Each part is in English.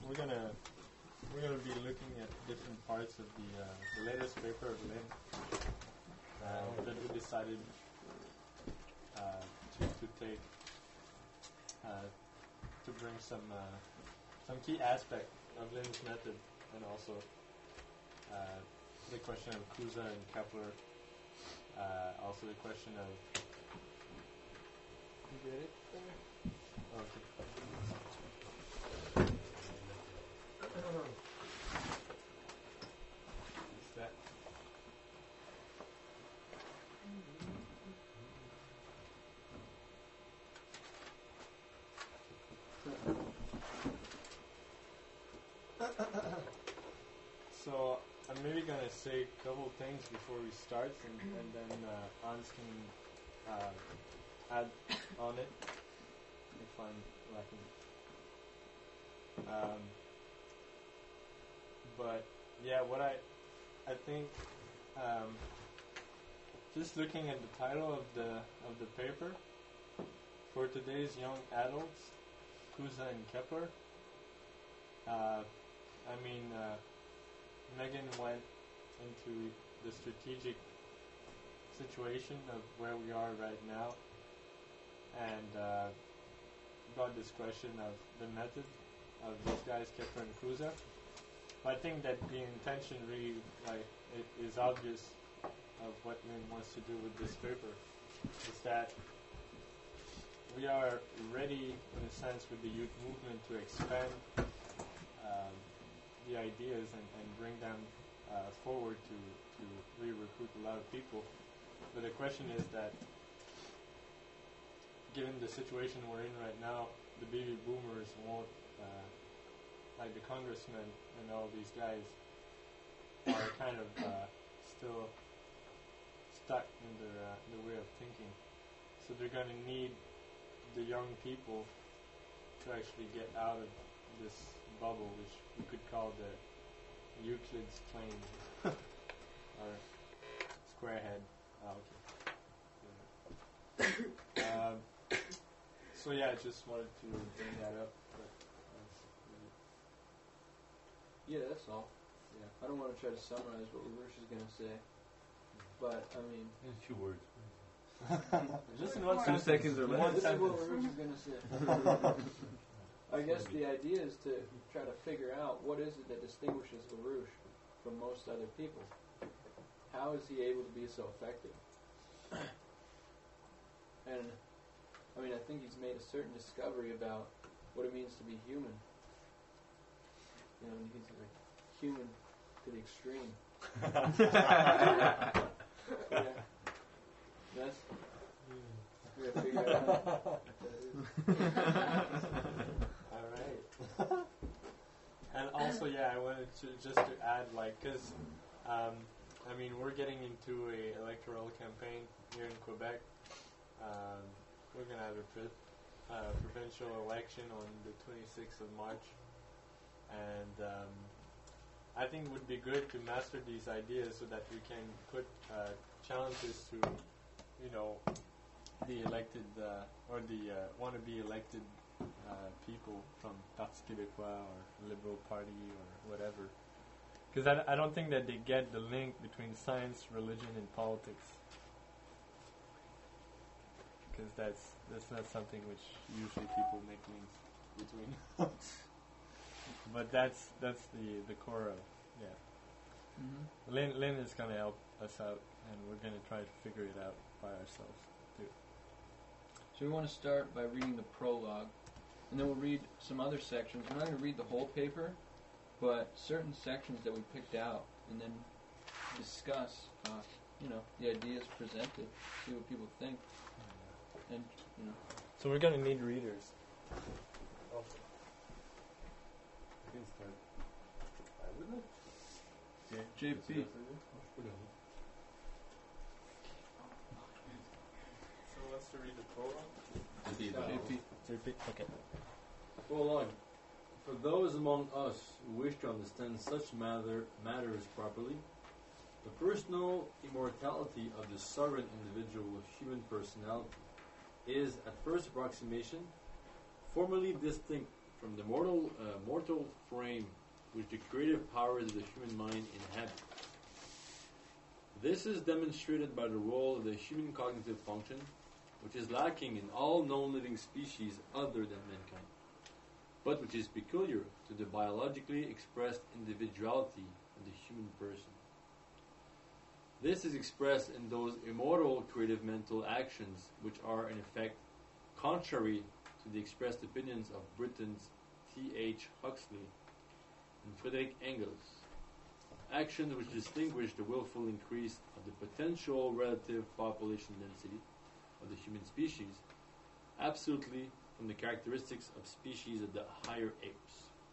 we're gonna be looking at different parts of the latest paper of Lin that we decided to take to bring some key aspect of Lin's method, and also the question of Kusa and Kepler, also the question of. You get it there? Okay. What's that? So I'm maybe gonna say a couple things before we start, and then Hans can add on it if I'm lacking. But yeah, what I think, just looking at the title of the paper, for today's young adults, Kusa and Kepler. Megan went into the strategic situation of where we are right now, and got this question of the method of these guys, Kepler and Kusa. I think that the intention really, it is obvious of what Lin wants to do with this paper, is that we are ready, in a sense, with the youth movement to expand the ideas and bring them forward to really recruit a lot of people. But the question is that, given the situation we're in right now, the baby boomers won't, like the congressmen and all these guys, are kind of still stuck in their way of thinking. So they're going to need the young people to actually get out of this bubble, which we could call the Euclid's plane or squarehead. Okay. So yeah, I just wanted to bring that up. But yeah, that's all. Yeah, I don't want to try to summarize what LaRouche is going to say, but I mean, in 2 words. Just in 1 2 seconds or less. This is what LaRouche is going to say. I guess the idea is to try to figure out what is it that distinguishes LaRouche from most other people. How is he able to be so effective? And I mean, I think he's made a certain discovery about what it means to be human. You know, and he's like human to the extreme. Yeah. That's. We gotta figure out what that is. All right. And also, yeah, I wanted to just to add, because we're getting into a electoral campaign here in Quebec. We're gonna have a provincial election on the 26th of March, and I think it would be good to master these ideas so that we can put challenges to, the elected or the wannabe elected people from Parti Québécois or Liberal Party or whatever. Because I don't think that they get the link between science, religion, and politics. Because that's not something which usually people make links between. But that's the core of, yeah. Mm-hmm. Lin is going to help us out, and we're going to try to figure it out by ourselves too. So we want to start by reading the prologue, and then we'll read some other sections. We're not going to read the whole paper, but certain sections that we picked out, and then discuss, the ideas presented, see what people think, and So we're going to need readers. Also, I can start. I would like. Yeah. JP. So wants to read the prologue? JP. Okay. Prologue. For those among us who wish to understand such matters properly, the personal immortality of the sovereign individual with human personality is, at first approximation, formally distinct from the mortal frame which the creative powers of the human mind inhabit. This is demonstrated by the role of the human cognitive function, which is lacking in all known living species other than mankind, but which is peculiar to the biologically expressed individuality of the human person. This is expressed in those immortal creative mental actions which are in effect contrary to the expressed opinions of Britain's T.H. Huxley and Friedrich Engels. Actions which distinguish the willful increase of the potential relative population density of the human species absolutely from the characteristics of species of the higher apes.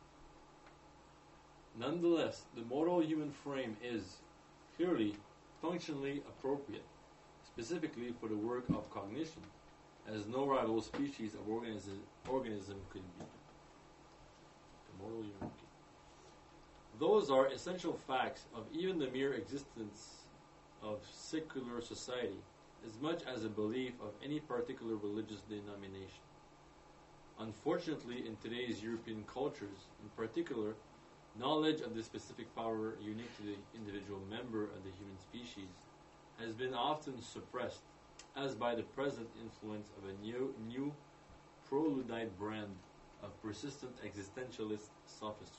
Nonetheless, the mortal human frame is clearly functionally appropriate, specifically for the work of cognition, as no rival species of organism could be. The mortal human. Those are essential facts of even the mere existence of secular society, as much as a belief of any particular religious denomination. Unfortunately, in today's European cultures, in particular, knowledge of the specific power unique to the individual member of the human species has been often suppressed, as by the present influence of a new pro-Luddite brand of persistent existentialist sophistry.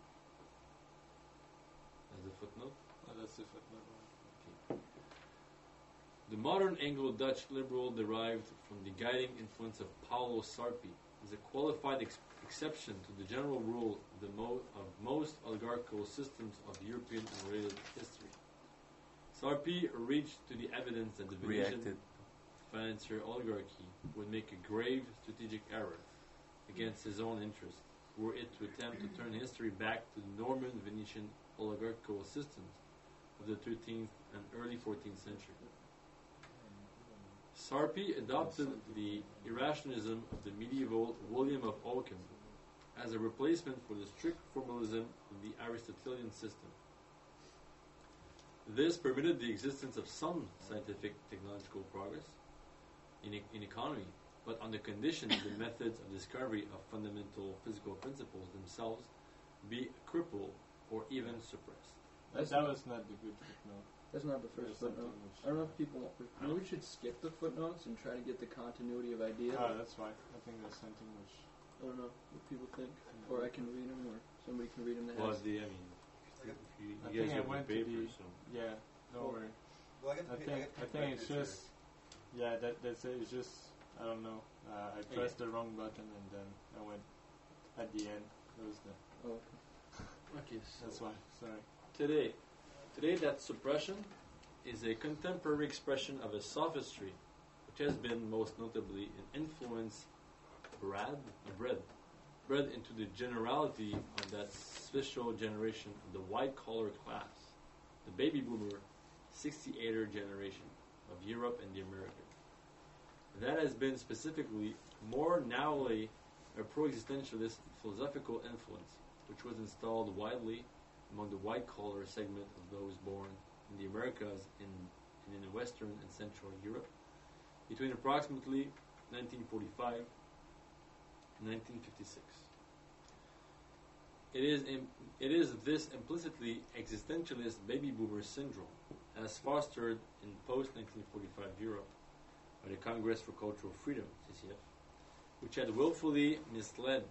As a footnote? Oh, that's the footnote. Okay. The modern Anglo-Dutch liberal derived from the guiding influence of Paolo Sarpi is a qualified exception to the general rule of most oligarchical systems of European and related history. Sarpi reached to the evidence that the Venetian financier oligarchy would make a grave strategic error against his own interests were it to attempt to turn history back to the Norman Venetian oligarchical systems of the 13th and early 14th century. Sarpi adopted the irrationalism of the medieval William of Ockham as a replacement for the strict formalism of the Aristotelian system. This permitted the existence of some scientific technological progress in economy, but on the condition that the methods of discovery of fundamental physical principles themselves be crippled or even suppressed. That was not the good footnote. That's not the first There's footnote. something which- I don't know if people want. Maybe we should skip the footnotes and try to get the continuity of ideas. Oh, that's fine. I think there's something which... I don't know what people think, or I can read them, or somebody can read them. That Well, has. you I guys think I have the went to paper, the- so Yeah, don't Well, worry. Well, I think it's just... Yeah, that's it. It's just... I don't know. I pressed the wrong button and then I went... At the end. It was the... Oh, okay. That's why. Sorry. Today, that suppression is a contemporary expression of a sophistry, which has been most notably an influence bred into the generality of that special generation of the white-collar class, the baby boomer 68er generation of Europe and the Americas. That has been specifically more narrowly a pro-existentialist philosophical influence, which was installed widely among the white-collar segment of those born in the Americas and in Western and Central Europe between approximately 1945 and 1956. It is this implicitly existentialist baby boomer syndrome, as fostered in post-1945 Europe by the Congress for Cultural Freedom, CCF, which had willfully mislain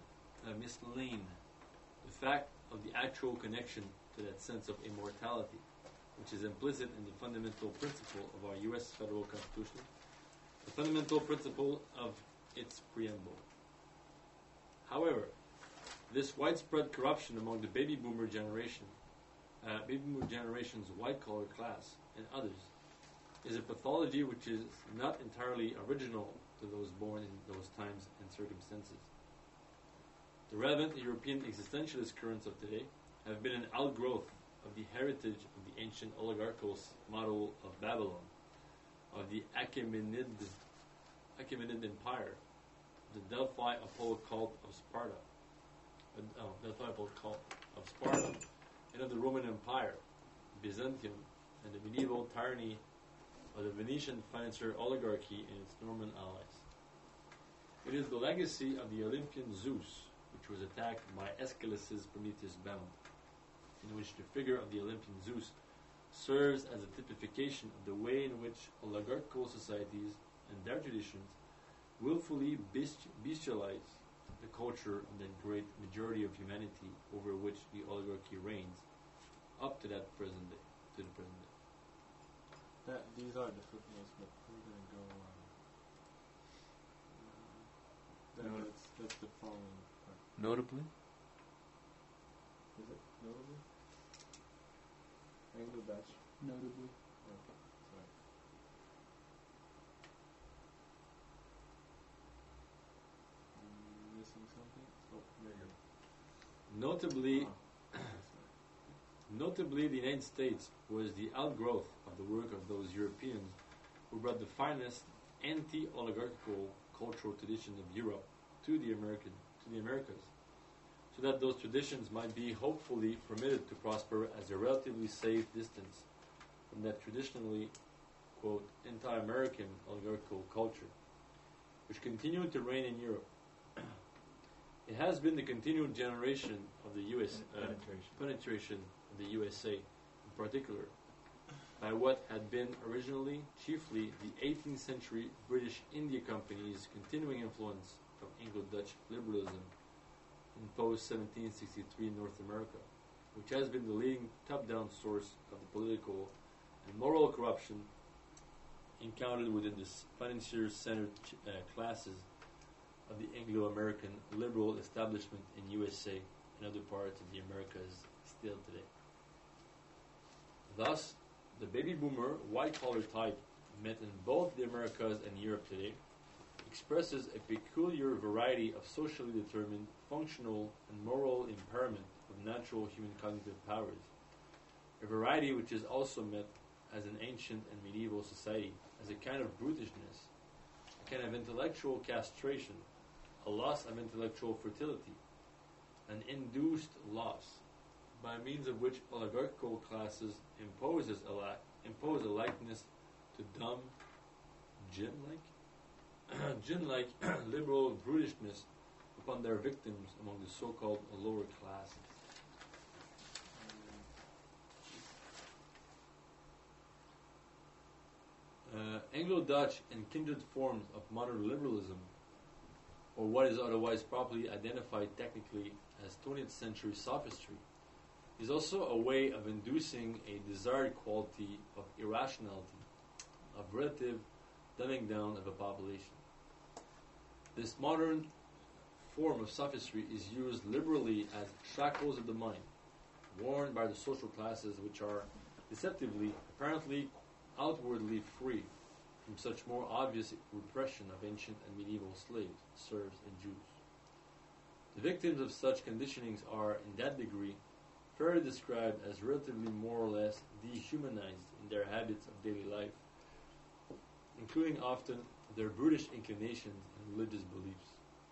the fact of the actual connection to that sense of immortality, which is implicit in the fundamental principle of our U.S. federal Constitution, the fundamental principle of its preamble. However, this widespread corruption among the baby boomer generation's white-collar class and others is a pathology which is not entirely original to those born in those times and circumstances. The relevant European existentialist currents of today have been an outgrowth of the heritage of the ancient oligarchical model of Babylon, of the Achaemenid Empire, the Delphi Apollo cult of Sparta, and of the Roman Empire, Byzantium, and the medieval tyranny of the Venetian financier oligarchy and its Norman allies. It is the legacy of the Olympian Zeus which was attacked by Aeschylus's Prometheus Bound, in which the figure of the Olympian Zeus serves as a typification of the way in which oligarchical societies and their traditions willfully bestialize the culture of the great majority of humanity over which the oligarchy reigns up to the present day. These are the footnotes, but we're going to go on. That's the following part. Notably? Is it notable? Anglo-Dutch. Notably. Okay, sorry. Missing something? Oh, there you go. Notably, Sorry. Notably, the United States was the outgrowth of the work of those Europeans who brought the finest anti-oligarchical cultural traditions of Europe to the Americas, so that those traditions might be hopefully permitted to prosper as a relatively safe distance from that traditionally, quote, anti-American oligarchical culture, which continued to reign in Europe. It has been the continued generation of the penetration of the USA, in particular, by what had been originally chiefly the 18th century British India Company's continuing influence of Anglo-Dutch liberalism in post-1763 North America, which has been the leading top-down source of the political and moral corruption encountered within the financier-centered classes of the Anglo-American liberal establishment in USA and other parts of the Americas still today. Thus, the baby boomer white-collar type met in both the Americas and Europe today expresses a peculiar variety of socially determined functional and moral impairment of natural human cognitive powers, a variety which is also met as an ancient and medieval society as a kind of brutishness, a kind of intellectual castration, a loss of intellectual fertility, an induced loss, by means of which oligarchical classes impose a likeness to dumb, gin-like liberal brutishness upon their victims among the so-called lower classes. Anglo-Dutch and kindred forms of modern liberalism, or what is otherwise properly identified technically as 20th century sophistry, is also a way of inducing a desired quality of irrationality, of relative dumbing down of a population. This modern form of sophistry is used liberally as shackles of the mind, worn by the social classes which are deceptively, apparently outwardly free from such more obvious repression of ancient and medieval slaves, serfs, and Jews. The victims of such conditionings are, in that degree, fairly described as relatively more or less dehumanized in their habits of daily life, including often their brutish inclinations and religious beliefs.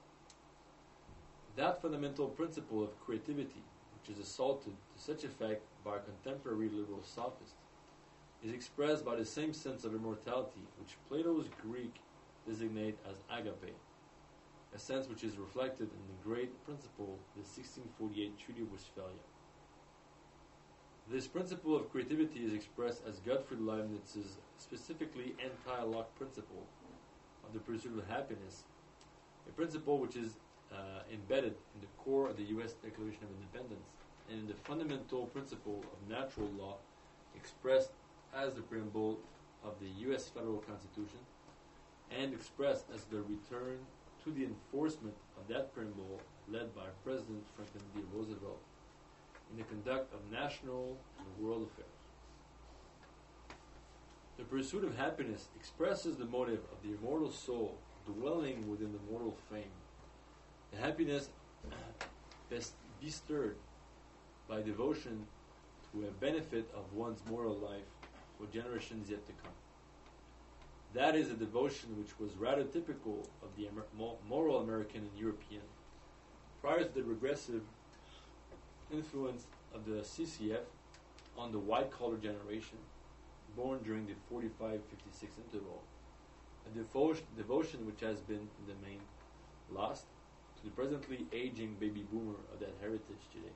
That fundamental principle of creativity, which is assaulted to such effect by our contemporary liberal sophists, is expressed by the same sense of immortality which Plato's Greek designate as agape, a sense which is reflected in the great principle of the 1648 Treaty of Westphalia. This principle of creativity is expressed as Gottfried Leibniz's specifically anti-Locke principle of the pursuit of happiness, a principle which is embedded in the core of the U.S. Declaration of Independence and in the fundamental principle of natural law expressed as the preamble of the U.S. Federal Constitution and expressed as the return to the enforcement of that preamble led by President Franklin D. Roosevelt in the conduct of national and world affairs. The pursuit of happiness expresses the motive of the immortal soul dwelling within the mortal frame. The happiness best bestirred by devotion to a benefit of one's moral life for generations yet to come. That is a devotion which was rather typical of the moral American and European, prior to the regressive influence of the CCF on the white-collar generation born during the 45-56 interval, a devotion which has been in the main lost to the presently aging baby boomer of that heritage today.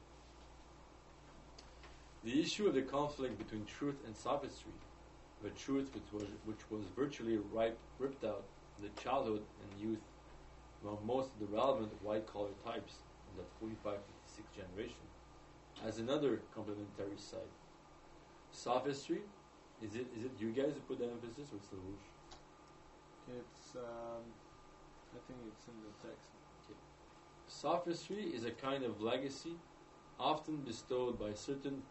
The issue of the conflict between truth and sophistry, of a truth which was virtually ripped out of the childhood and youth among most of the relevant white-collar types of that 45-56 generation, has another complementary side. Sophistry, is it you guys who put the emphasis, or it's LaRouche? It's I think it's in the text. Sophistry is a kind of legacy often bestowed by certain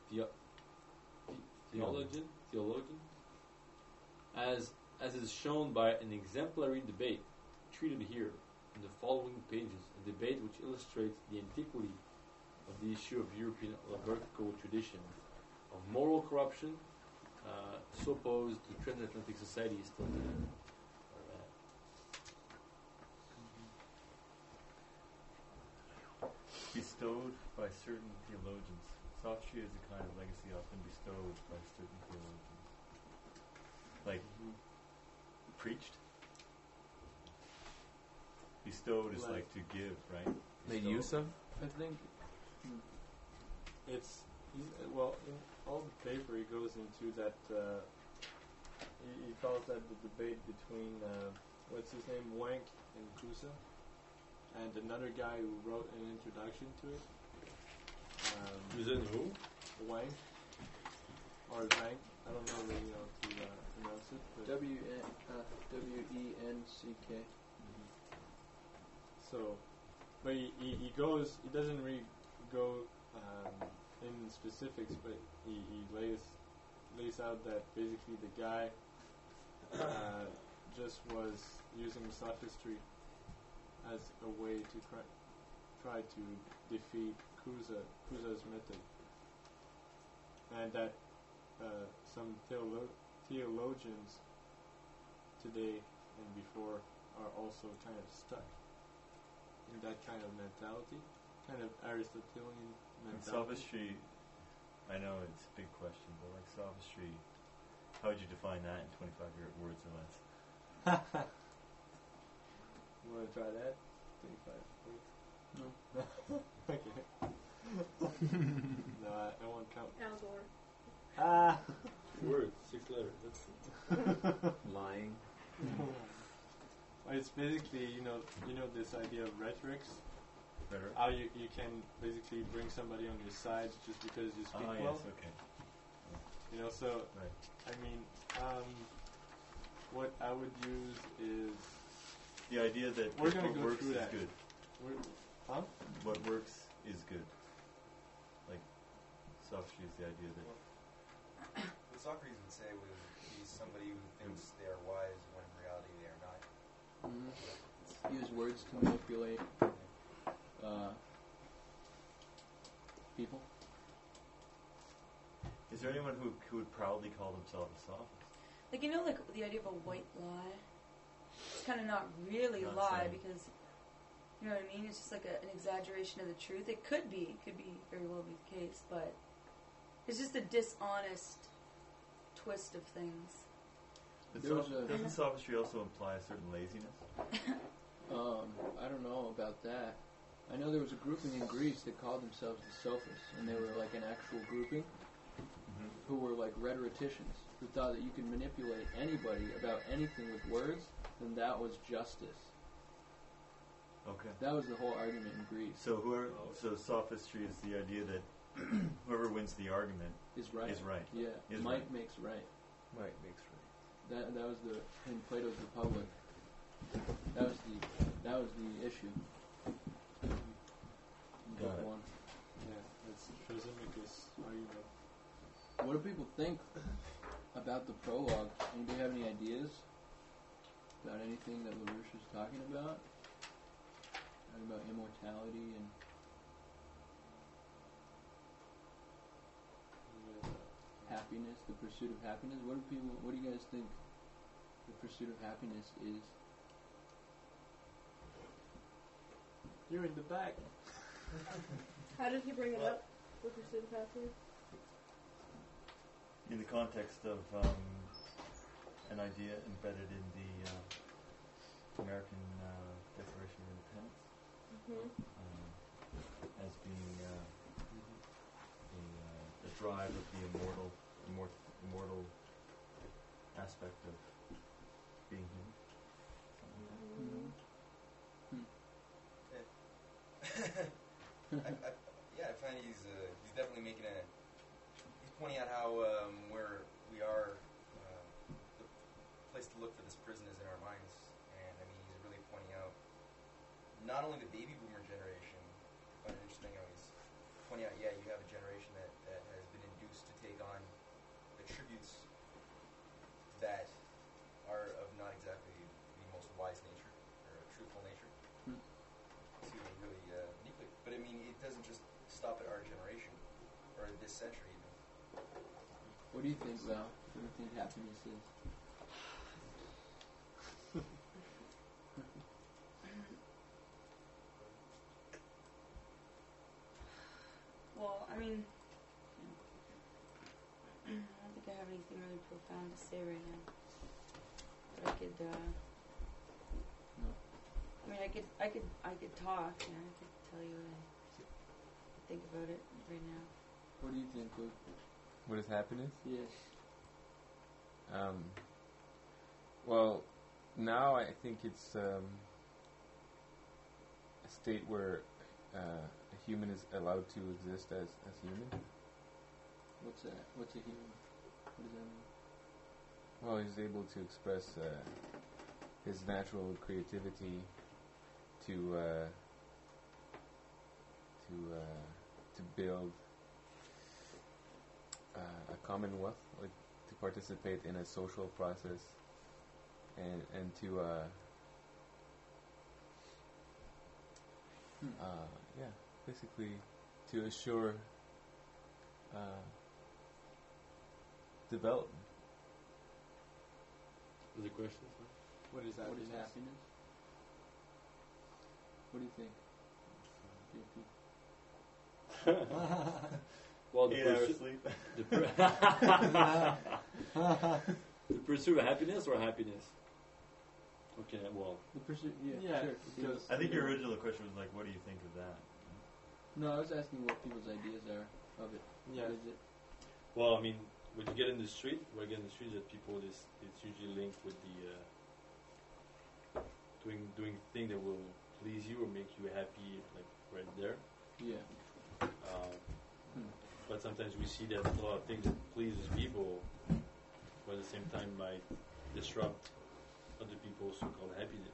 theologian, as is shown by an exemplary debate treated here in the following pages, a debate which illustrates the antiquity of the issue of European vertical tradition of moral corruption, so opposed to transatlantic society still today. Bestowed by certain theologians. Sophistry is a kind of legacy often bestowed by certain theologians. Like preached. Bestowed is like to give, right? Made Bestowed. use of? I think It's well, in all the paper he goes into that. He calls that the debate between what's his name, Wank and Kusa, and another guy who wrote an introduction to it. Is it who? Wank or Zank. I don't know really how to pronounce it. But W-E-N-C-K. So, but he goes. He doesn't really go in specifics, but he lays out that basically the guy just was using sophistry as a way to try to defeat Kuza's method, and that some theologians today and before are also kind of stuck in that kind of mentality, kind of Aristotelian And mentality. sophistry, I know it's a big question, but like sophistry, how would you define that in 25 words or less? You want to try that? 25 words? No. Okay. No, I won't count. Al Gore. Ah! Word, 6 letters. That's Lying. It's basically, you know this idea of rhetorics. Better? How you can basically bring somebody on your side just because you speak well. Yes, okay. You know, so Right. I mean, what I would use is The idea that We're gonna what go works through is that. good. huh? What works is good. Like, sophistry is the idea that What Socrates would say was he's somebody who thinks they are wise when in reality they are not. Use words to manipulate people. is there anyone who would proudly call themselves a sophist? Like, like the idea of a white lie. It's kind of not really a Not lie saying. because, you know what I mean? It's just like an exaggeration of the truth. It could very well be the case, but it's just a dishonest twist of things. But There was a- doesn't sophistry also imply a certain laziness? I don't know about that. I know there was a grouping in Greece that called themselves the Sophists, and they were like an actual grouping who were like rhetoricians who thought that you could manipulate anybody about anything with words, then that was justice. Okay. That was the whole argument in Greece. So sophistry is the idea that whoever wins the argument Is right. is right. Yeah, Is might right. makes right. Right, makes right. That was in Plato's Republic. That was the issue. Got Book it. one. Yeah, that's Thrasymachus' argument. What do people think about the prologue? Anybody have any ideas about anything that LaRouche is talking about? Talking about immortality and happiness, the pursuit of happiness. What do you guys think the pursuit of happiness is? You're in the back. How did he bring it up? The pursuit of happiness? In the context of an idea embedded in the American Declaration of Independence, as being the drive of the immortal aspect of being human. I find he's definitely making he's pointing out how where we are, the place to look for this prison is in our minds, and I mean he's really pointing out not only the baby boomer generation, but interesting how he's pointing out, you have a generation that has been induced to take on attributes that are of not exactly the most wise nature or truthful nature to really manipulate. But I mean, it doesn't just stop at our generation or this century even. What do you think, Val? What do you think happiness is? Well, I mean, I don't think I have anything really profound to say right now. But I could, No. I mean, I could talk, and I could tell you what I think about it right now. What do you think, Luke? What is happiness? Yes. Well, now I think it's a state where a human is allowed to exist as human. What's that? What's a human? What does that mean? Well, he's able to express his natural creativity to build a commonwealth, like to participate in a social process, and to basically to assure development. Was the question? What is What is happiness? What do you think? Well, the 8 hours sleep. The pursuit of happiness or happiness? Okay, well, The pursuit. Yeah, Yeah, sure. just- I think your original question was like, what do you think of that? No, I was asking what people's ideas are of it. Yeah. What is it? well, I mean, when you get in the street, that people it's usually linked with the doing thing that will please you or make you happy, like right there. Yeah. But sometimes we see that a lot of things that pleases people, but at the same time might disrupt other people's so-called happiness.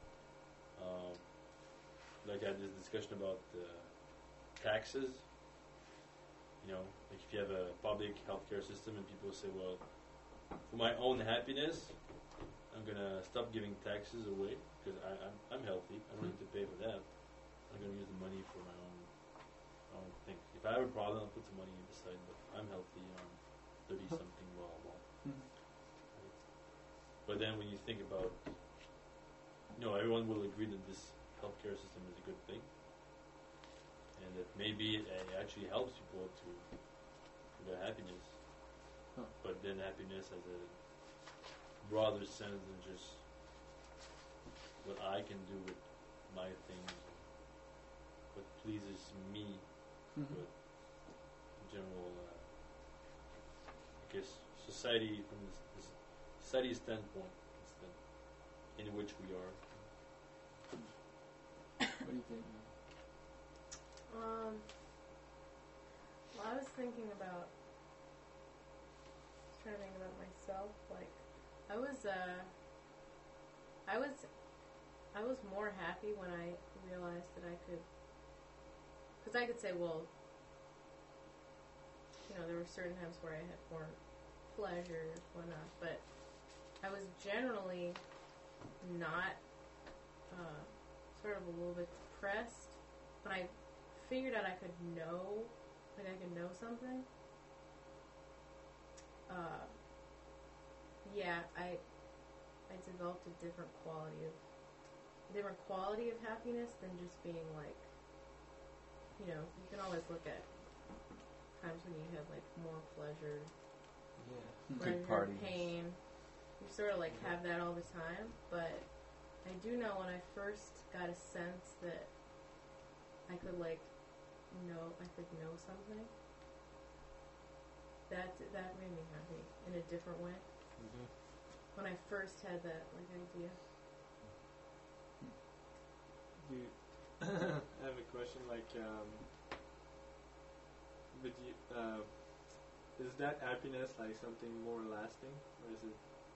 Like I had this discussion about taxes. You know, like if you have a public healthcare system and people say, well, for my own happiness, I'm gonna stop giving taxes away because I'm healthy. I don't need to pay for that. I'm gonna use the money for my own thing. If I have a problem, I'll put some money aside. But I'm healthy. I'm 30 something. Blah blah. Right? But then when you think about, everyone will agree that this healthcare system is a good thing, and that maybe it actually helps people to their happiness. But then happiness has a broader sense than just what I can do with my things, what pleases me, but in general, I guess society from this society standpoint, in which we are. What do you think? Well, I was thinking about, trying to think about myself. Like, I was more happy when I realized that I could, because I could say, well, there were certain times where I had more pleasure, whatnot, but I was generally not, sort of a little bit depressed, but I figured out I could know something. I developed a different quality of happiness than just being like, you can always look at times when you had like more pleasure, Yeah. when Good you're parties. in pain. You sort of like have that all the time, but I do know when I first got a sense that I could know something. That made me happy in a different way. Mm-hmm. When I first had that idea. Do you I have a question, but is that happiness like something more lasting, or is it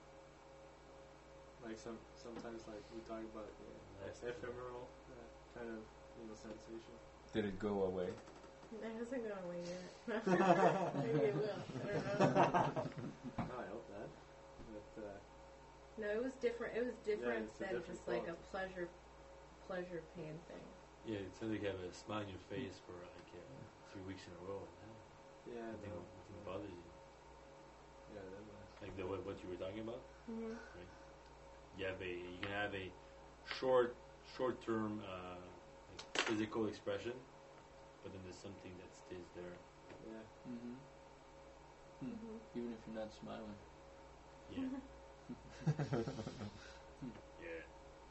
like sometimes like we talk about ephemeral kind of sensation? Did it go away? It hasn't gone away yet. Maybe it will. I don't know. I hope that. But No, it was different. It was different it's a than different just like a quality. pleasure pain thing. Yeah, it sounds like you have a smile on your face for like 3 weeks in a row. yeah, Nothing, no, nothing bothers you. yeah, that was. Like what you were talking about. Mm-hmm. You can have a short term like physical expression, but then there's something that stays there. Yeah. Mm-hmm. Mm-hmm. Even if you're not smiling. Yeah. Yeah.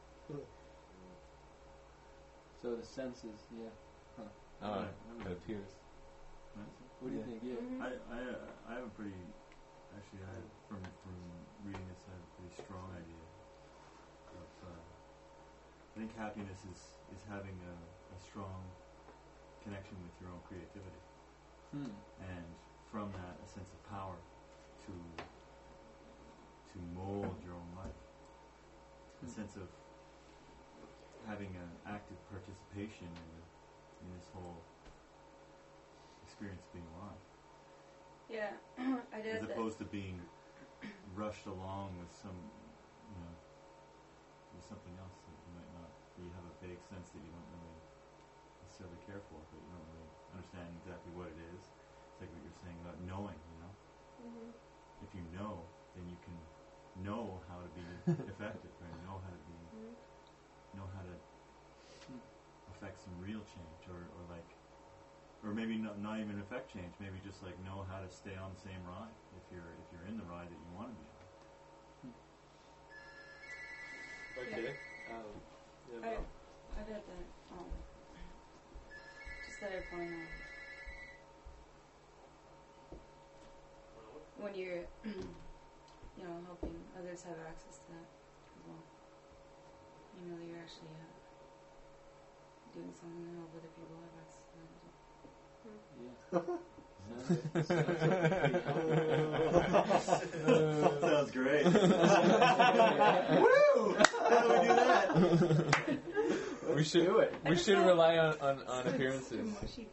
So the senses, yeah. Oh, it appears. What do you Yeah. think? Yeah. Mhm. I have a pretty, actually, from reading this, I have a pretty strong idea of, I think happiness is having a strong connection with your own creativity, and from that a sense of power to mold your own life, a sense of having an active participation in this whole experience being alive. Yeah, I did As that. opposed to being rushed along with with something else that you might not, you have a vague sense that you don't really necessarily care for, but you don't really understand exactly what it is. It's like what you're saying about knowing, Mm-hmm. If you know, then you can know how to be effective, right? Know how to be, know how to affect some real change, or maybe not even affect change. Maybe just like know how to stay on the same ride if you're in the ride that you want to be on. Okay. Yeah. I did that. Just that I find when you're, helping others have access to that as well. You know that you're actually doing something to help other people have access to that as well. Sounds great. Woo! How do we do that? We should do it. We should rely on appearances.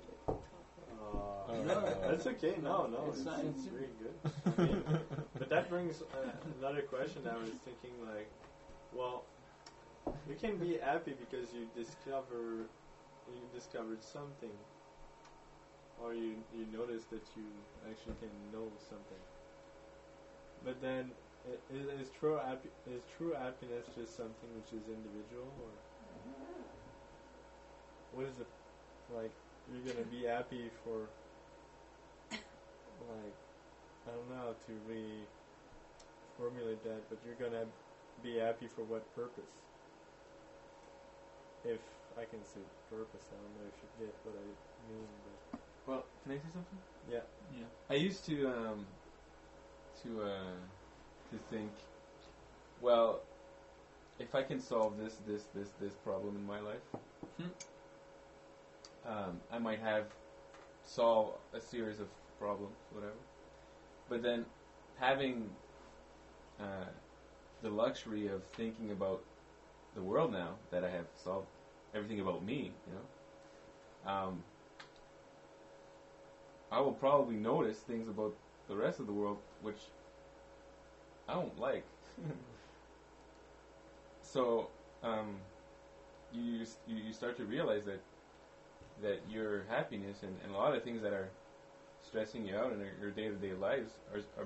No, that's okay. No, It's it's really good. I mean, but that brings another question. I was thinking, well, you can be happy because you discovered something, or you notice that you actually can know something. But then, is true happiness just something which is individual, or what is it like? You're gonna be happy for, I don't know how to really formulate that, but you're gonna be happy for what purpose? If I can say purpose, I don't know if you get what I mean, but Well, can I say something? yeah. Yeah. I used to think, well, if I can solve this problem in my life, I might have solved a series of problems, whatever. But then having the luxury of thinking about the world now that I have solved everything about me, I will probably notice things about the rest of the world which I don't like. So you start to realize that your happiness and a lot of things that are stressing you out in your day-to-day lives are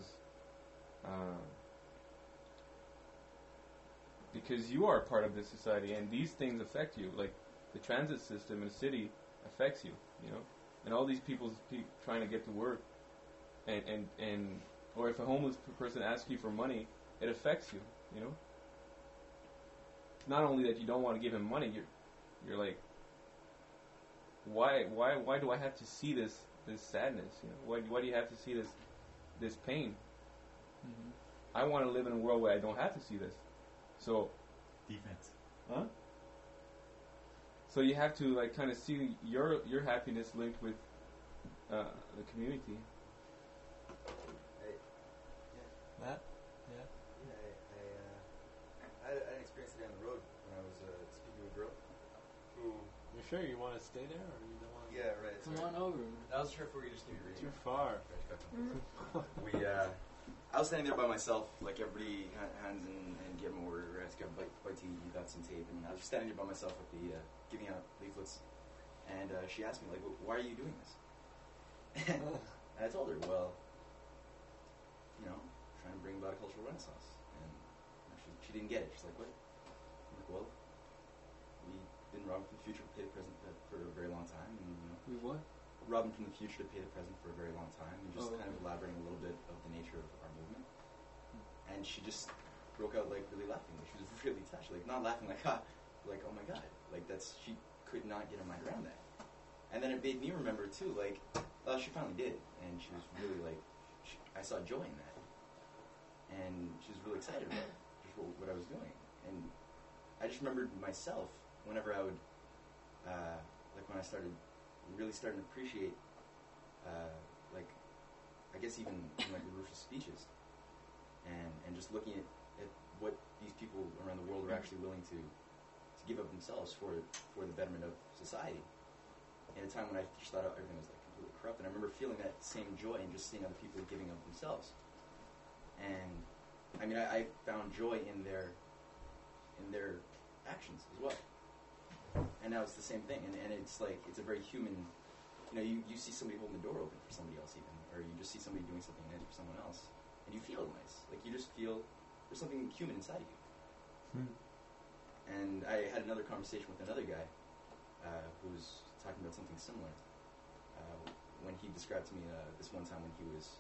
because you are part of this society, and these things affect you. Like the transit system in a city affects you, and all these people trying to get to work, and or if a homeless person asks you for money, it affects you. It's not only that you don't want to give him money, you're like, why do I have to see this sadness? You know, why do you have to see this pain? Mm-hmm. I want to live in a world where I don't have to see this. So, Defense. huh? So you have to like kind of see your happiness linked with the community. Matt? Yeah, I had an experience today on the road when I was speaking to a girl who. You sure you want to stay there, or you don't want? Yeah, right. Come on over. I wasn't sure if we could just keep it reading. Too far. I was standing there by myself, like everybody hands and give them order, right? Got bite to eat, you got some tape, and I was standing there by myself with the giving out leaflets, and she asked me like, "Why are you doing this?" And I told her, well, you know, trying to bring about a cultural renaissance, and she didn't get it. She's like, "What?" I'm like, "Well, we've been robbing from the future to pay the present for a very long time, and you know." We what? Robbing from the future to pay the present for a very long time, and just kind of elaborating a little bit of the nature of our movement. And she just broke out like really laughing. Like, she was really touched, like not laughing like like oh my god, like she could not get her mind around that. And then it made me remember too, like she finally did, and she was really like I saw joy in that, and she was really excited about just what I was doing. And I just remembered myself whenever I would like when I really starting to appreciate, like, I guess even in like Urusha's speeches, and just looking at what these people around the world are actually willing to give up themselves for the betterment of society. In a time when I just thought everything was like completely corrupt, and I remember feeling that same joy and just seeing other people giving up themselves. And I mean, I found joy in their actions as well. And now it's the same thing, and it's like it's a very human. You know, you see somebody holding the door open for somebody else, even, or you just see somebody doing something nice for someone else, and you feel nice. Like you just feel there's something human inside of you. And I had another conversation with another guy who was talking about something similar when he described to me this one time when he was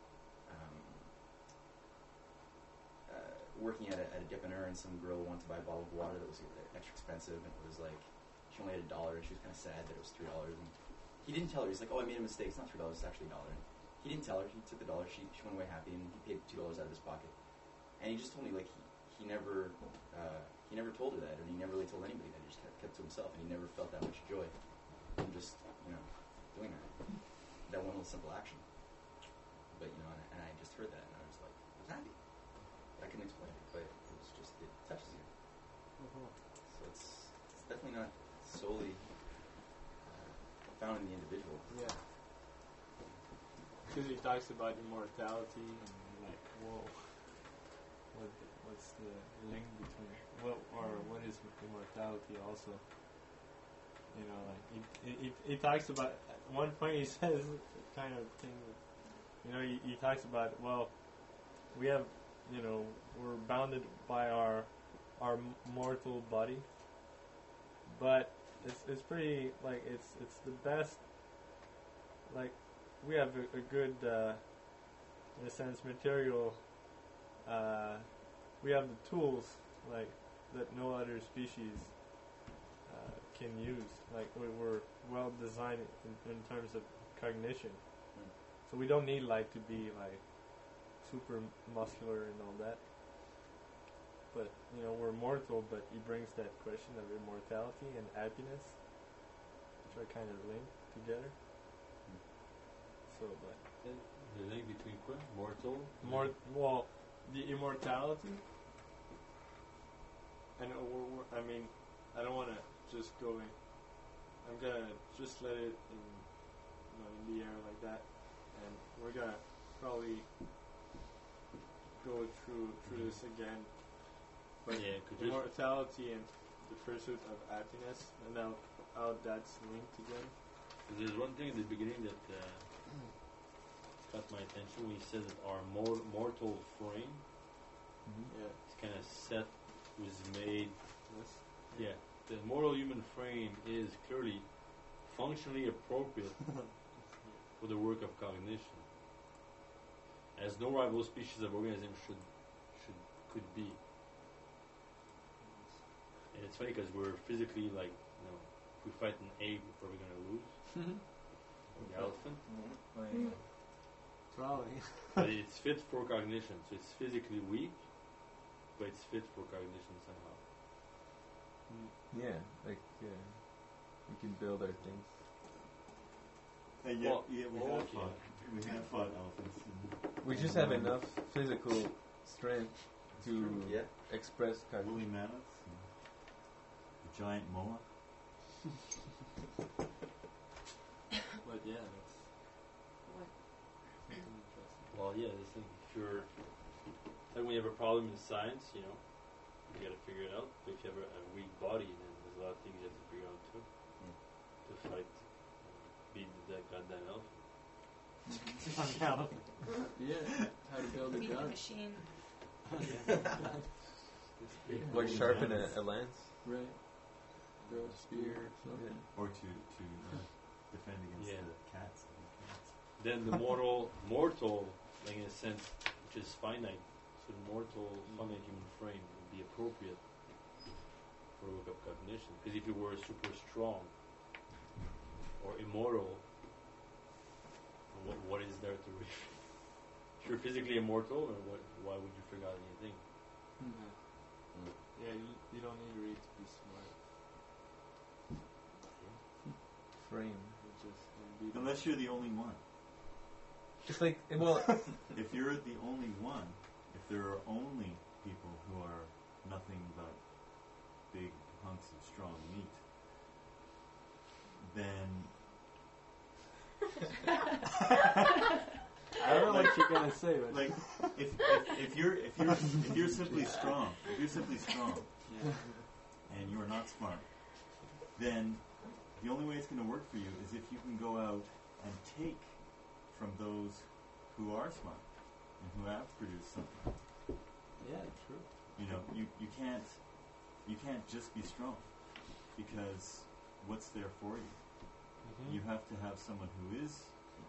working at a dépanneur, and some girl wanted to buy a bottle of water that was extra expensive, and it was like she only had $1, and she was kind of sad that it was $3. And he didn't tell her. He's like, "Oh, I made a mistake. It's not $3. It's actually $1." And he didn't tell her. He took the $1. She went away happy, and he paid $2 out of his pocket. And he just told me like he never told her that, and he never really told anybody that. He just kept to himself, and he never felt that much joy in just doing that one little simple action. But and I just heard that, and I was like, I was happy. I couldn't explain it, but it was just it touches you. So it's definitely not solely found in the individual. Yeah. Because he talks about immortality and like, whoa, what's the link between what is immortality also? You know, like he talks about at one point he says kind of thing. He talks about we have we're bounded by our mortal body, but it's pretty like it's the best. Like we have a good in a sense material. We have the tools like that no other species can use. Like we're well designed in terms of cognition, so we don't need light to be like super muscular and all that. But we're mortal. But he brings that question of immortality and happiness, which are kind of linked together. So, but the link between what? Mortal? The immortality. And I mean, I don't want to just go in. I'm gonna just let it in the air like that, and we're gonna probably go through this again. But immortality and the pursuit of happiness, and how that's linked together. There's one thing at the beginning that got my attention when he said that our mortal frame, it's kind of set, was made. Yeah, the mortal human frame is clearly functionally appropriate for the work of cognition, as no rival species of organism could be. And it's funny because we're physically if we fight an ape, we're probably going to lose. Or the elephant. Probably. But it's fit for cognition, so it's physically weak, but it's fit for cognition somehow. Yeah, like we can build our things. And Well, we have okay. fought. We have fought elephants. We just have enough physical strength to Yeah. express cognition. Woolly mammoths. And a giant moa. But yeah, that's What? something interesting. Well, yeah, this thing, if you're, like when you have a problem in science, you know, you gotta figure it out. But if you have a weak body, then there's a lot of things you have to figure out too. To fight, beat that goddamn elephant. Yeah, how to build a Beat the gun. machine. Or sharpen a lance. Right. Throw a spear or something. Or to defend against Yeah. the cats. Then the mortal, like in a sense, which is finite. So the finite human frame would be appropriate for a work of cognition. Because if you were super strong or immortal, what is there to read? If you're physically immortal, or why would you forget anything? Yeah, you don't need to read to be smart. Frame. You just read Unless you're the only one. It's like, well, If you're the only one, if there are only people who are nothing but big hunks of strong meat, then I don't know what you're gonna say, but like if you're simply strong, yeah. and you're not smart, then the only way it's going to work for you is if you can go out and take from those who are smart and who have produced something. Yeah, true. You know, you can't just be strong, because what's there for you? Mm-hmm. You have to have someone who is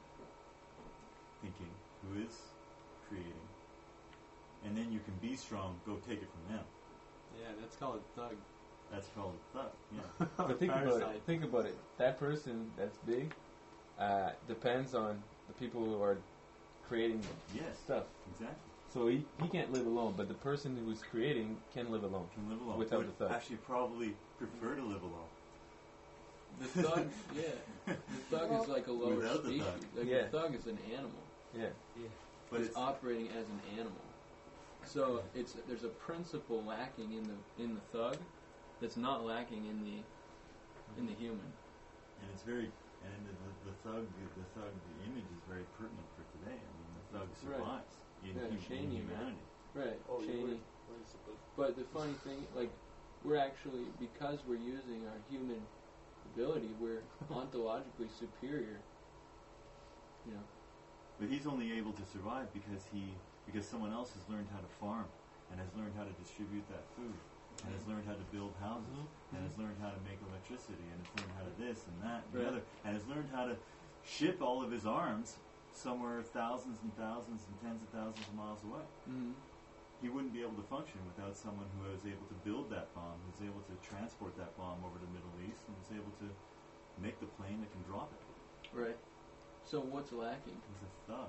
thinking, who is creating, and then you can be strong. Go take it from them. Yeah, that's called a thug. That's called a thug. Yeah. but think about it. Parasite. Think about it. That person that's big depends on the people who are creating Yes. stuff. Exactly. So he can't live alone, but the person who's creating can live alone. Can live alone. Without Would the thug. actually probably prefer to live alone. The thug, yeah. The thug is like a lower Without the species. thug. Like Yeah. the thug is an animal. Yeah. But It's it's operating as an animal. So there's a principle lacking in the thug that's not lacking in the human. and it's very the thug image is very pertinent for today. I mean, the thug Right. survives in Yeah, Cheney, humanity. Right. Oh, Cheney. But the funny thing, like, we're actually, because we're using our human ability, we're ontologically superior. You know. But he's only able to survive because someone else has learned how to farm and has learned how to distribute that food and has learned how to build houses and has learned how to make electricity and has learned how to this and that and the Right. other and has learned how to ship all of his arms somewhere thousands and thousands and tens of thousands of miles away. Mm-hmm. He wouldn't be able to function without someone who was able to build that bomb, who was able to transport that bomb over to the Middle East, and was able to make the plane that can drop it. Right. So what's lacking? He's a thug.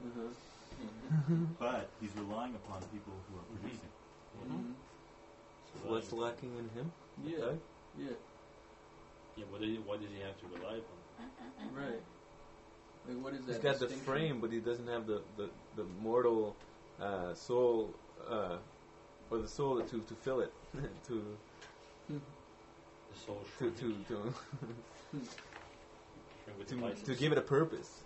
Mm-hmm. But he's relying upon people who are producing. Mm-hmm. What's lacking in him? Yeah. Thug? Yeah. Yeah, why does he have to rely upon? Right. Like, what is that? He's got the distinction? frame, but he doesn't have the mortal soul, or the soul to fill it, to The soul to shrinking, to to, shrink with to, the license. to give it a purpose.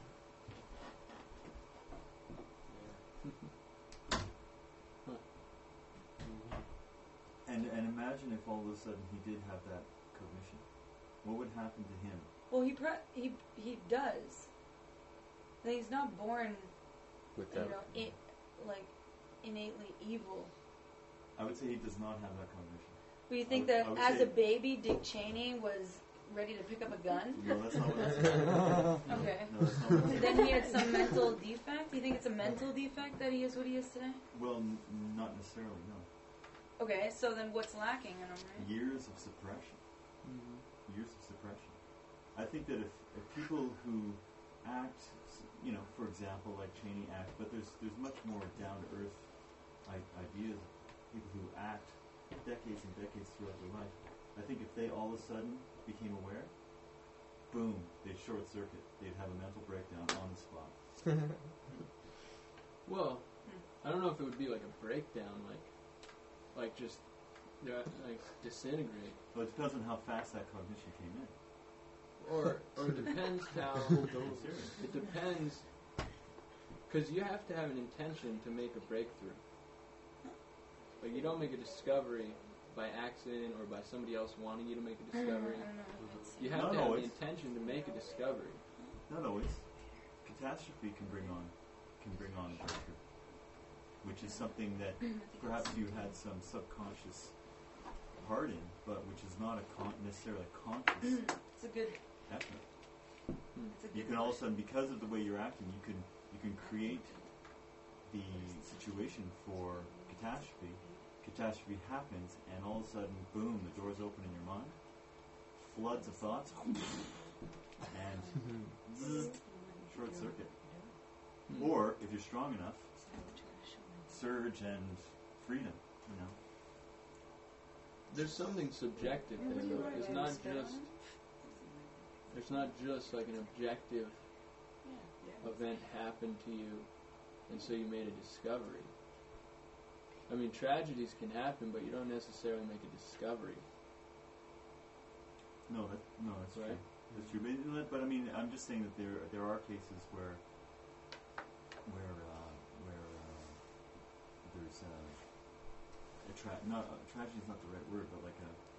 And imagine if all of a sudden he did have that cognition. What would happen to him? Well, he does. Like, he's not born, Without like innately evil. I would say he does not have that cognition. But you think I that would as say- a baby, Dick Cheney was ready to pick up a gun? No, that's not what I'm saying. Okay. No, that's not what I'm So saying. then he had some mental defect? Do you think it's a mental defect that he is what he is today? Well, not necessarily, no. Okay, so then what's lacking in him, right? Years of suppression. Mm-hmm. years of suppression. I think that if people who act, for example, like Cheney act, but there's much more down to earth ideas of people who act decades and decades throughout their life. I think if they all of a sudden became aware, boom, they'd short circuit. They'd have a mental breakdown on the spot. Well, I don't know if it would be like a breakdown, like just like disintegrate. Well, it depends on how fast that cognition came in. Or it depends how. It depends, because you have to have an intention to make a breakthrough. Like, you don't make a discovery by accident or by somebody else wanting you to make a discovery. You have to have the intention to make a discovery. Not always. Catastrophe can bring on a breakthrough, which is something that perhaps you had some subconscious part in, but which is not necessarily conscious. It's a good. Effort. It's a good You can all of a sudden, because of the way you're acting, you can create the situation for catastrophe. Catastrophe happens, and all of a sudden, boom, the door's open in your mind. Floods of thoughts, and zzz, short circuit. Or, if you're strong enough, surge and freedom. There's something subjective there, though. It's not just like an objective event happened to you, and so you made a discovery. I mean, tragedies can happen, but you don't necessarily make a discovery. No, that's right. True. That's true. But I mean, I'm just saying that there are cases where there's tragedy is not the right word, but like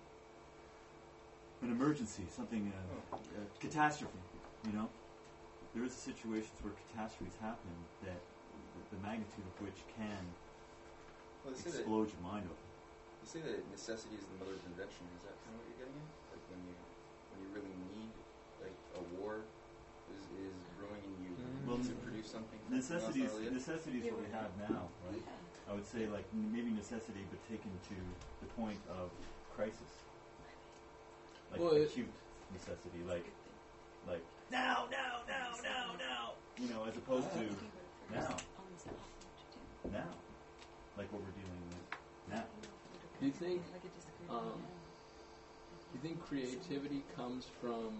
an emergency, something, a catastrophe. There is situations where catastrophes happen that the magnitude of which can explode your mind open. You say that necessity is the mother of invention. Is that kind of what you're getting at? Like when you really need, like a war is brewing and you need to produce something. Necessity is what we have now, right? I would say like maybe necessity, but taken to the point of crisis, like acute necessity, like now, as opposed to now, like what we're dealing with now. Do you think creativity comes from?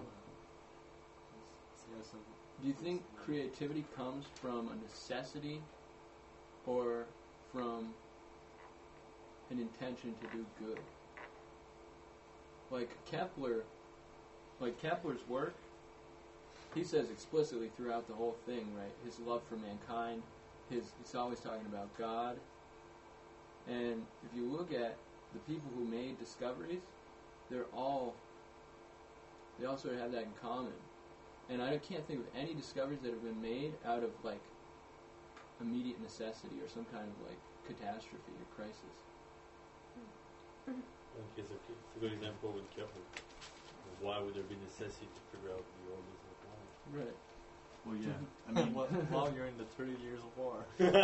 Do you think creativity comes from a necessity, or from an intention to do good? Like Kepler's work, he says explicitly throughout the whole thing, right? His love for mankind, he's always talking about God. And if you look at the people who made discoveries, they all sort of have that in common. And I can't think of any discoveries that have been made out of like immediate necessity or some kind of like catastrophe or crisis. Okay, so it's a good example with Kepler. Why would there be necessity to figure out the orbits of light? Right. Well, yeah. I mean, while you're in the 30 years of war.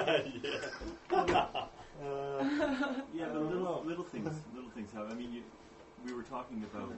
Yeah, but little things have. I mean, we were talking about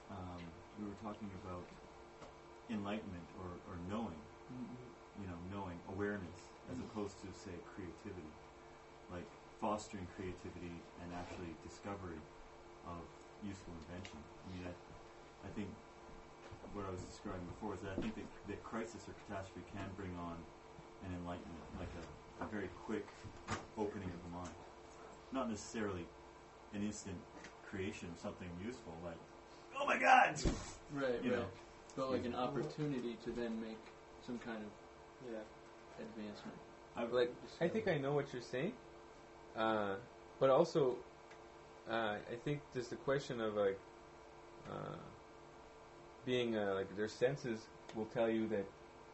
enlightenment or knowing. Knowing, awareness, as opposed to say creativity, like fostering creativity and actually discovery of useful invention. I mean, I think what I was describing before is that I think that crisis or catastrophe can bring on an enlightenment, like a very quick opening of the mind. Not necessarily an instant creation of something useful, like, oh my God! Right. But like an opportunity to then make some kind of advancement. I think I know what you're saying, but also I think just the question of like being like their senses will tell you that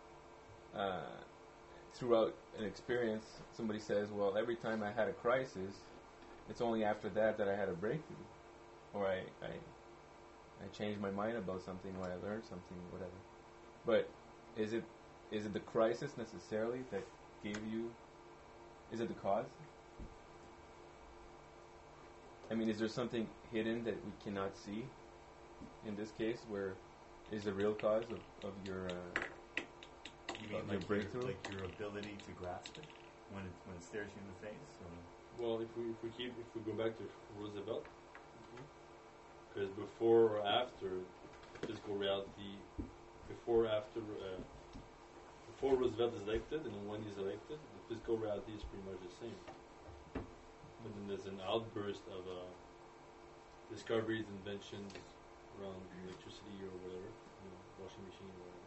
throughout an experience, somebody says, well, every time I had a crisis, it's only after that I had a breakthrough, or I changed my mind about something, or I learned something, whatever. But is it the crisis necessarily that gave you? Is it the cause? I mean, is there something hidden that we cannot see in this case, where is the real cause of your You mean your breakthrough? like your ability to grasp it when it stares you in the face? Or? Well, if we go back to Roosevelt, because before or after physical reality, before Roosevelt is elected and when he's elected, the physical reality is pretty much the same. But then there's an outburst of discoveries, inventions around electricity or whatever, washing machine or whatever.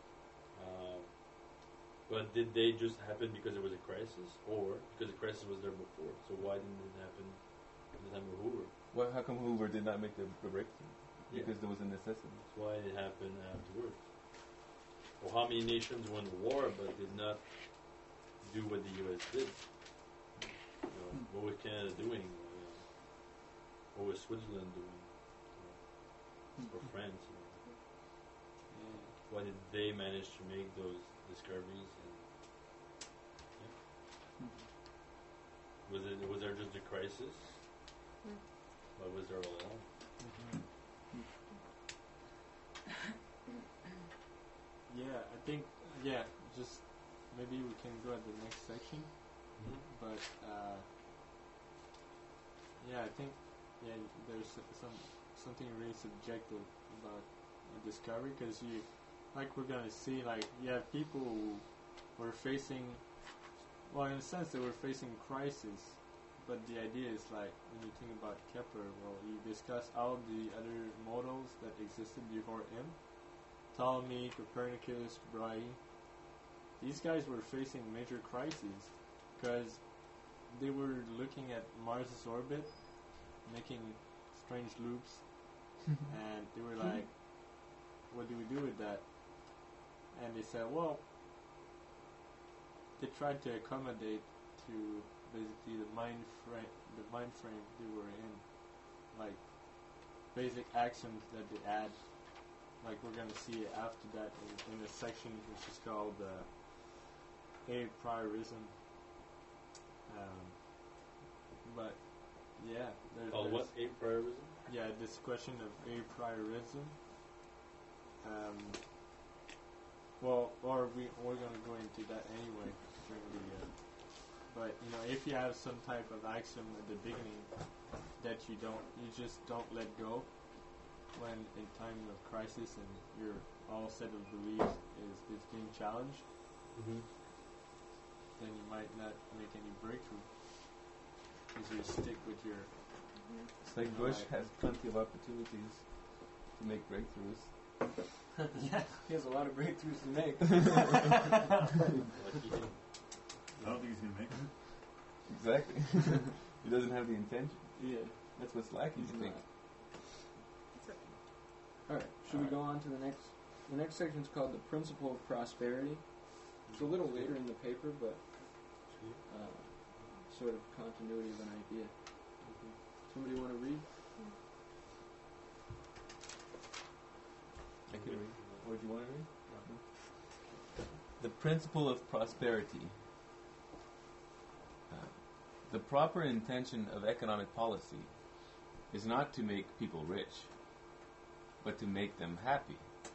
But did they just happen because there was a crisis, or because the crisis was there before? So why didn't it happen at the time of Hoover? Well, how come Hoover did not make the breakthrough? Yeah. Because there was a necessity. That's why it happened afterwards. Or how many nations won the war but did not do what the U.S. did? What was Canada doing? What was Switzerland doing? Or France? Why did they manage to make those discoveries? And, was there just a crisis? Or was there all along? Yeah, I think, just maybe we can go at the next section. But, I think, there's something really subjective about discovery, because like we're going to see, like, you have people who were facing, well, in a sense, they were facing crisis, but the idea is, like, when you think about Kepler, well, he discussed all the other models that existed before him, Ptolemy, Copernicus, Brahe. These guys were facing major crises, because they were looking at Mars's orbit, making strange loops, and they were like, what do we do with that? And they said, well, they tried to accommodate to basically the mind frame they were in, like basic axioms that they add, like we're going to see after that in a section which is called a priorism. But yeah, there's what a priorism? Yeah, this question of a priorism. Well, or we're going to go into that anyway during the. But if you have some type of axiom at the beginning that you just don't let go when in time of crisis and your all set of beliefs is being challenged, then you might not make any breakthrough because you stick with your. It's like Bush has plenty of opportunities to make breakthroughs. Yeah, he has a lot of breakthroughs to make. I don't think he's going to make it. Exactly. He doesn't have the intention. Yeah. That's what's lacking, I think. Alright, should we go on to the next? The next section is called the Principle of Prosperity. It's a little later in the paper, but sort of continuity of an idea. Somebody want to read? I can read. Or do you want to read? The principle of prosperity. The proper intention of economic policy is not to make people rich, but to make them happy.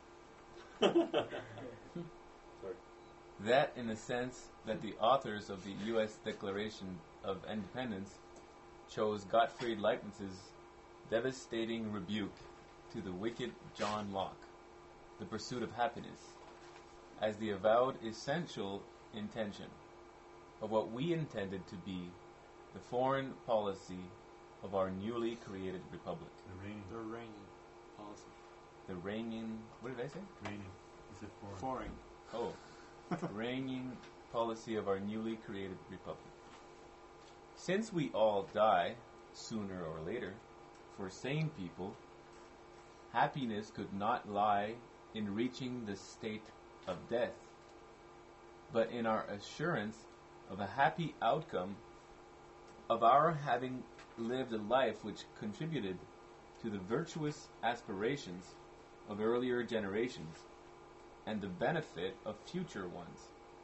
Sorry. That in the sense that the authors of the U.S. Declaration of Independence chose Gottfried Leibniz's devastating rebuke to the wicked John Locke, the pursuit of happiness, as the avowed essential intention of what we intended to be the foreign policy of our newly created republic. The reigning policy. The reigning... What did I say? Reigning. Is it foreign? Foreign. Oh. Reigning policy of our newly created republic. Since we all die, sooner or later, for sane people, happiness could not lie in reaching the state of death, but in our assurance of a happy outcome of our having lived a life which contributed to the virtuous aspirations of earlier generations and the benefit of future ones.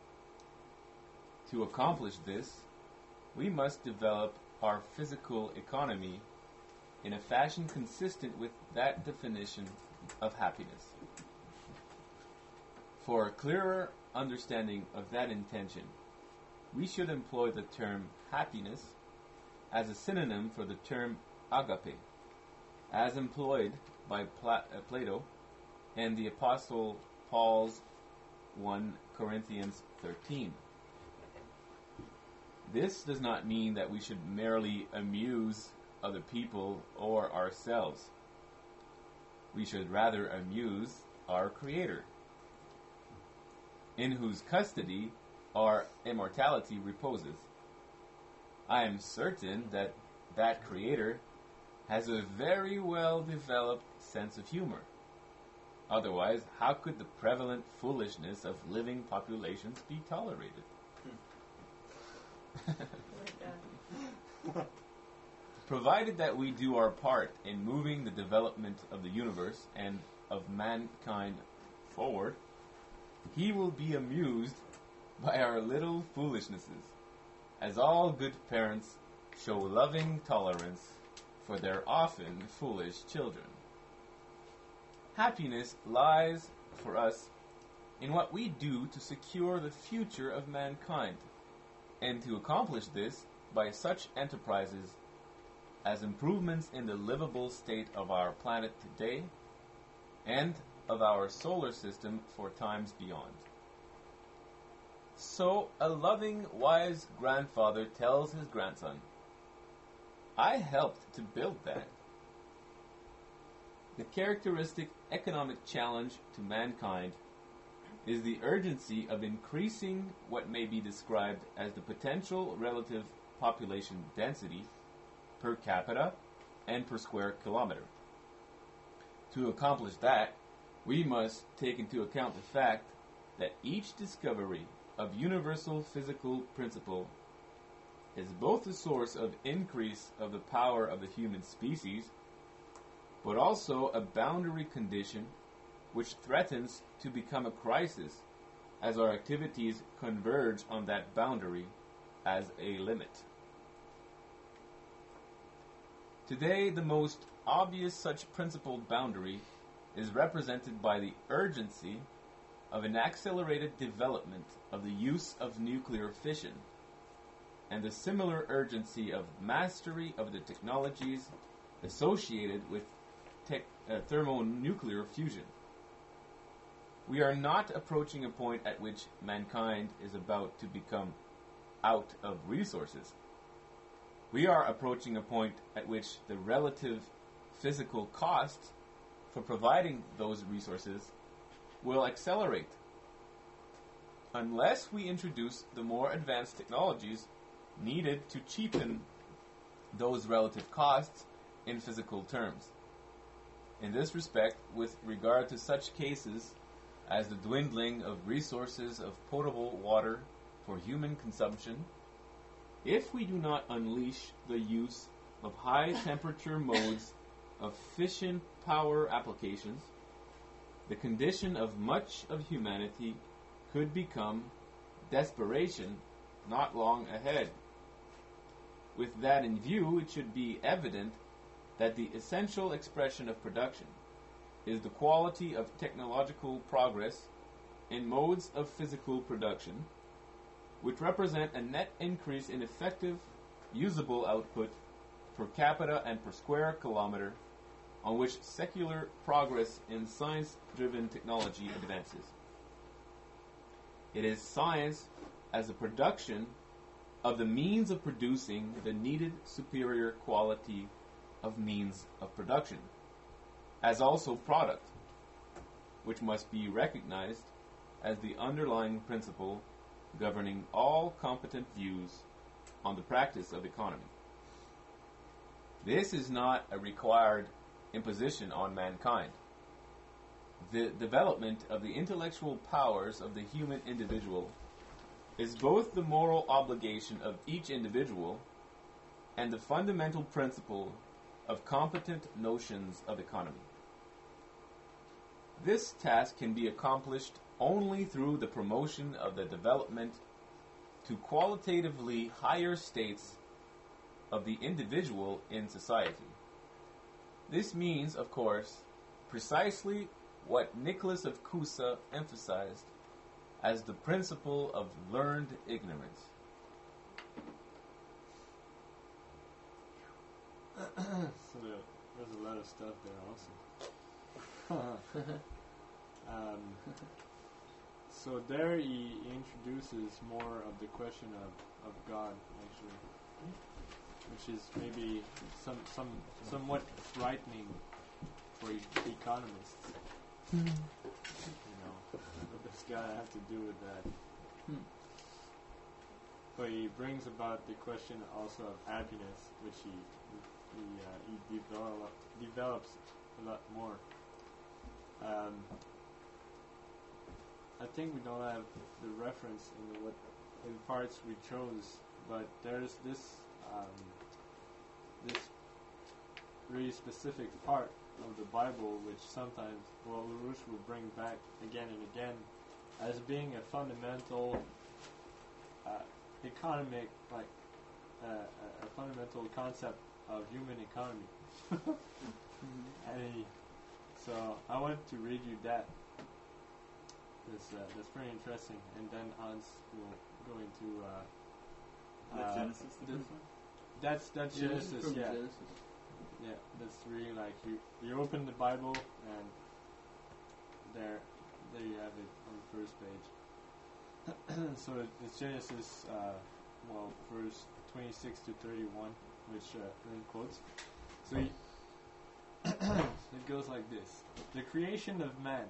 To accomplish this, we must develop our physical economy in a fashion consistent with that definition of happiness. For a clearer understanding of that intention, we should employ the term happiness as a synonym for the term agape, as employed by Plato and the Apostle Paul's 1 Corinthians 13. This does not mean that we should merely amuse other people or ourselves. We should rather amuse our Creator, in whose custody our immortality reposes. I am certain that that Creator has a very well developed sense of humor. Otherwise, how could the prevalent foolishness of living populations be tolerated? Provided that we do our part in moving the development of the universe and of mankind forward, he will be amused by our little foolishnesses, as all good parents show loving tolerance for their often foolish children. Happiness lies for us in what we do to secure the future of mankind, and to accomplish this by such enterprises as improvements in the livable state of our planet today and of our solar system for times beyond. So a loving, wise grandfather tells his grandson, I helped to build that. The characteristic economic challenge to mankind is the urgency of increasing what may be described as the potential relative population density per capita and per square kilometer. To accomplish that, we must take into account the fact that each discovery of universal physical principle is both a source of increase of the power of the human species, but also a boundary condition which threatens to become a crisis as our activities converge on that boundary as a limit. Today, the most obvious such principled boundary is represented by the urgency of an accelerated development of the use of nuclear fission, and the similar urgency of mastery of the technologies associated with thermonuclear fusion. We are not approaching a point at which mankind is about to become out of resources. We are approaching a point at which the relative physical costs for providing those resources will accelerate. Unless we introduce the more advanced technologies needed to cheapen those relative costs in physical terms. In this respect, with regard to such cases as the dwindling of resources of potable water for human consumption, if we do not unleash the use of high temperature modes of fission power applications, the condition of much of humanity could become desperation not long ahead. With that in view, it should be evident that the essential expression of production is the quality of technological progress in modes of physical production, which represent a net increase in effective, usable output per capita and per square kilometer, on which secular progress in science-driven technology advances. It is science as a production of the means of producing the needed superior quality of means of production, as also product, which must be recognized as the underlying principle governing all competent views on the practice of economy. This is not a required imposition on mankind. The development of the intellectual powers of the human individual is both the moral obligation of each individual and the fundamental principle of competent notions of economy. This task can be accomplished only through the promotion of the development to qualitatively higher states of the individual in society, This means, of course, precisely what Nicholas of Cusa emphasized as the principle of learned ignorance. So there's a lot of stuff there also. So there he introduces more of the question of God, actually, which is maybe somewhat frightening for economists. You know, what does God have to do with that? But he brings about the question also of happiness, which he develops a lot more. I think we don't have the reference in parts we chose, but there's this really specific part of the Bible which sometimes LaRouche will bring back again and again as being a fundamental economic, a fundamental concept of human economy. So I want to read you that. That's pretty interesting. And then Hans will go into Genesis, the first one? That's Genesis, From yeah. Genesis. Yeah, that's really like you open the Bible and there you have it on the first page. So it's Genesis, verse 26 to 31, which in quotes. So it goes like this: the creation of man.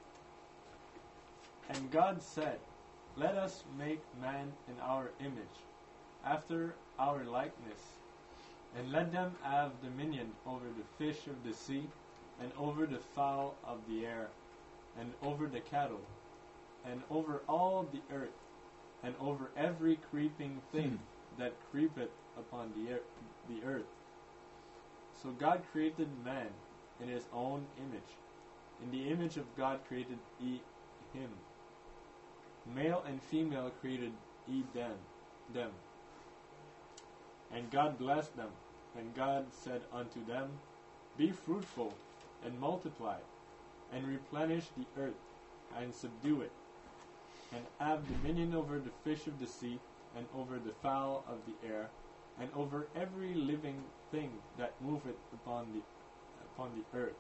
And God said, "Let us make man in our image, after our likeness, and let them have dominion over the fish of the sea, and over the fowl of the air, and over the cattle, and over all the earth, and over every creeping thing that creepeth upon the earth." So God created man in his own image. In the image of God created he him. Male and female created he them. And God blessed them. And God said unto them, "Be fruitful, and multiply, and replenish the earth, and subdue it, and have dominion over the fish of the sea, and over the fowl of the air, and over every living thing that moveth upon the earth."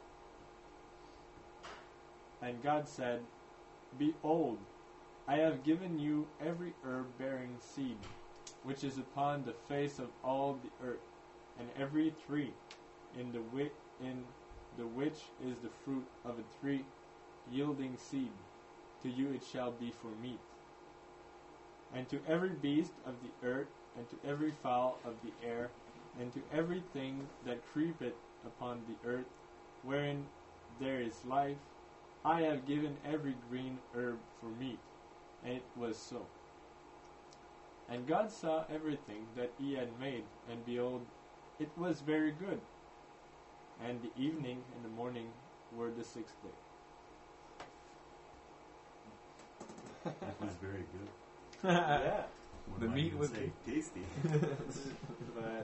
And God said, "Behold, I have given you every herb bearing seed, which is upon the face of all the earth, and every tree in the which is the fruit of a tree yielding seed. To you it shall be for meat. And to every beast of the earth, and to every fowl of the air, and to everything that creepeth upon the earth, wherein there is life, I have given every green herb for meat." And it was so. And God saw everything that he had made, and behold, it was very good. And the evening and the morning were the sixth day. It was very good. Yeah. One The might meat even was say tasty. But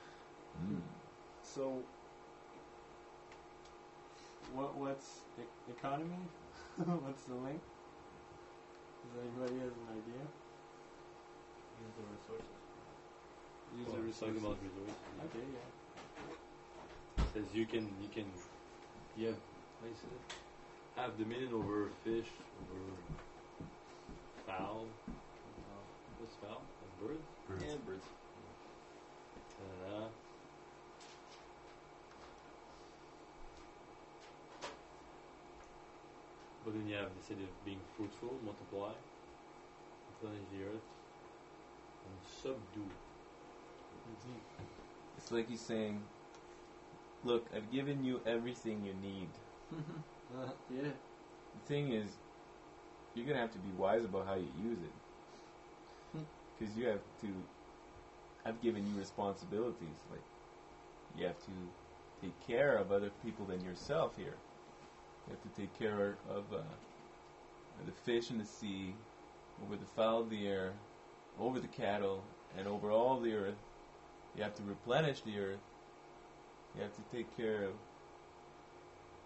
so what's economy? What's the link? Does anybody has an idea? Use the resources. Use Well, the it's talking about resources. resources. Okay, yeah. It says you have how you say it? Have dominion over fish, over fowl. What's fowl? And birds. Birds. Yeah, birds. But then you have the city of being fruitful, multiply, replenish the earth, and subdue. It's like he's saying, "Look, I've given you everything you need. Yeah. The thing is, you're going to have to be wise about how you use it. Because you have to... I've given you responsibilities. Like, you have to take care of other people than yourself here. You have to take care of the fish in the sea, over the fowl of the air, over the cattle, and over all the earth. You have to replenish the earth. You have to take care of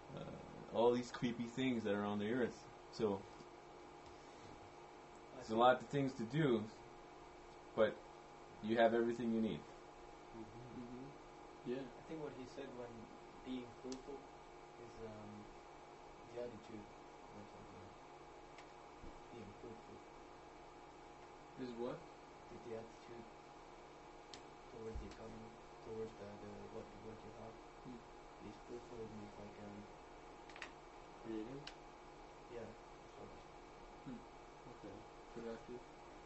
all these creepy things that are on the earth. So there's a lot of things to do, but you have everything you need. Yeah. I think what he said when being fruitful is the attitude or something. Being fruitful. Is what? The attitude towards the economy, towards the what you have. Is fruitful means like Creative? yeah. Sort of. Okay. Productive.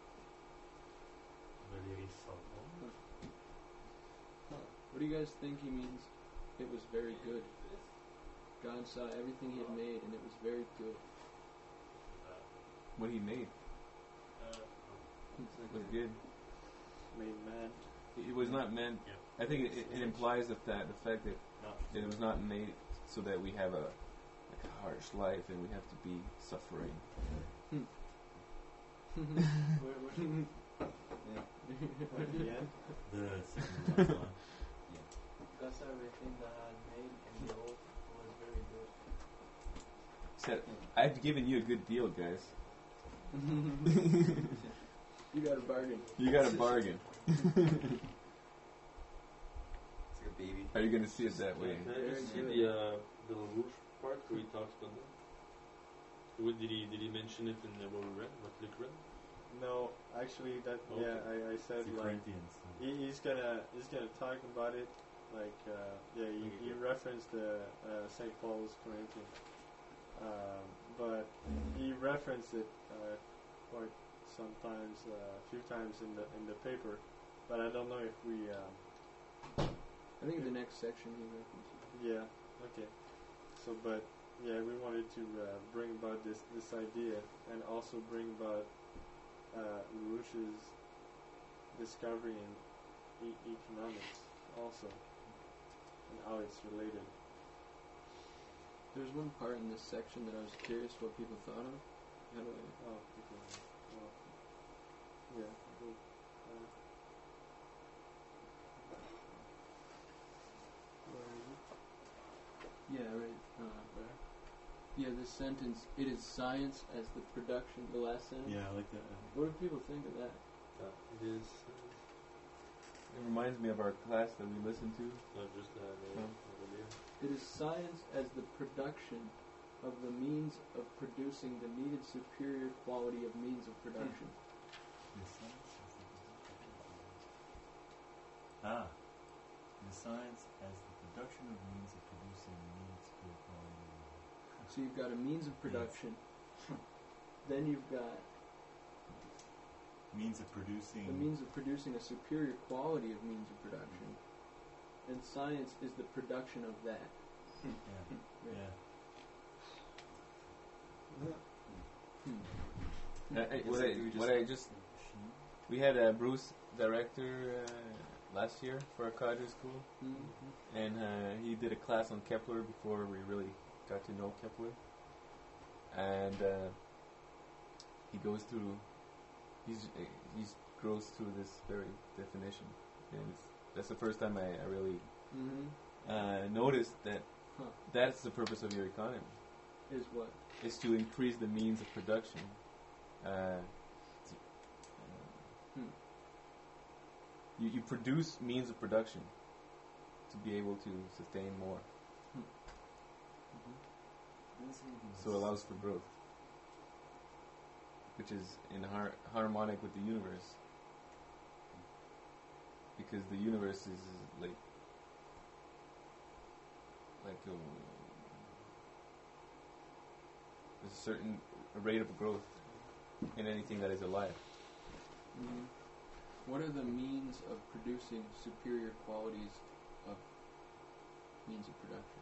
Very subtle. What do you guys think he means? It was very good. God saw everything he had made, and it was very good. What he made was good. Made man. It was not meant. I think it implies the fact that it was not made so that we have a harsh life and we have to be suffering. At the end? The second last one. God saw everything that I had made, and the old was very good. Said, I've given you a good deal, guys. You got a bargain. You got a bargain. It's like a baby. Are you going to see it that way? Can I just see the LaRouche part where he talks about that? Did he mention it in what we read, what Luke read? No, actually, that Okay. I said The like Corinthians. he's gonna talk about it. Like he referenced Saint Paul's Corinthians, but he referenced it quite sometimes, a few times in the paper. But I don't know if we. I think in the next section he references. Yeah. Okay. So, but yeah, we wanted to bring about this idea, and also bring about LaRouche's discovery in economics also, and how it's related. There's one part in this section that I was curious what people thought of. How do I? Oh, okay. Well, yeah. Cool. Where is it? Yeah, right. Yeah, this sentence. It is science as the production. The last sentence. Yeah, I like that. What do people think of that? It is It reminds me of our class that we listened to. not just that. It is science as the production of the means of producing the needed superior quality of means of production. The science as the the science as the production of means of producing needs for quality. So you've got a means of production. Then you've got Means of producing. the means of producing a superior quality of means of production. And science is the production of that. Yeah. We had Bruce, director, last year for our cadre school, and he did a class on Kepler before we really got to know Kepler, and he goes through, he's goes through this very definition, and that's the first time I really noticed that that's the purpose of your economy. Is what? Is to increase the means of production. You produce means of production to be able to sustain more. So it allows for growth, which is in harmonic with the universe, because the universe is like there's a certain rate of growth in anything that is alive. What are the means of producing superior qualities of means of production?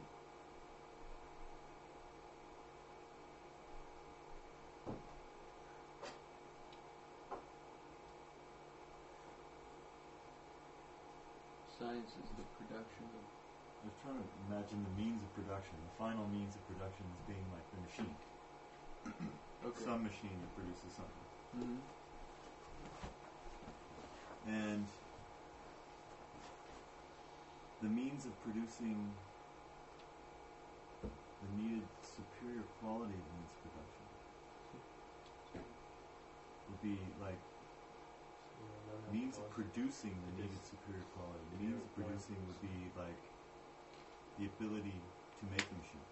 Science is the production of. I was trying to imagine the means of production, the final means of production as being like the machine. Okay. Some machine that produces something. And the means of producing the needed superior quality of means production would be like means of producing the needed superior quality. The means of producing would be like the ability to make a machine.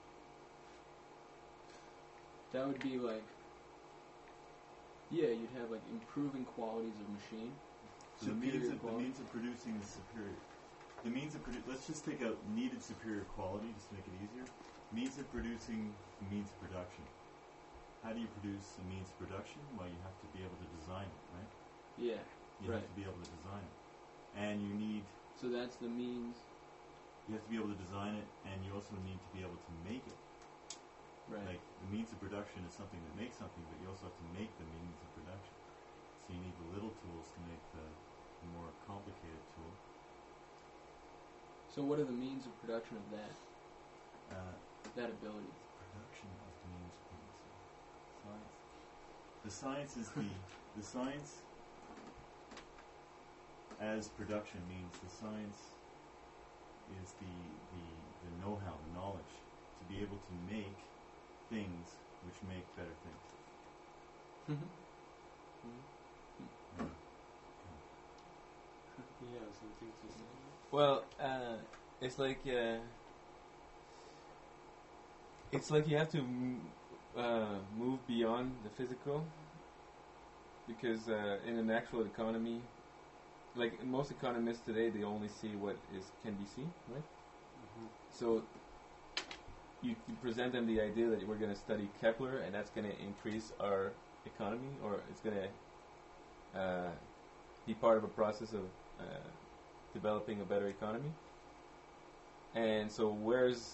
That would be like, yeah, you'd have like improving qualities of machine. So the means of producing is superior. The means of let's just take out needed superior quality just to make it easier. Means of producing means of production. How do you produce a means of production? Well, you have to be able to design it, right? Yeah. You have to be able to design it. And you need... So that's the means. You have to be able to design it, and you also need to be able to make it. Right. Like, the means of production is something that makes something, but you also have to make the means of production. So you need the little tools to make the more complicated tool. So what are the means of production of that? That ability. Production of the means of production. Science. The science is the science as production means the science is the know-how, the knowledge to be able to make things which make better things. Yeah, something to say. Well, it's like you have to move beyond the physical, because in an actual economy, like most economists today, they only see what can be seen, right? Mm-hmm. So you present them the idea that we're going to study Kepler, and that's going to increase our economy, or it's going to be part of a process of developing a better economy. And so where's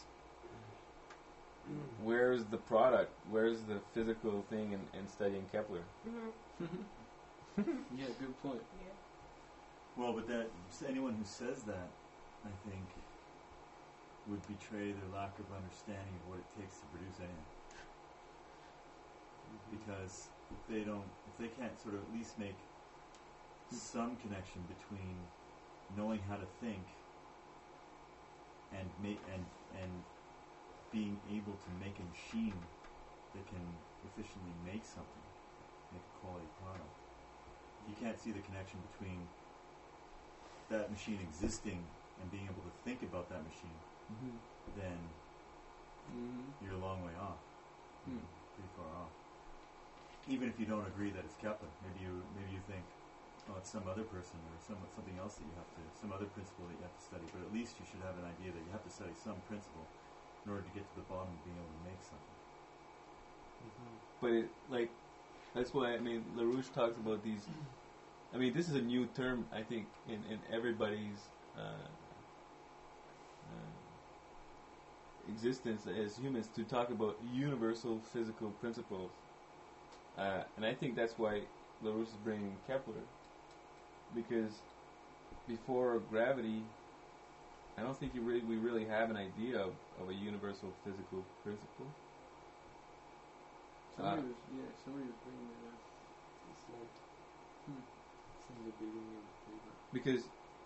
the product? Where's the physical thing in studying Kepler? Yeah, good point. Yeah. Well, but anyone who says that, I think, would betray their lack of understanding of what it takes to produce anything. Because if they can't sort of at least make some connection between knowing how to think and being able to make a machine that can efficiently make something, make a quality product. You can't see the connection between that machine existing and being able to think about that machine, then you're a long way off, pretty far off. Even if you don't agree that it's Kepler, maybe you think, oh, it's some other person or something else that you have to, some other principle that you have to study. But at least you should have an idea that you have to study some principle in order to get to the bottom of being able to make something. But that's why, I mean, LaRouche talks about these. I mean, this is a new term, I think, in everybody's existence as humans, to talk about universal physical principles. And I think that's why LaRouche is bringing Kepler, because before gravity, I don't think we really have an idea of a universal physical principle. Somebody was bringing that up. It's like it's in the beginning of the paper. Because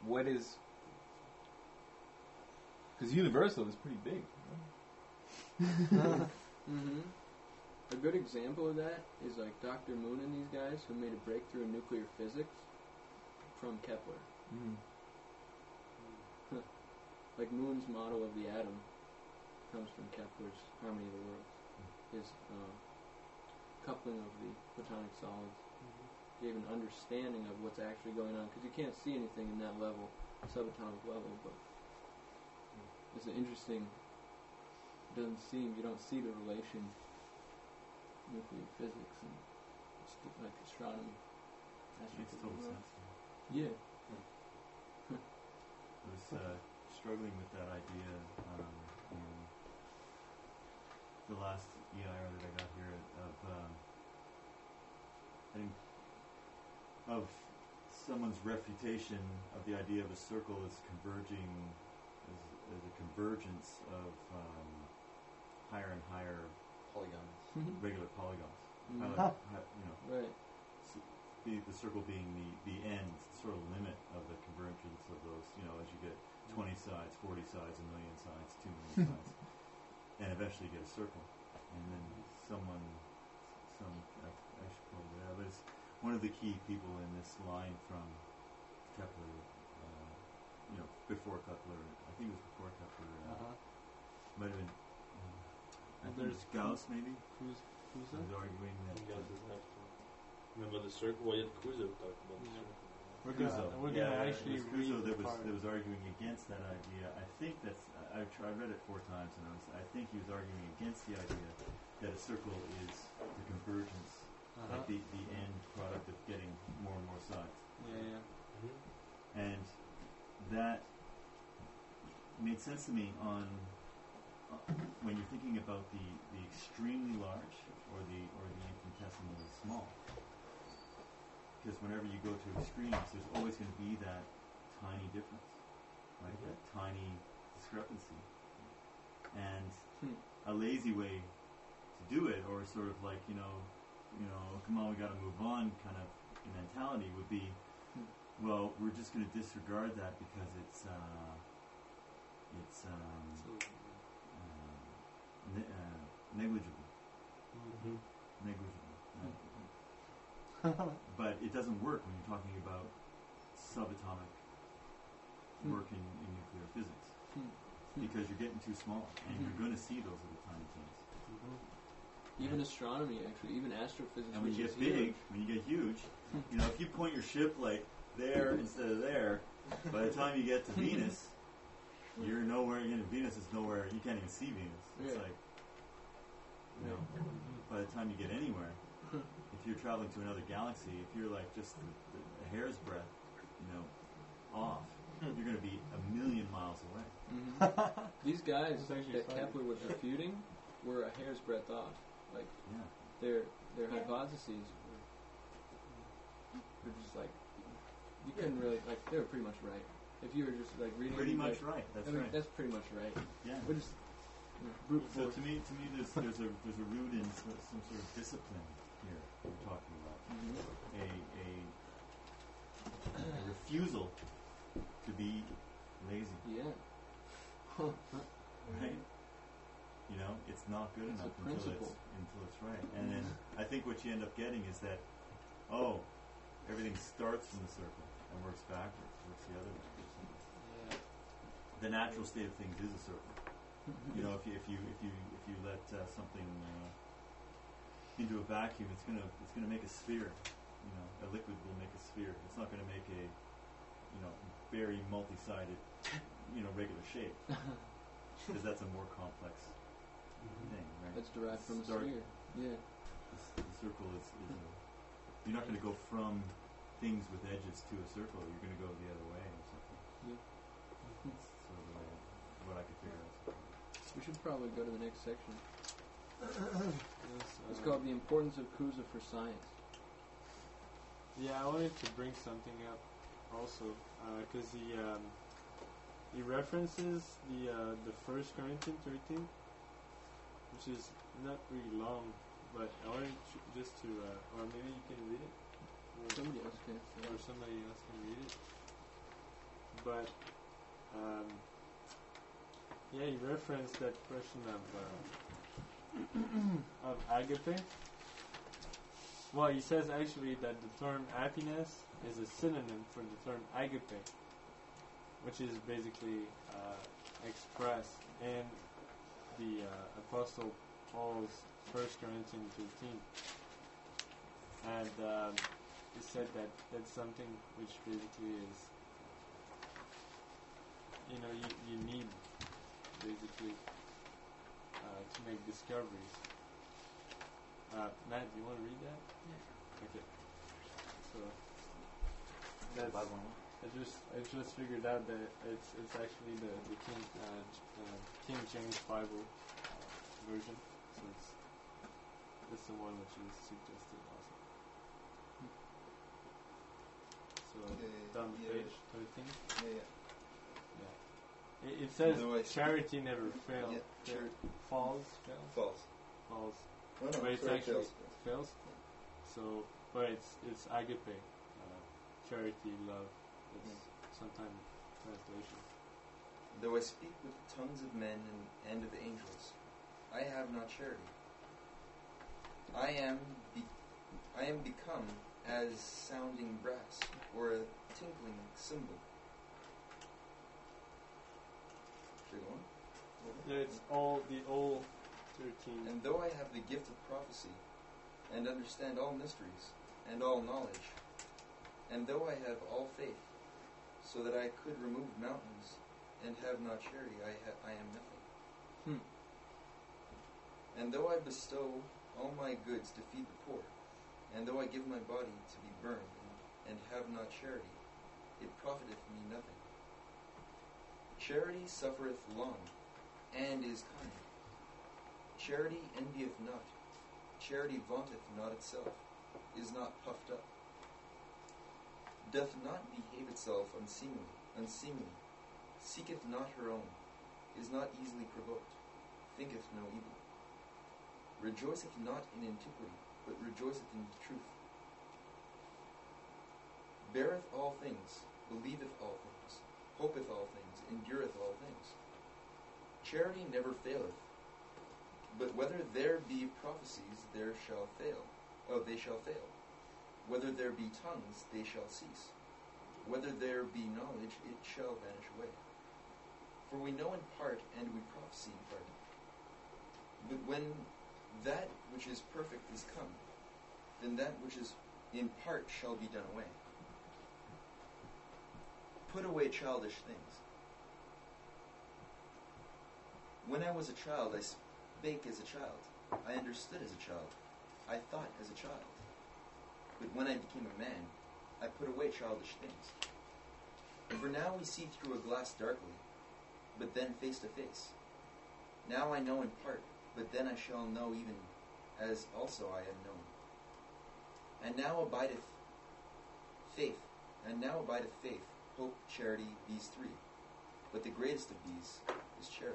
universal is pretty big. Right? A good example of that is like Dr. Moon and these guys who made a breakthrough in nuclear physics from Kepler. Like Moon's model of the atom comes from Kepler's harmony of the worlds. His coupling of the photonic solids gave an understanding of what's actually going on, because you can't see anything in that level, subatomic level, but it's an interesting, you don't see the relation nuclear physics and like astronomy. Makes total sense. Yeah. I was struggling with that idea in the last EIR that I got here of someone's refutation of the idea of a circle as converging as a convergence of higher and higher Polygons. regular polygons. Right. The circle being the end, sort of limit of the convergence of those, as you get 20 sides, 40 sides, a million sides, 2 million sides. and eventually get a circle. And then I should probably that, but it's one of the key people in this line from Kepler, before Kepler. I think it was before Kepler. Might have been. I think it was Gauss, maybe. Who's Who that? was arguing that. Remember the circle? Well, yeah, Kuzo talked about the Yeah. circle. We're gonna actually it was read Kuzo the that part. was arguing against that idea. I think that's I read it 4 times, and I think he was arguing against the idea that a circle is the convergence, like the end product of getting more and more sides. Yeah. And that made sense to me on when you're thinking about the extremely large or the infinitesimally small. Because whenever you go to extremes, there's always going to be that tiny difference, right? That tiny discrepancy. And a lazy way to do it, or sort of like, come on, we got to move on kind of mentality would be, well, we're just going to disregard that because it's negligible. But it doesn't work when you're talking about subatomic work in nuclear physics, because you're getting too small, and you're going to see those little tiny things. Even astronomy, actually, even astrophysics. And when you get big, when you get huge, if you point your ship like there instead of there, by the time you get to Venus, you're nowhere. Venus is nowhere. You can't even see Venus. It's like, by the time you get anywhere, if you're traveling to another galaxy, if you're like just a hair's breadth, off, you're going to be a million miles away. These guys That's actually that funny. Kepler was refuting were a hair's breadth off. Like their hypotheses were just like you couldn't really they were pretty much right. If you were just like reading, Pretty much right. That's right. That's pretty much right. Yeah. We're just brute So force. to me, there's a root in some sort of discipline here we're talking about. A refusal to be lazy. Yeah. Right? It's not good It's enough a principle. until it's right. And then I think what you end up getting is that, everything starts from the circle and works backwards, works the other way. The natural state of things is a circle. If you let something into a vacuum, it's gonna make a sphere. A liquid will make a sphere. It's not gonna make a very multi-sided regular shape, because that's a more complex thing, right? That's derived from a sphere. Yeah. The circle is you're not going to go from things with edges to a circle. You're going to go the other way or something. Yeah. That's sort of what I could figure out. We should probably go to the next section. Yes, It's called The Importance of Kuza for Science. Yeah, I wanted to bring something up also, because he references the 1 Corinthians 13, which is not really long, but I wanted just to, or maybe you can read it, Somebody else can. or somebody else can read it. But he referenced that question of agape. Well, he says actually that the term happiness is a synonym for the term agape, which is basically expressed in the Apostle Paul's 1 Corinthians 13. And he said that that's something which basically is, you need basically to make discoveries. Matt, do you want to read that? Yeah. Okay. So that's, I just figured out that it's actually the King James Bible version. So it's the one which is suggested also. So down the page 13. It says charity never fails. Falls. Oh, no, But it's sorry, actually fails. So, but it's agape, charity, love. It's sometimes translation. Though I speak with the tongues of men and of angels, I have not charity. I am become as sounding brass or a tinkling cymbal. Should I go on? Yeah, it's all the old 13. And though I have the gift of prophecy, and understand all mysteries, and all knowledge, and though I have all faith, so that I could remove mountains, and have not charity, I am nothing. And though I bestow all my goods to feed the poor, and though I give my body to be burned, and have not charity, it profiteth me nothing. Charity suffereth long, and is kind. Charity envieth not. Charity vaunteth not itself, is not puffed up, doth not behave itself unseemly, seeketh not her own, is not easily provoked, thinketh no evil, rejoiceth not in antiquity, but rejoiceth in the truth, beareth all things, believeth all things, hopeth all things, endureth all things. Charity never faileth. But whether there be prophecies, they shall fail. Whether there be tongues, they shall cease. Whether there be knowledge, it shall vanish away. For we know in part, and we prophesy in part. But when that which is perfect is come, then that which is in part shall be done away. Put away childish things. When I was a child, I spake as a child. I understood as a child. I thought as a child. But when I became a man, I put away childish things. For now we see through a glass darkly, but then face to face. Now I know in part, but then I shall know even as also I am known. And now abideth faith, hope, charity, these three. But the greatest of these is charity.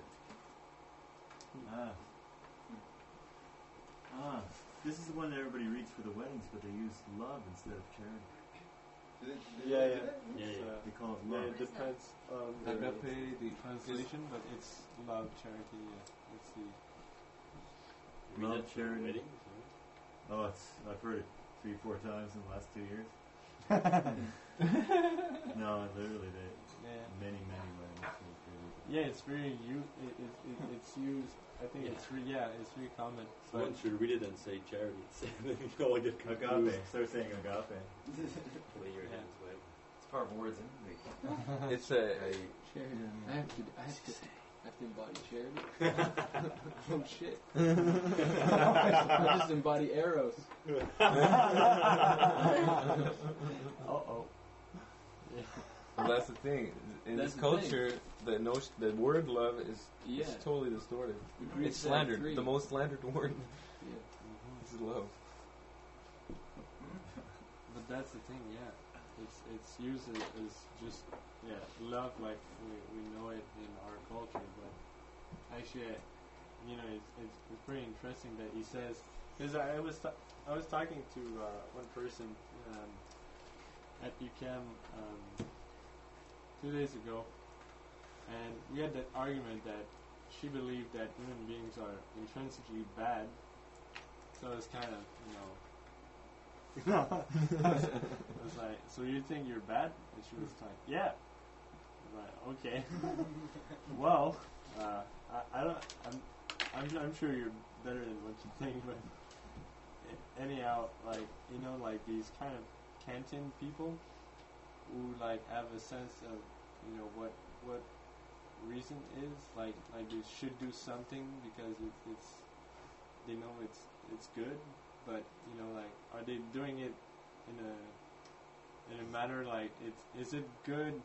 This is the one that everybody reads for the weddings, but they use love instead of charity. Yeah. They call it Yeah, love. it depends on Agape, the translation, but it's love, charity. Yeah, it's the Love, Read that for charity. weddings, Oh, I've heard it 3-4 times in the last 2 years. No, literally, yeah. many weddings. Yeah, it's very it's used. I think it's very common. Someone should read it and say charity. Then you all get Agape. confused. Start saying agape. Lay your hands wide. It's part of words, isn't it? It's a charity. I have to embody charity. Oh shit! I just embody arrows. Uh-oh. well, that's the thing. In That's this the culture, the word love is Yeah. totally distorted. The Greek It's said slandered. three. The most slandered word Yeah. is love. But that's the thing, yeah. It's used as just love like we know it in our culture, but actually, it's pretty interesting that he says, because I was talking to one person at UCAM 2 days ago, and we had that argument that she believed that human beings are intrinsically bad, so it's kind of I was like, so you think you're bad? And she was like, yeah. I'm like, okay. Well, I'm sure you're better than what you think, but anyhow, like these kind of Kantian people who like have a sense of what reason is, like they should do something because it's they know it's good. But are they doing it in a manner like is it good?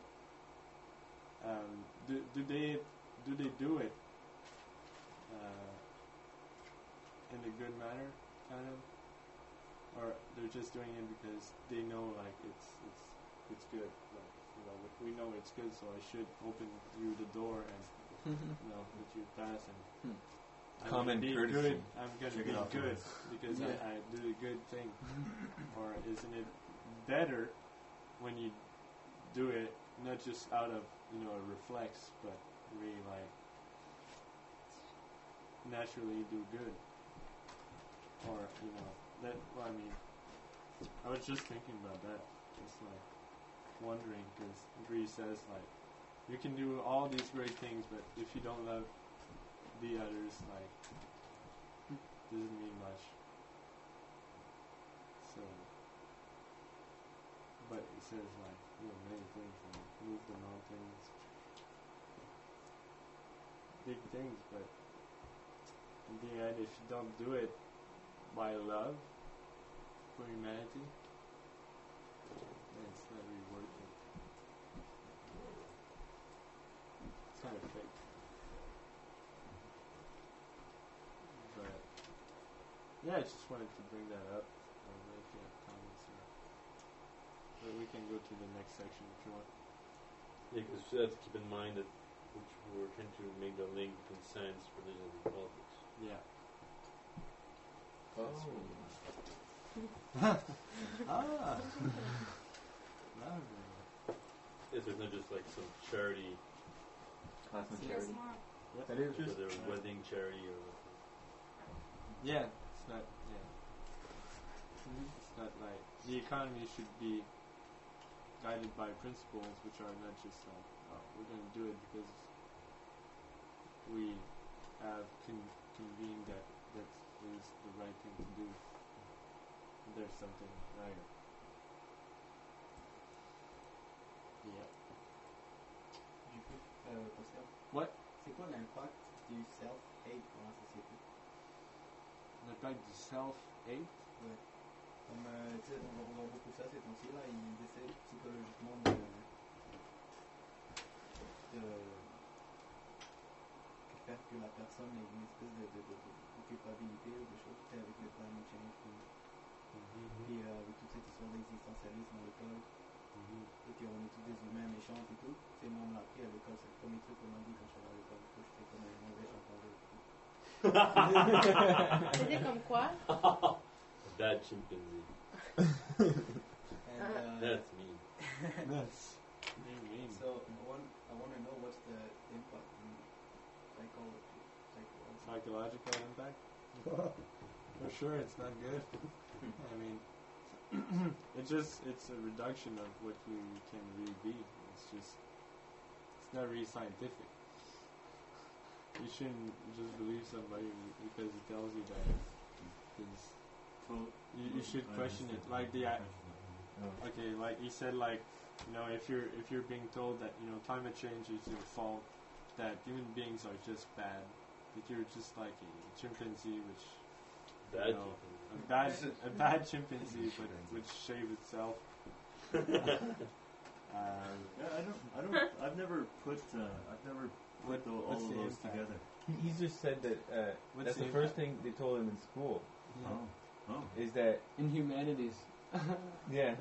Do they do it in a good manner, kind of, or they're just doing it because they know like it's good? Like we know it's good, so I should open you the door and let you pass and. Common be courtesy. good. I'm gonna Check be it out good first. because Yeah. I do the good thing. Or isn't it better when you do it not just out of a reflex, but really like naturally do good, or that. Well, I mean, I was just thinking about that, just like wondering, because Bree says like you can do all these great things, but if you don't love the others, like doesn't mean much. So, but it says like many things, like move the mountains, big things, but in the end, if you don't do it by love for humanity, then it's not really worth it. It's kind of fake. But yeah, I just wanted to bring that up. I don't know if you have comments or. But we can go to the next section if you want. Yeah, because you have to keep in mind that we're trying to make the link between science, religion, and politics. Yeah. Oh. Yes, there's not just like some charity, Cosmic See you charity. tomorrow. That is just whether wedding charity or Yeah, it's not. Yeah. It's not like the economy should be guided by principles which are not just like, oh, we're going to do it because we have convened that is the right thing to do. There's something higher. Yeah. Du coup, Pascal, What? c'est quoi l'impact du self-hate dans la société? L'impact du self-hate? Ouais. Comme, tu sais, on voit beaucoup ça ces temps-ci, là, ils essaient psychologiquement de faire que la personne ait une espèce de culpabilité ou des choses, tu sais, avec le climate change, puis avec toute cette histoire d'existentialisme à l'école, et qu'on est tous des humains méchants et tout. Tu sais, moi, on m'a appris à l'école, c'est le premier truc qu'on m'a dit quand je suis allé à l'école, que j'étais comme un mauvais chanteur. C'était comme quoi? that chimpanzee. And, That's me. That's mean. so I want to know what's the impact in psychology. Psychological impact? For sure, it's not good. I mean, it's a reduction of what you can really be. It's not really scientific. You shouldn't just believe somebody because he tells you that. Because you should question it. Like okay, like he said, like if you're being told that climate change is your fault, that human beings are just bad, that you're just like a chimpanzee, which Bad a bad chimpanzee, but which shaves itself. I've never put all What's of the those impact? together. He's just said that What's that's the the first impact? thing they told him in school Oh. is that In humanities. yeah.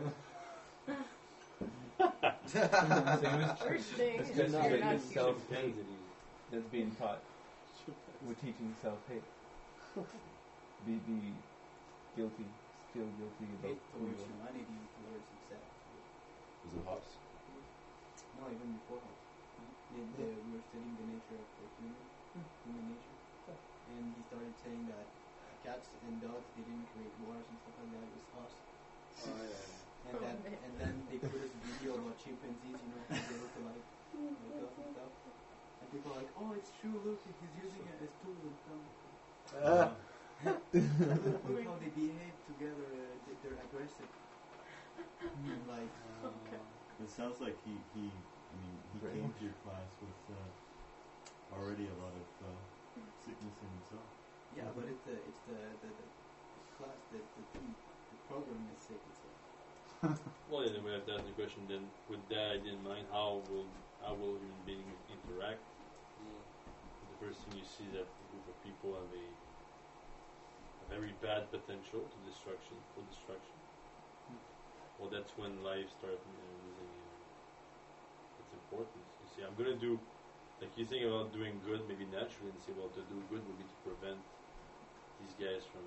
So he was First thing is Especially you're with not this human. self-hate that's being taught. We're teaching self-hate. Be guilty, feel guilty about Hate who you towards are. humanity, towards himself. Was it Hobbes? No, even before Hobbes. We were studying the nature of the human nature. And he started saying that cats and dogs, they didn't create wars and stuff like that, it was us. And then they put us a video about chimpanzees, because they look like us and stuff. And people are like, oh, it's true, look, he's using it as tools and stuff. Look how they behave together, they're aggressive. And like, It sounds like he Very came much. to your class with already a lot of sickness in himself. yeah, but it's the class, the program is sick itself. Well, yeah, then we have to ask the question. Then, with that idea in mind, how will human beings interact? The first thing you see is that a group of people have a very bad potential to destruction, for destruction. Well, that's when life starts losing its importance. You see, I'm gonna do, like you think about doing good, maybe naturally, and say, well, to do good would be to prevent these guys from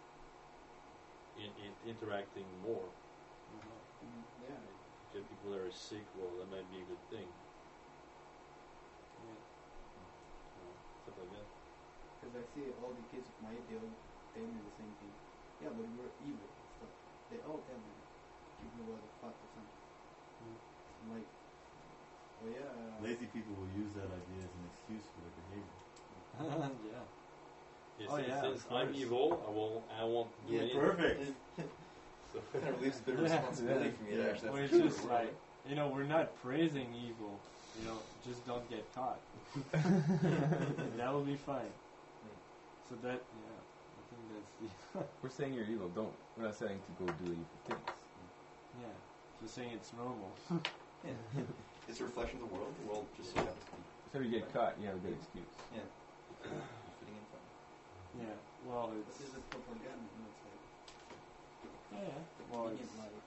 interacting more. Yeah. If you have people that are sick, well, that might be a good thing. Stuff like that. Because I see all the kids of my age, they all tell me the same thing. Yeah, but we're evil and stuff. They all tell me that. Give me what the fuck or something. I'm like, oh yeah. Lazy people will use that idea as an excuse for their behavior. Yeah. He Oh, says, yeah, since of I'm course. evil, I won't do anything. Perfect. So, Kind of leaves a bit of Yeah. responsibility for me to actually Well, have it's to do just the like, we're not praising evil. Just don't get caught. That will be fine. So that, I think that's the, We're saying you're evil. We're not saying to go do evil things. just saying it's normal. It's a reflection of the world. The world just so happens to be So if you get caught, you have a good excuse. fitting in fine. Yeah, well, But it's, this is propaganda, it's like well, convenient it's, life.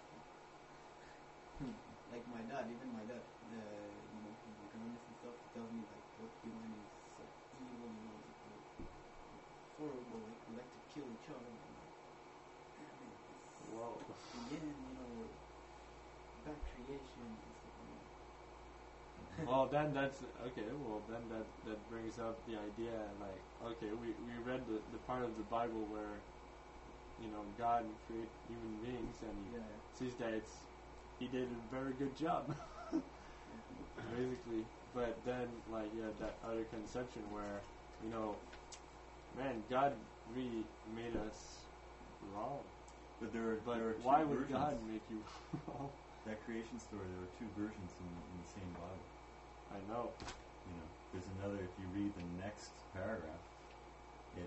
Like my dad, even my dad, he's economist and stuff, he tells me like what human is so evil, it's horrible, like we like to kill each other. And I'm like, damn it, it's Whoa. again, bad creation and stuff like that. well, then that's, okay, well, then that brings up the idea, like, okay, we read the part of the Bible where, God created human beings and he Yeah. sees that he did a very good job, basically. But then, that other conception where, man, God really made us wrong. But there are two why would versions. God make you wrong? That creation story, there are two versions in the same Bible. I know. There's another. If you read the next paragraph, it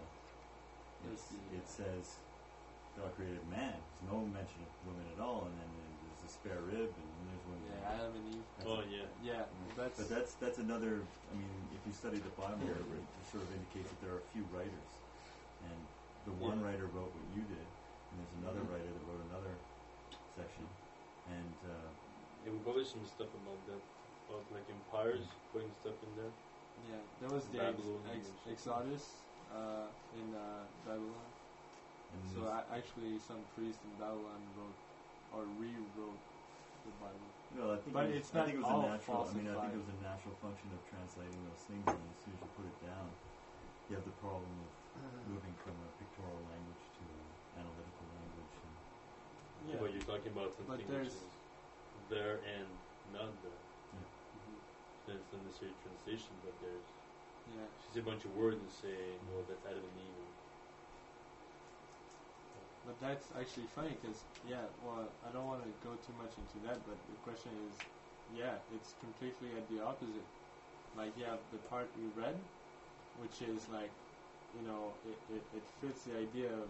says God created man. There's no mention of women at all, and then there's a spare rib, and then there's women. Yeah, Adam and Eve. oh yeah. Yeah, But that's another. I mean, if you study the Bible, it sort of indicates that there are a few writers, and the one writer wrote what you did, and there's another writer that wrote another section, and Yeah, we published some stuff about that, about like empires putting stuff in there. Yeah, there was the Babylonian Exodus in Babylon. and So there's- actually, some priest in Babylon wrote or rewrote the Bible. well, I think but it was, it's I not think it was all a natural. I mean, I think falsified. it was a natural function of translating those things, and as soon as you put it down, you have the problem of moving from a pictorial language to an analytical language. And Yeah, But you're talking about But something which there's- is there and not there. Yeah. There's not necessarily translation, but there's yeah. just a bunch of words and say, well, that's Adam and Eve. But that's actually funny because, well, I don't want to go too much into that, but the question is, it's completely at the opposite. Like, the part we read, which is like, it fits the idea of,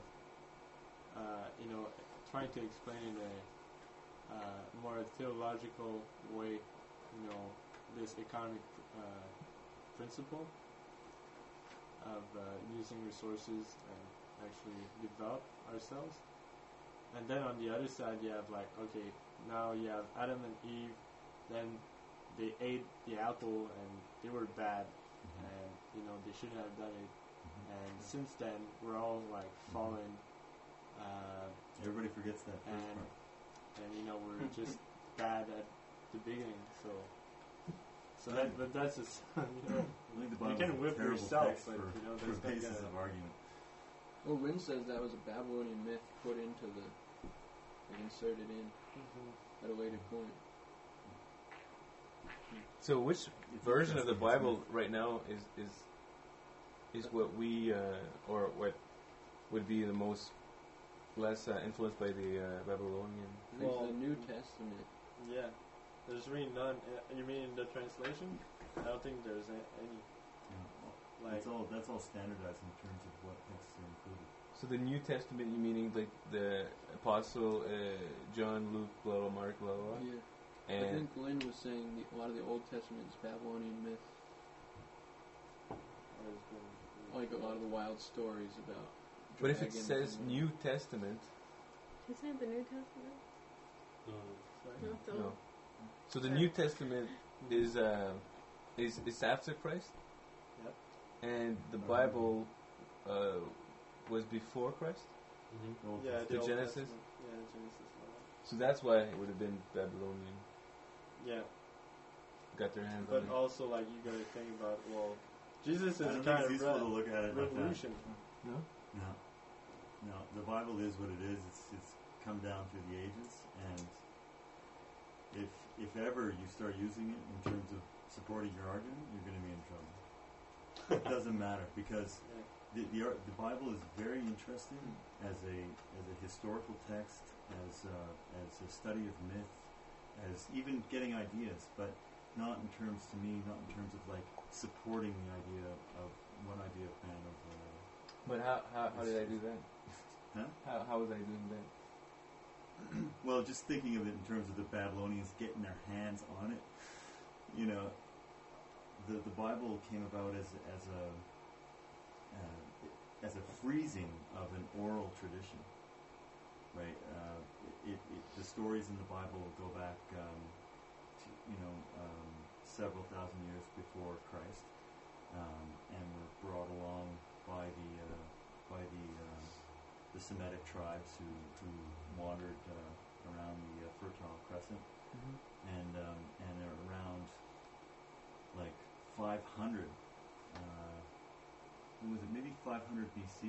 trying to explain in a more theological way, this economic principle of using resources and actually develop ourselves. And then on the other side you have like, okay, now you have Adam and Eve, then they ate the apple and they were bad and they shouldn't have done it, and since then we're all like fallen, everybody forgets that first and part. we're just bad at the beginning, so but that's just I think the Bible you can is a whip terrible yourself, text but for there's not basis gonna- of argument. Well, Wynn says that was a Babylonian myth put into and inserted in at a later point. So which version of the Bible right now is what we or what would be the most less influenced by the Babylonian? I think Well- the New Testament. Yeah, there's really none. You mean in the translation? I don't think there's any. Like, That's all standardized in terms of what texts are included. So the New Testament, you meaning like the Apostle John, Luke, blah blah, Mark, blah blah, Yeah. I and think Lynn was saying a lot of the Old Testament is Babylonian myth, like a lot of the wild stories about. but if it dragons says and- New Testament, Isn't it the New Testament? No. No, it's the no. So the New Testament is after Christ, Yep. and the Bible was before Christ. Mm-hmm. Old Yeah, Testament. the Old Genesis? Testament. Yeah, Genesis. So that's why it would have been Babylonian. Yeah, Got their hands but on it. also like you gotta think about, well, Jesus I is don't kind think it's of useful to look at it like that. revolution. No? No. The Bible is what it is. It's come down through the ages, and if ever you start using it in terms of supporting your argument, you're going to be in trouble. It doesn't matter because the Bible is very interesting as a historical text, as a study of myth, as even getting ideas, but not in terms of like supporting the idea of one idea of man over another. But how did I do that? Huh? How was I doing that? Well, just thinking of it in terms of the Babylonians getting their hands on it, you know, the Bible came about as a freezing of an oral tradition, right? The stories in the Bible go back, several thousand years before Christ, and were brought along by the Semitic tribes who wandered around the Fertile Crescent, and around like 500. Was it maybe 500 BC?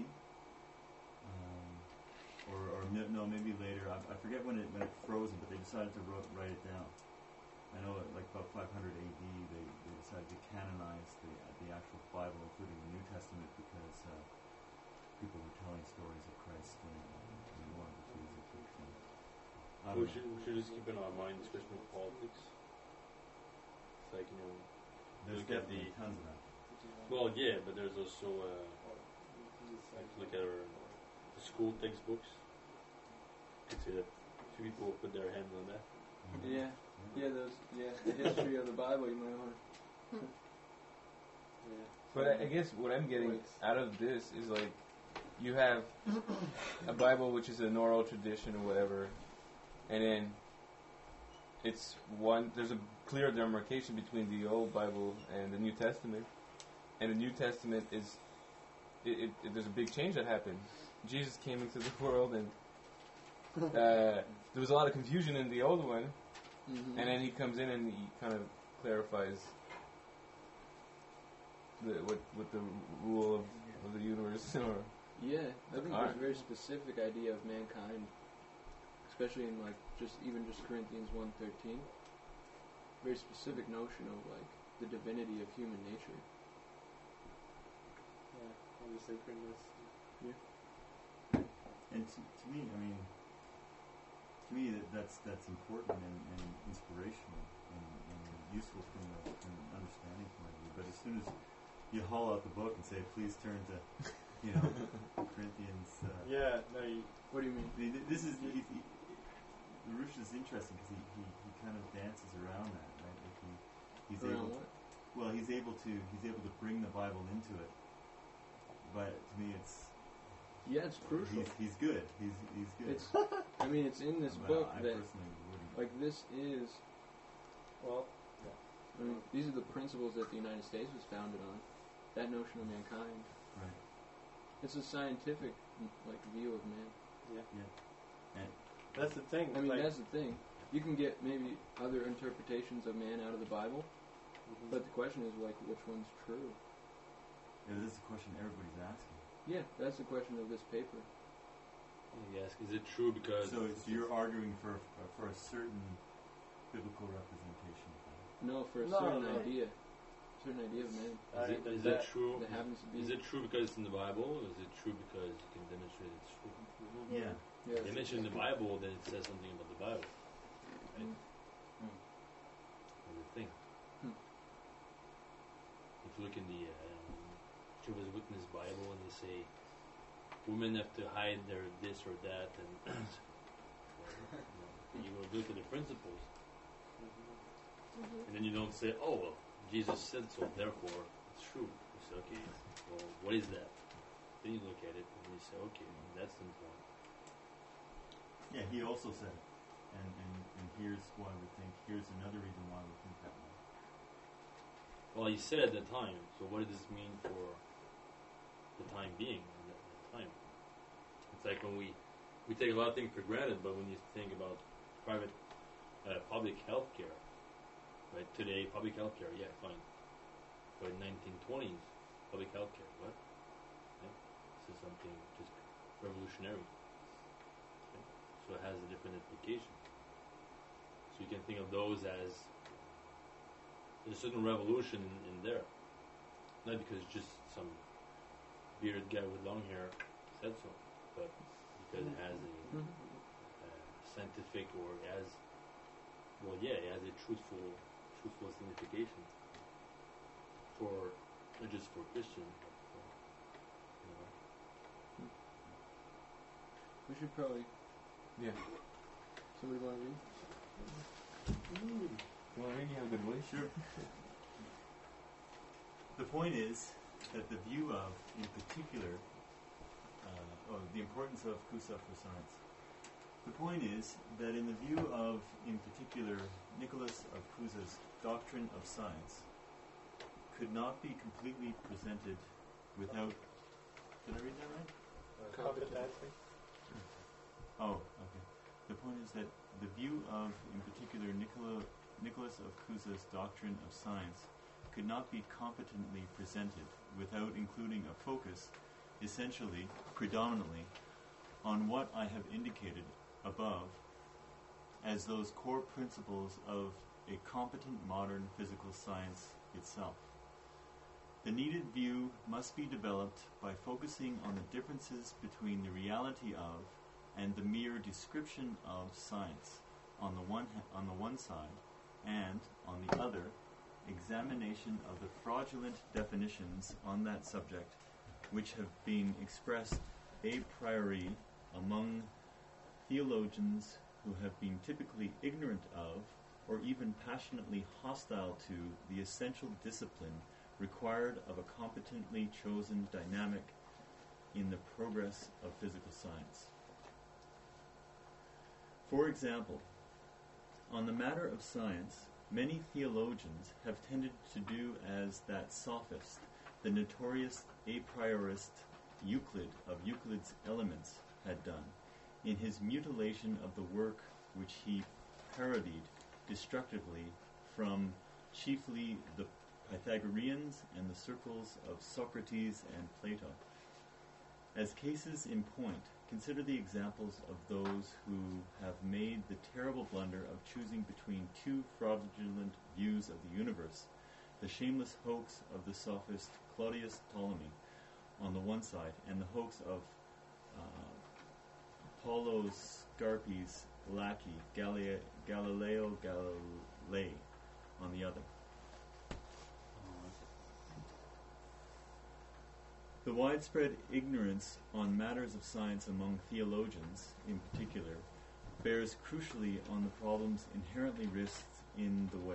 Maybe later. I forget when it frozen, but they decided to write it down. I know like about 500 AD they decided to canonize the actual Bible, including the New Testament, because people were telling stories of Christ and they wanted to use it. We should just keep in our mind this question of politics. It's like, There's look at definitely the... tons of that. Well, yeah, but there's also, like, look at the school textbooks. You could say that few people put their hands on that. Yeah. The history of the Bible, you might want to. But I guess what I'm getting out of this is like, you have a Bible which is an oral tradition or whatever, and then there's a clear demarcation between the Old Bible and the New Testament, and the New Testament is, there's a big change that happened. Jesus came into the world, and there was a lot of confusion in the old one, and then he comes in and he kind of clarifies what the rule of the universe or... Yeah, I think there's a very specific idea of mankind, especially in like just Corinthians 1:13. Very specific notion of like the divinity of human nature. Yeah, all the sacredness. And to me, that's important and inspirational and useful from an understanding point of view. But as soon as you haul out the book and say, please turn to, Corinthians. What do you mean? This is Rush is interesting because he kind of dances around that, right? Like he's around able. What? Well, he's able to bring the Bible into it. But to me, it's. Yeah, it's crucial. He's good. He's good. It's in this Well, book I that, personally wouldn't. like, this is. Well, these are the principles that the United States was founded on. That notion of mankind. Right. It's a scientific, like, view of man. Yeah. And that's the thing. That's the thing. You can get maybe other interpretations of man out of the Bible, but the question is, like, which one's true? Yeah, this is a question everybody's asking. Yeah, that's the question of this paper. Yes, is it true because... So you're arguing for a certain biblical representation of that? No, for a certain idea of man. Is it true? That happens to be. Is it true because it's in the Bible, or is it true because you can demonstrate it's true? Yeah. Yeah. They mention in the Bible, then it says something about the Bible. Right? That's the thing. If you look in the Jehovah's Witness Bible and they say women have to hide their this or that, and you will look at the principles, and then you don't say, oh well, Jesus said so, therefore it's true. You say, okay, well, what is that? Then you look at it and you say, okay, that's the point. Yeah, he also said it. And here's why here's another reason why we think that way. Well, he said at the time, so what does this mean for the time being at that time? It's like when we take a lot of things for granted, but when you think about public health care, right? Today, public health care, yeah, fine. But in 1920s, public health care. What? Okay. This is something just revolutionary. Okay. So it has a different implication. So you can think of those as there's a certain revolution in there. Not because it's just some bearded guy with long hair said so, but because it has a scientific or it has a truthful signification for not just for Christian, but for, We should probably. Yeah. Somebody want to read? You want to read? You have a good voice. Sure. The point is that the view of, in particular, the importance of Kusa for science. The point is that in the view of, in particular, Nicholas of Cusa's doctrine of science, could not be completely presented without. Did I read that right? Competently. Oh, okay. The point is that the view of, in particular, Nicholas of Cusa's doctrine of science could not be competently presented without including a focus, essentially, predominantly, on what I have indicated above as those core principles of a competent modern physical science itself. The needed view must be developed by focusing on the differences between the reality of and the mere description of science on the one side, and on the other, examination of the fraudulent definitions on that subject which have been expressed a priori among theologians who have been typically ignorant of or even passionately hostile to the essential discipline required of a competently chosen dynamic in the progress of physical science. For example, on the matter of science, many theologians have tended to do as that sophist, the notorious a priorist Euclid of Euclid's Elements, had done, in his mutilation of the work which he parodied destructively from chiefly the Pythagoreans and the circles of Socrates and Plato. As cases in point, consider the examples of those who have made the terrible blunder of choosing between two fraudulent views of the universe, the shameless hoax of the sophist Claudius Ptolemy on the one side, and the hoax of Apollo Scarpi's lackey, Galileo Galilei, on the other. The widespread ignorance on matters of science among theologians, in particular, bears crucially on the problems inherently risked in the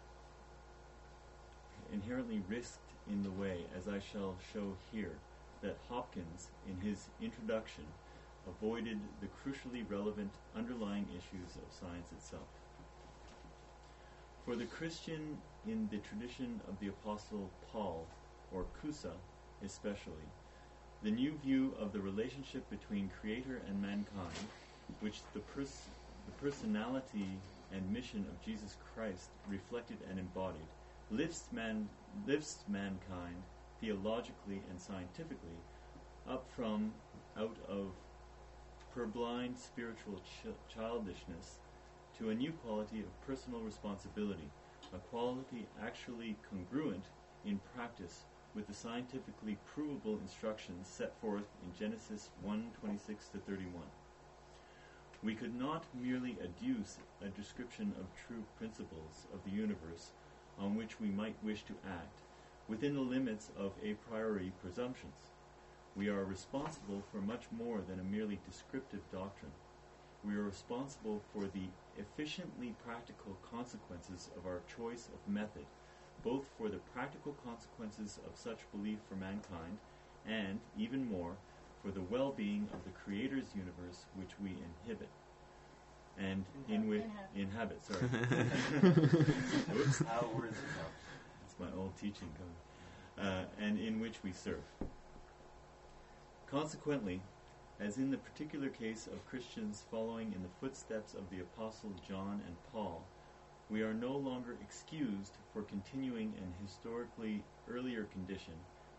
way, as I shall show here, that Hopkins, in his introduction, avoided the crucially relevant underlying issues of science itself. For the Christian in the tradition of the Apostle Paul, or Kusa especially, the new view of the relationship between Creator and mankind, which the personality and mission of Jesus Christ reflected and embodied, lifts mankind theologically and scientifically up from out of purblind spiritual childishness to a new quality of personal responsibility, a quality actually congruent in practice with the scientifically provable instructions set forth in Genesis 1:26-31. We could not merely adduce a description of true principles of the universe on which we might wish to act, within the limits of a priori presumptions. We are responsible for much more than a merely descriptive doctrine. We are responsible for the efficiently practical consequences of our choice of method, both for the practical consequences of such belief for mankind, and, even more, for the well-being of the Creator's universe which we inhabit. And inhabit, sorry. Oops. How words come. It's my old teaching coming. And in which we serve. Consequently, as in the particular case of Christians following in the footsteps of the Apostle John and Paul, we are no longer excused for continuing an historically earlier condition,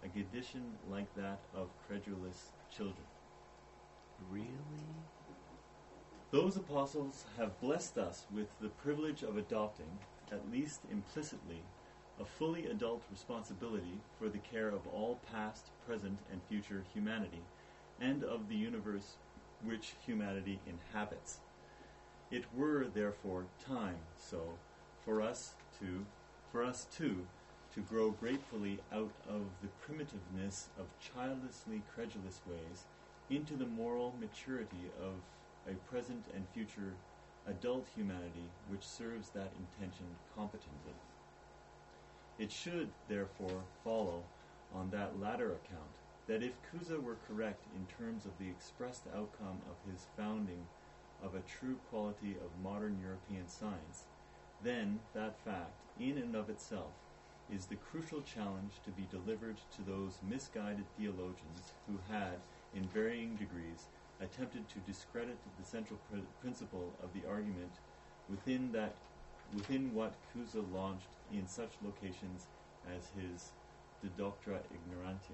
a condition like that of credulous children. Really? Those apostles have blessed us with the privilege of adopting, at least implicitly, a fully adult responsibility for the care of all past, present, and future humanity, and of the universe which humanity inhabits. It were, therefore, time, for us too, to grow gratefully out of the primitiveness of childishly credulous ways into the moral maturity of a present and future adult humanity which serves that intention competently. It should, therefore, follow on that latter account that if Cusa were correct in terms of the expressed outcome of his founding of a true quality of modern European science, then that fact, in and of itself, is the crucial challenge to be delivered to those misguided theologians who had, in varying degrees, attempted to discredit the central principle of the argument within what Cusa launched in such locations as his De Doctra Ignorantia.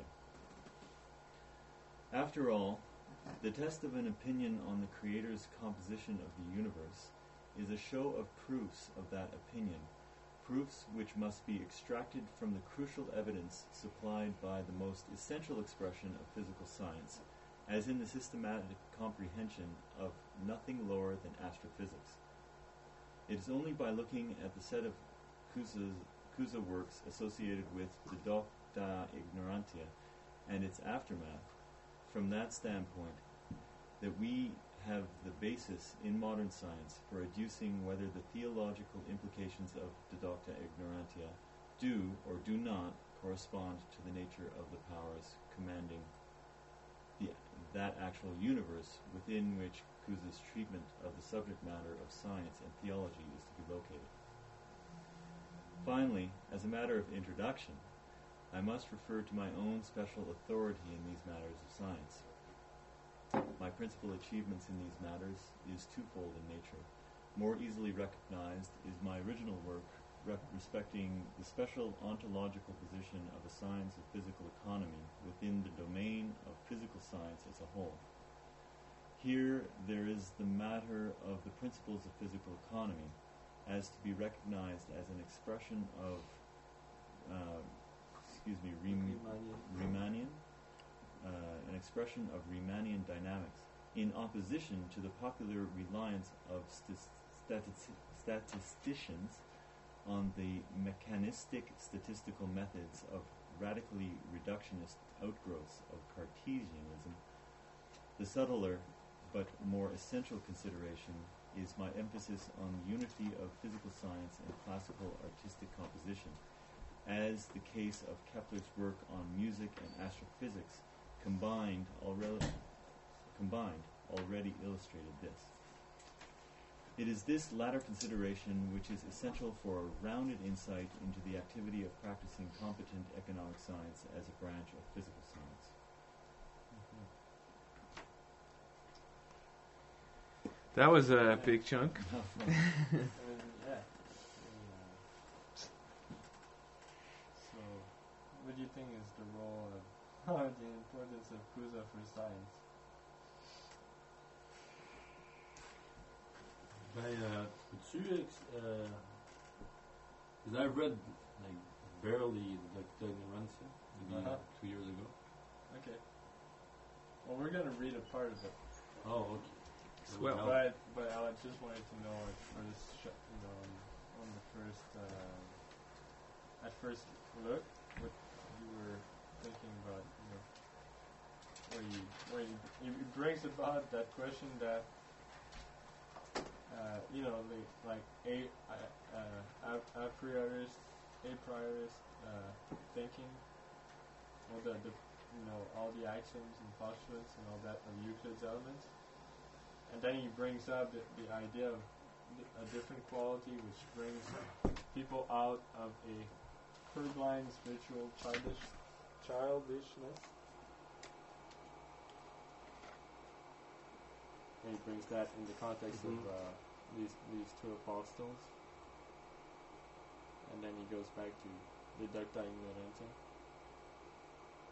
After all, the test of an opinion on the Creator's composition of the universe is a show of proofs of that opinion, proofs which must be extracted from the crucial evidence supplied by the most essential expression of physical science, as in the systematic comprehension of nothing lower than astrophysics. It is only by looking at the set of Cusa works associated with the Docta Ignorantia and its aftermath, from that standpoint, that we have the basis in modern science for adducing whether the theological implications of De Docta Ignorantia do or do not correspond to the nature of the powers commanding that actual universe within which Cusa's treatment of the subject matter of science and theology is to be located. Finally, as a matter of introduction, I must refer to my own special authority in these matters of science. My principal achievements in these matters is twofold in nature. More easily recognized is my original work respecting the special ontological position of a science of physical economy within the domain of physical science as a whole. Here there is the matter of the principles of physical economy as to be recognized as an expression of Riemannian, an expression of Riemannian dynamics, in opposition to the popular reliance of statisticians on the mechanistic statistical methods of radically reductionist outgrowths of Cartesianism. The subtler but more essential consideration is my emphasis on the unity of physical science and classical artistic composition, as the case of Kepler's work on music and astrophysics combined already illustrated this. It is this latter consideration which is essential for a rounded insight into the activity of practicing competent economic science as a branch of physical science. That was a big chunk. So, what do you think is the role of the importance of Cusa for science? Because I read like barely like the Ignorantia maybe 2 years ago. Okay. Well, we're gonna read a part of it. Oh, okay. Swell. But I just wanted to know at first, on the first, at first look, what you were thinking about, where he brings about that question that, like a priorist thinking, all the axioms and postulates and all that of Euclid's elements. And then he brings up the idea of a different quality which brings people out of a purblind spiritual childishness. And he brings that in the context of these two apostles. And then he goes back to the Docta Ignorantia.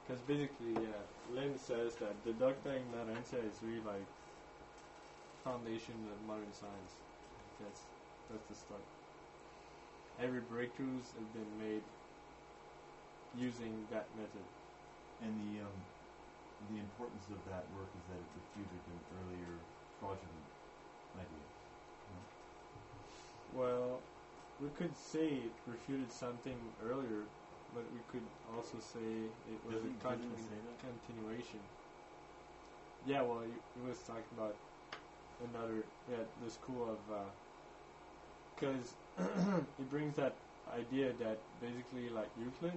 Because basically, Lim says that deducta ignorantia is really like foundation of modern science. That's the start. Every breakthroughs have been made using that method. And the importance of that work is that it refuted an earlier fraudulent idea. Well, we could say it refuted something earlier, but we could also say it was Doesn't it say that? continuation. Yeah, well, he was talking about the school of, because he brings that idea that basically like Euclid,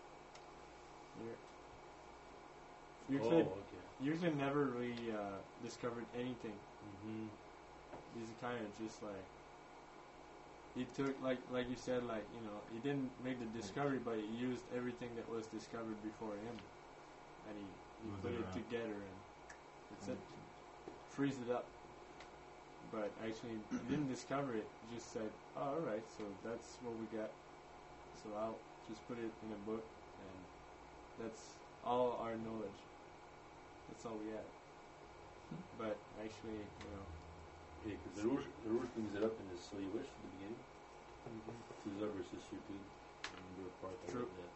Euclid never really discovered anything. Mm-hmm. He's kind of just like, he took, like you said, like, you know, he didn't make the discovery, but he used everything that was discovered before him, and he Moved put it it around. together, and that's it. Freeze it up. But actually, he didn't discover it. He just said, oh, alright, so that's what we got. So I'll just put it in a book, and that's all our knowledge. That's all we have. But actually, you know, Yeah, because the Rouge brings it up in his So You Wish at the beginning. Caesar versus Euclid. And you're part of True. that.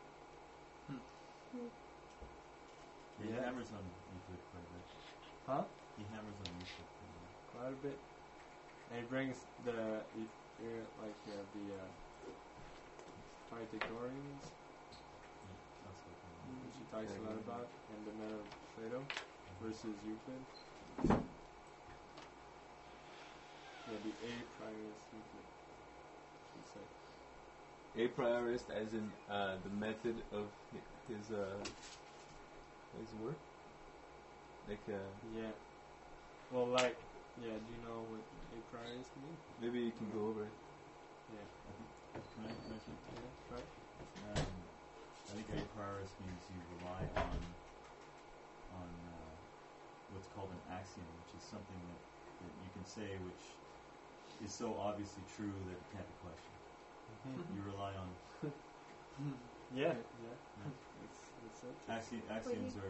He Yeah. hammers on Euclid quite a bit. huh? He hammers on Euclid quite a bit. Quite a bit. And he brings the Pythagoreans, That's what which he talks a lot about, and the men of Plato versus Euclid. Yeah, the A priorist Euclid, I should say. A priorist, as in the method of his work. Like Yeah. Well, like, yeah. Do you know what a priorist means? maybe you can go over it. Yeah. Can I mention? Yeah. Right. I think a priorist means you rely on what's called an axiom, which is something that you can say which is so obviously true that it can't be questioned. You rely on Yeah. Yeah. That's it. axioms are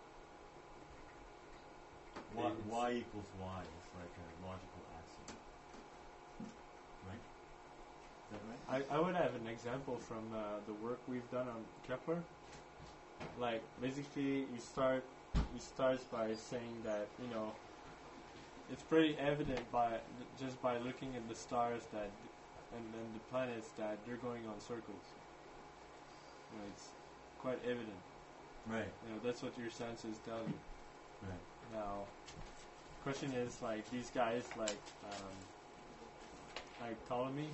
y equals y. It's like a logical axiom, right? Is that right? I would have an example from the work we've done on Kepler. Like, basically, he starts by saying that, you know, it's pretty evident just by looking at the stars that and the planets that they're going on circles. You know, it's quite evident. Right. You know, that's what your senses tell you. Right. Now, question is, like, these guys, like Ptolemy,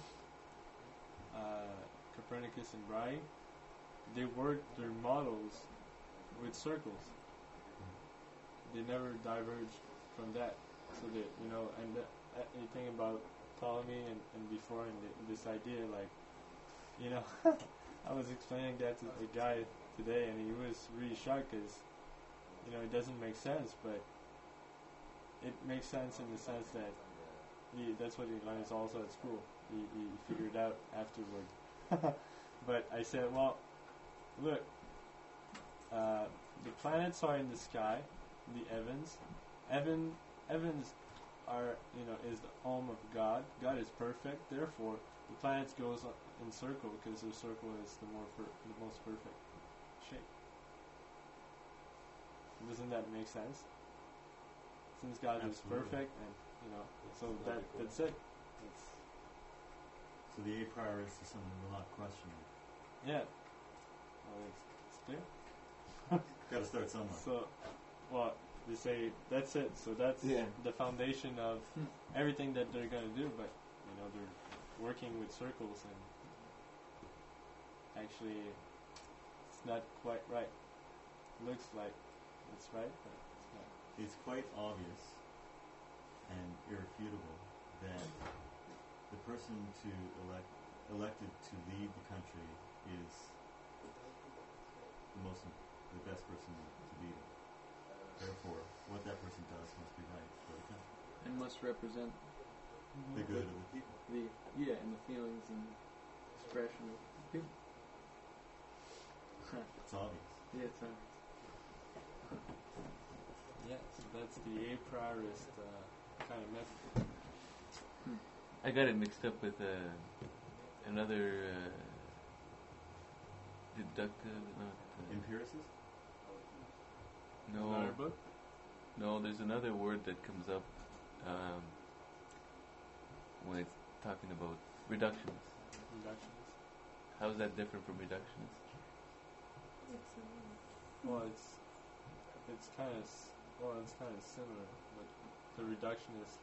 Copernicus, and Brahe, they worked their models with circles. They never diverged from that. So they, you know, and anything about Ptolemy and before and this idea, like, you know, I was explaining that to a guy today, and he was really shocked because, you know, it doesn't make sense, but it makes sense in the sense that that's what he learns also at school. He figured out afterward. But I said, well, look, the planets are in the sky, the heavens. Heavens are, you know, is the home of God. God is perfect. Therefore, the planets goes in circle because the circle is the most perfect shape. Doesn't that make sense? Since God is Absolutely. perfect, and you know, so that's it. So the a priorist is something we're not questioning. Yeah. Well, it's clear. Got to start somewhere. So, well, they say that's it. So that's the foundation of everything that they're gonna do. But you know, they're working with circles, and actually, it's not quite right. Looks like it's right, but it's not. It's quite obvious and irrefutable that the person elected to lead the country is the best person to lead it. Therefore, what that person does must be right for the country. And must represent The good of the people. and the feelings and expression of the people. It's obvious. Yeah, it's Yeah, so that's the a priorist kind of method. I got it mixed up with another deductive, not Empiricist? Another no, book? no. There's another word that comes up when it's talking about reductionist. Reductionist. How is that different from reductionist? Well, it's kind of similar, but the reductionist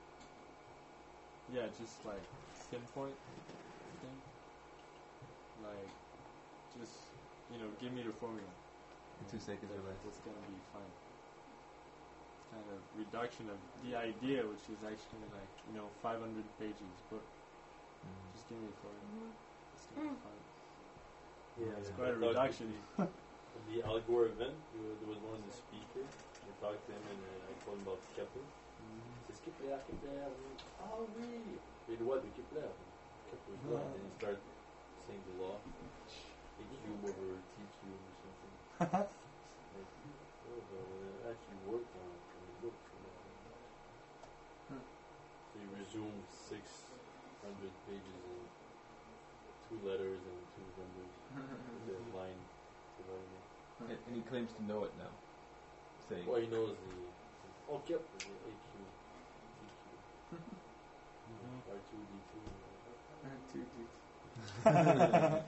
just like pinpoint thing, like just give me the formula. 2 seconds or less. It's gonna be fine. Kind of reduction of the idea, which is actually like 500 pages book. Just give me a formula. It's gonna be fine. Yeah, It's yeah, quite a I thought reduction. The Al Gore event, there was one of the speakers. I talked to him and I told him about Kepler. He says, Kepler. Oh, oui. Et le roi de Kepler. Kepler's law. And then he started saying the law. A cube over T cube or something. Like, it actually worked on the book. So you resume 600 pages in 2 letters and 2 numbers. The line dividing it. And he claims to know it now. Saying, Well, he knows Kepler, the AQ, DQ, R2D2.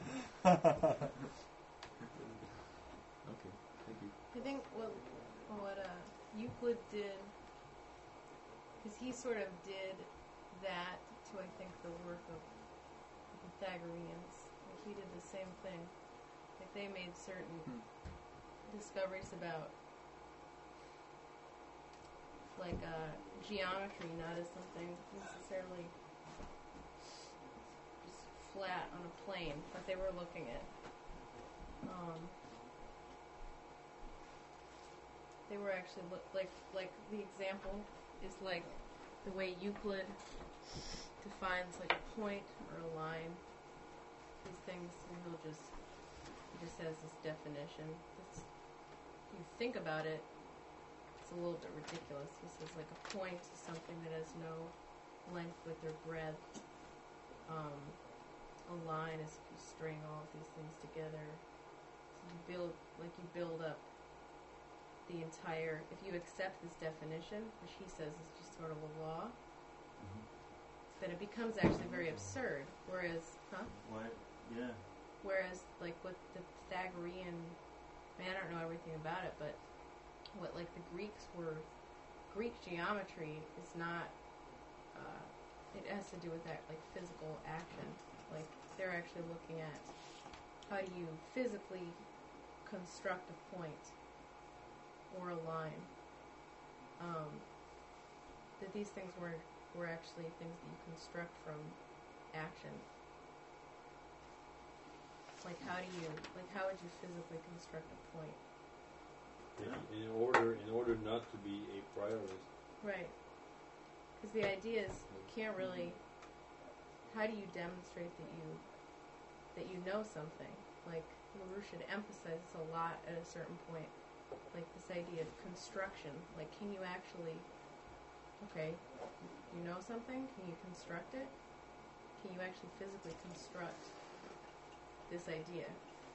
okay, thank you. I think what Euclid did, because he sort of did that to, I think, the work of the Pythagoreans. Like he did the same thing. Like they made certain discoveries about like geometry, not as something necessarily just flat on a plane, but they were looking at they were actually like the example is like the way Euclid defines like a point or a line. These things, and he just has this definition. If you think about it, it's a little bit ridiculous. He says like a point is something that has no length, width, or breadth. A line is if you string all of these things together. So you build up the entire. If you accept this definition, which he says is just sort of a law, then it becomes actually very absurd. Whereas, Why? Yeah. Whereas, like with the Pythagorean, I don't know everything about it, but what like the Greeks were, Greek geometry is not. It has to do with that like physical action. Like they're actually looking at how do you physically construct a point or a line. That these things were actually things that you construct from action. Like how would you physically construct a point? In order not to be a priorist. Right. Because the idea is you can't really. How do you demonstrate that you know something? Like LaRouche should emphasize this a lot at a certain point. Like this idea of construction. Like, can you actually? Okay, you know something? Can you construct it? Can you actually physically construct this idea?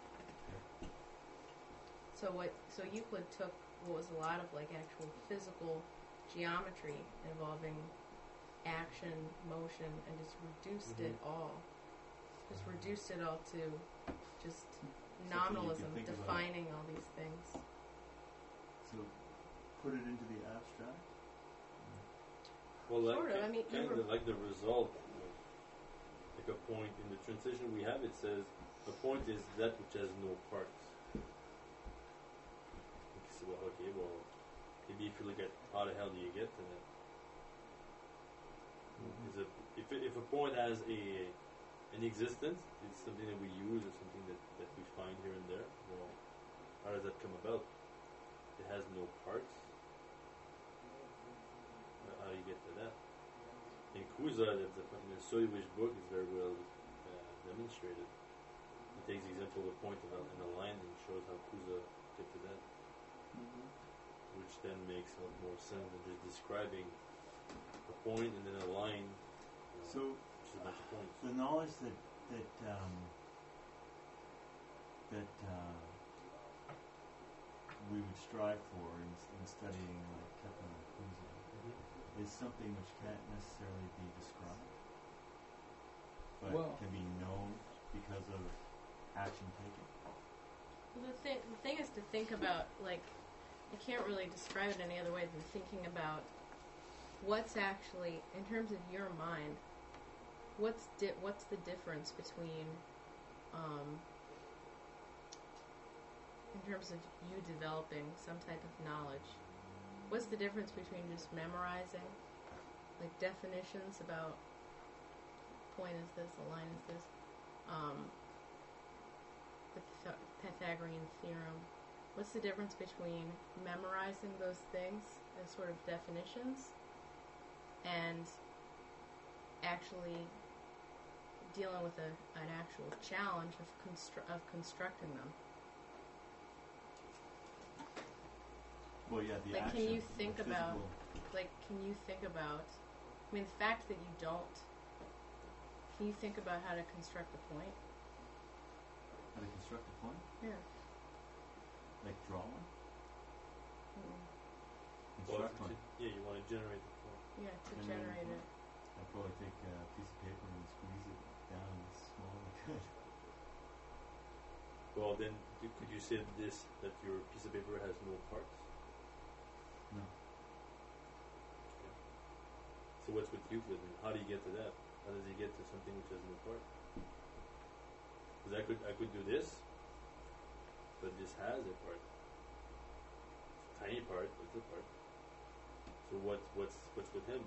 So Euclid took what was a lot of like actual physical geometry involving action, motion, and just reduced it all. Just reduced it all to just nominalism, think about. defining all these things. So, put it into the abstract. Well, like, Sort of, I mean, kind of like the result, like a point in the transition we have. It says a point is that which has no parts. Well, okay, well, maybe if you look at how the hell do you get to that? If a point has an existence, it's something that we use or something that we find here and there. Well, how does that come about? It has no parts. How do you get to that? In Kuza, in the Soywish book, is very well demonstrated. He takes the example of the point in the line and shows how Kuza get to that, which then makes a lot more sense than just describing a point and then a line. So, just a bunch of points. the knowledge that we would strive for in studying like Kepler and Kuza is something which can't necessarily be described, but can be known because of action taken. Well, the thing is to think about, like, you can't really describe it any other way than thinking about what's actually, in terms of your mind, what's the difference between, in terms of you developing some type of knowledge, what's the difference between just memorizing, like definitions about point is this, a line is this, the Pythagorean theorem. What's the difference between memorizing those things as sort of definitions and actually dealing with an actual challenge of constructing them? Well, yeah, the Like, action. can you think the about, physical- I mean, the fact that you don't, can you think about how to construct a point? How to construct a point? Yeah. Like draw one? Mm. Construct one. You want to generate the point. Yeah, to Generate generate a it. I'd probably take a piece of paper and squeeze it down as small as I could. Well, then, could you say that your piece of paper has no parts? No. So what's with Euclid, and how do you get to that? How does he get to something which has no part? Because I could do this, but this has a part. It's a tiny part, but it's a part. So what's with him?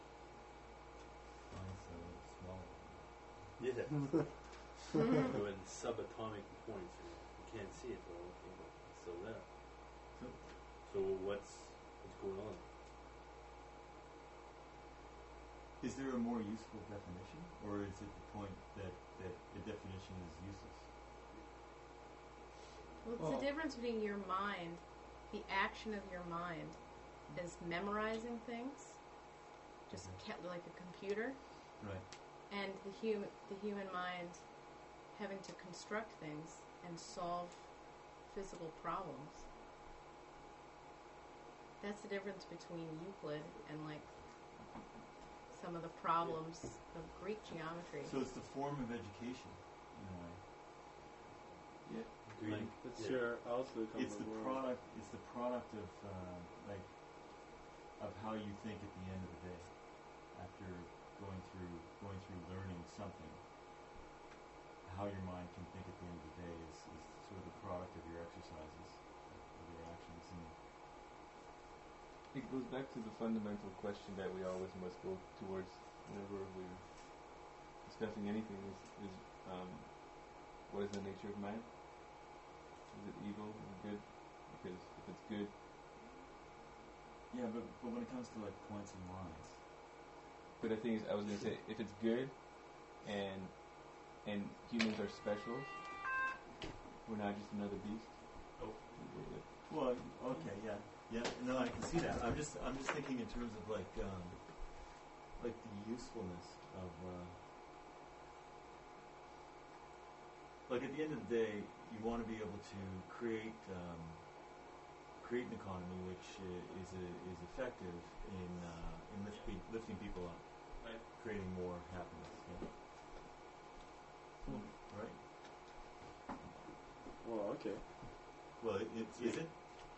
Mine's so small. Yeah. When subatomic points, you can't see it, but okay, but it's still there. So what's going on? Is there a more useful definition, or is it the point that the definition is useless? Well, it's the difference between your mind, the action of your mind, as memorizing things, just like a computer, Right. and the human mind having to construct things and solve physical problems. That's the difference between Euclid and, like, some of the problems of Greek geometry. So it's the form of education, in a way. Green. Like, It's your outlook on it's the the world. product. It's the product of of how you think at the end of the day, after going through learning something. How your mind can think at the end of the day is sort of the product of your exercises, of your actions, and It goes back to the fundamental question that we always must go towards whenever we're discussing anything is what is the nature of man? Is it evil or good? Because if it's good, yeah, but when it comes to like points and lines, but the thing is, I was going to say, if it's good and humans are special, we're not just another beast. Oh. well, okay, yeah, no, I can see that. I'm just thinking in terms of like the usefulness of like at the end of the day, you want to be able to create an economy which is effective in lifting people up, Right. creating more happiness. Yeah. Right. Well, okay. Well, is it?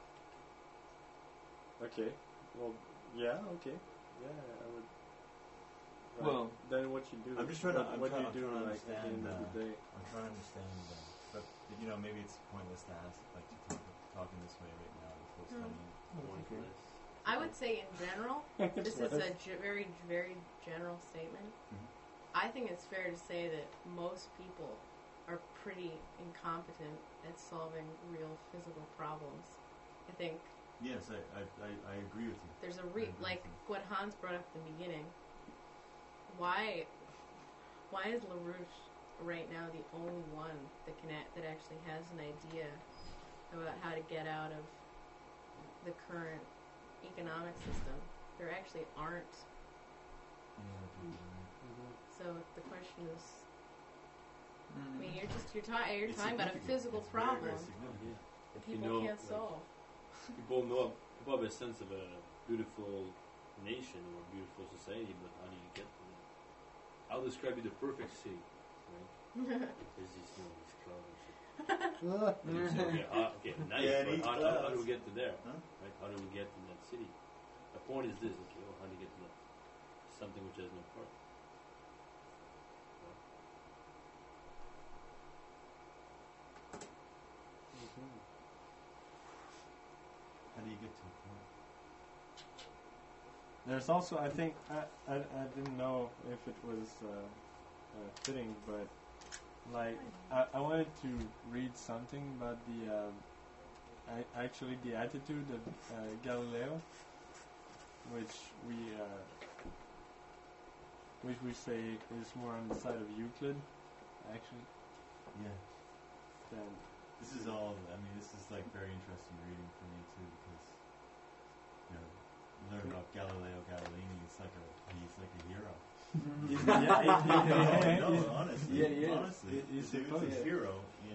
Okay. Well, yeah, okay. Yeah, I would. Well, then what you do? I'm just trying to. What I'm you do, trying to like, at the end of the day. I'm trying to understand, but maybe it's pointless to ask, like to talk in this way right now before studying. Pointless. I would say in general, this is a very, very general statement. Mhm. I think it's fair to say that most people are pretty incompetent at solving real physical problems. I think Yes, I agree with you. there's a I agree like with you. what Hans brought up at the beginning. Why is LaRouche right now the only one that that actually has an idea about how to get out of the current economic system. There actually aren't. So the question is, I mean, you're It's talking about a significant. physical It's very, problem very significant. that You people know, can't like, solve. People have a sense of a beautiful nation or a beautiful society, but how do you get to that? I'll describe you the perfect city, right? There's these, these clouds and shit. And you say, okay, nice, Yeah, but these how do clouds. we get to there? Huh? Right? How do we get to that city? The point is this, okay, well, how do you get to that? Something which has no part. How do you get to a point? There's also, I think, I didn't know if it was fitting, but like I wanted to read something about actually the attitude of Galileo, which we say is more on the side of Euclid, actually. Yeah. Than This is all, I mean, this is like very interesting reading for me too, because, you know, you learn about Galileo Galilei, he's like a hero. Honestly, Yeah, he is. honestly, He's the dude's supposed a to. hero in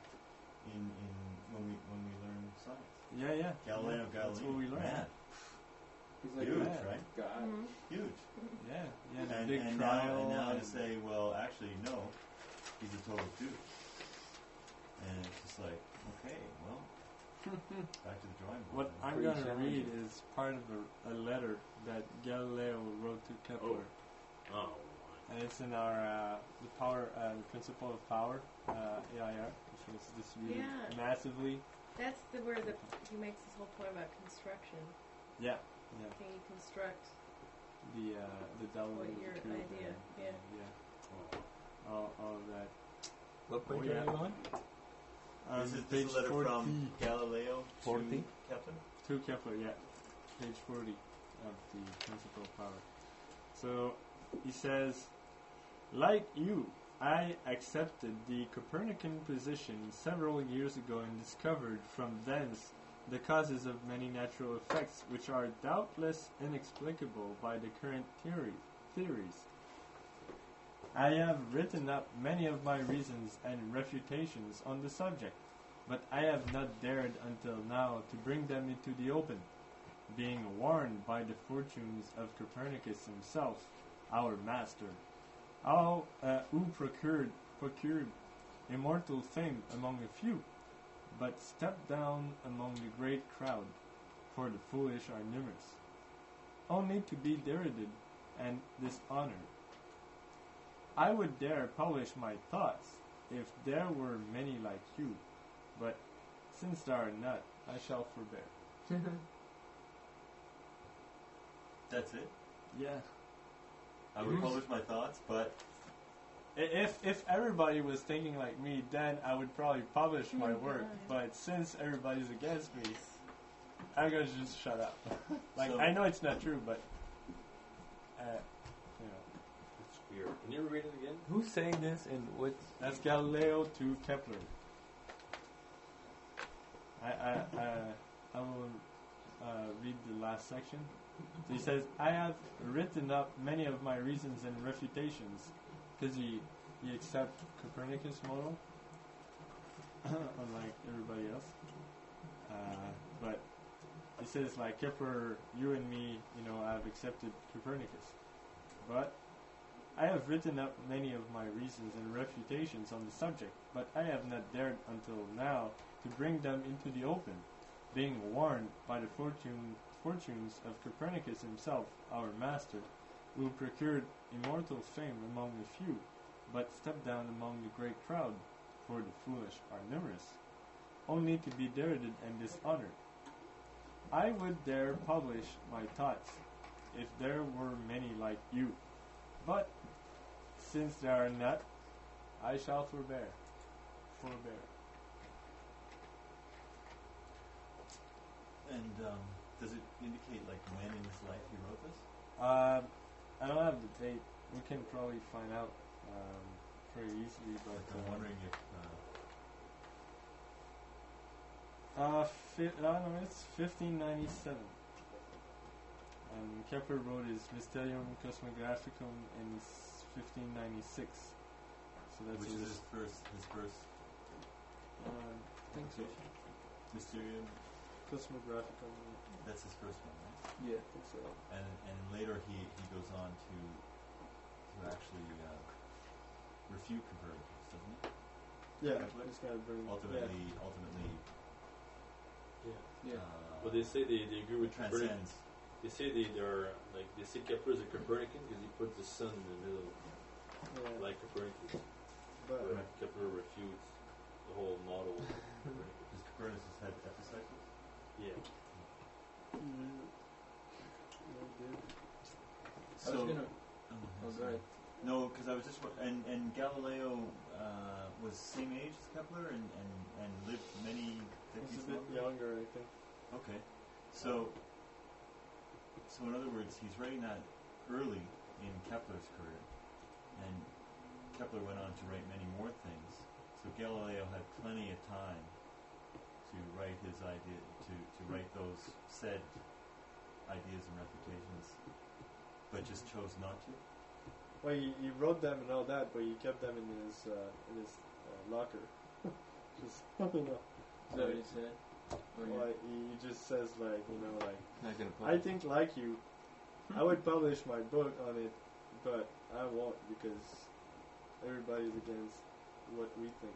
when we learn science. yeah. Galileo yeah, Galilei, that's what we learned. man, He's like huge, a right? God. Mhm. Huge. Yeah, the And, big and trial. now to say, well, actually, no, he's a total douche. And it's just like, okay, well, back to the drawing board. What then. I'm Pretty going to read challenging. is part of a letter that Galileo wrote to Kepler, Oh, and it's in our the principle of power, AIR, which was distributed Yeah. massively. That's where he makes this whole point about construction. Yeah, Can you construct? the double What the your cube idea, and, yeah. all of that. What point are you on? This is page a letter 40. from Galileo 40? to Kepler. To Kepler, yeah. Page 40 of the Principle of Power. So, he says, like you, I accepted the Copernican position several years ago and discovered from thence the causes of many natural effects which are doubtless inexplicable by the current theories. I have written up many of my reasons and refutations on the subject, but I have not dared until now to bring them into the open, being warned by the fortunes of Copernicus himself, our master, who procured immortal fame among a few, but stepped down among the great crowd, for the foolish are numerous, only to be derided and dishonored. I would dare publish my thoughts if there were many like you, but since there are not, I shall forbear. That's it. Yeah. I would publish my thoughts, but If everybody was thinking like me, then I would probably publish my work. But since everybody's against me, I'm gonna just shut up. So- I know it's not true, but it's weird. Can you ever read it again? Who's saying this and what? that's Galileo to Kepler. I will read the last section. So he says, I have written up many of my reasons and refutations, because he accepts Copernicus' model, unlike everybody else. But he says, like, Kepler, you and me, have accepted Copernicus. But I have written up many of my reasons and refutations on the subject, but I have not dared until now to bring them into the open, being warned by the fortunes of Copernicus himself, our master, who procured immortal fame among the few, but stepped down among the great crowd, for the foolish are numerous, only to be derided and dishonored. I would dare publish my thoughts, if there were many like you, but since there are not, I shall forbear. and does it indicate like when in his life he wrote this? I don't have the date. We can probably find out very easily. But Like, I'm wondering if no, it's 1597. And Kepler wrote his Mysterium Cosmographicum in 1596. So that's which is his first I think so. Mysterium. Cosmographicum. That's his first one, right? Yeah. I think so. And later he goes on to actually refute Copernicus, doesn't he? Yeah, Kepler? he's got to bring. Ultimately, Yeah. Yeah. But they say they agree with Copernicus. transcends. They say they say Kepler is a Copernican because he puts the sun in the middle, Yeah. like Copernicus. But Where Kepler refutes the whole model of Copernicus. Does Copernicus have epicycles? Yeah. I was gonna. Oh, Oh, go ahead. No, because I was just and Galileo was same age as Kepler and lived many he's decades a bit longer. younger, I think. Okay, so in other words, he's writing that early in Kepler's career, and Kepler went on to write many more things. So Galileo had plenty of time to write his idea, to write those said ideas and refutations, but just chose not to. Well, he wrote them and all that, but he kept them in his locker. Just you know. Is that what he said? Or you- Well, he just says like Not gonna I think like you, I would publish my book on it, but I won't because everybody's against what we think.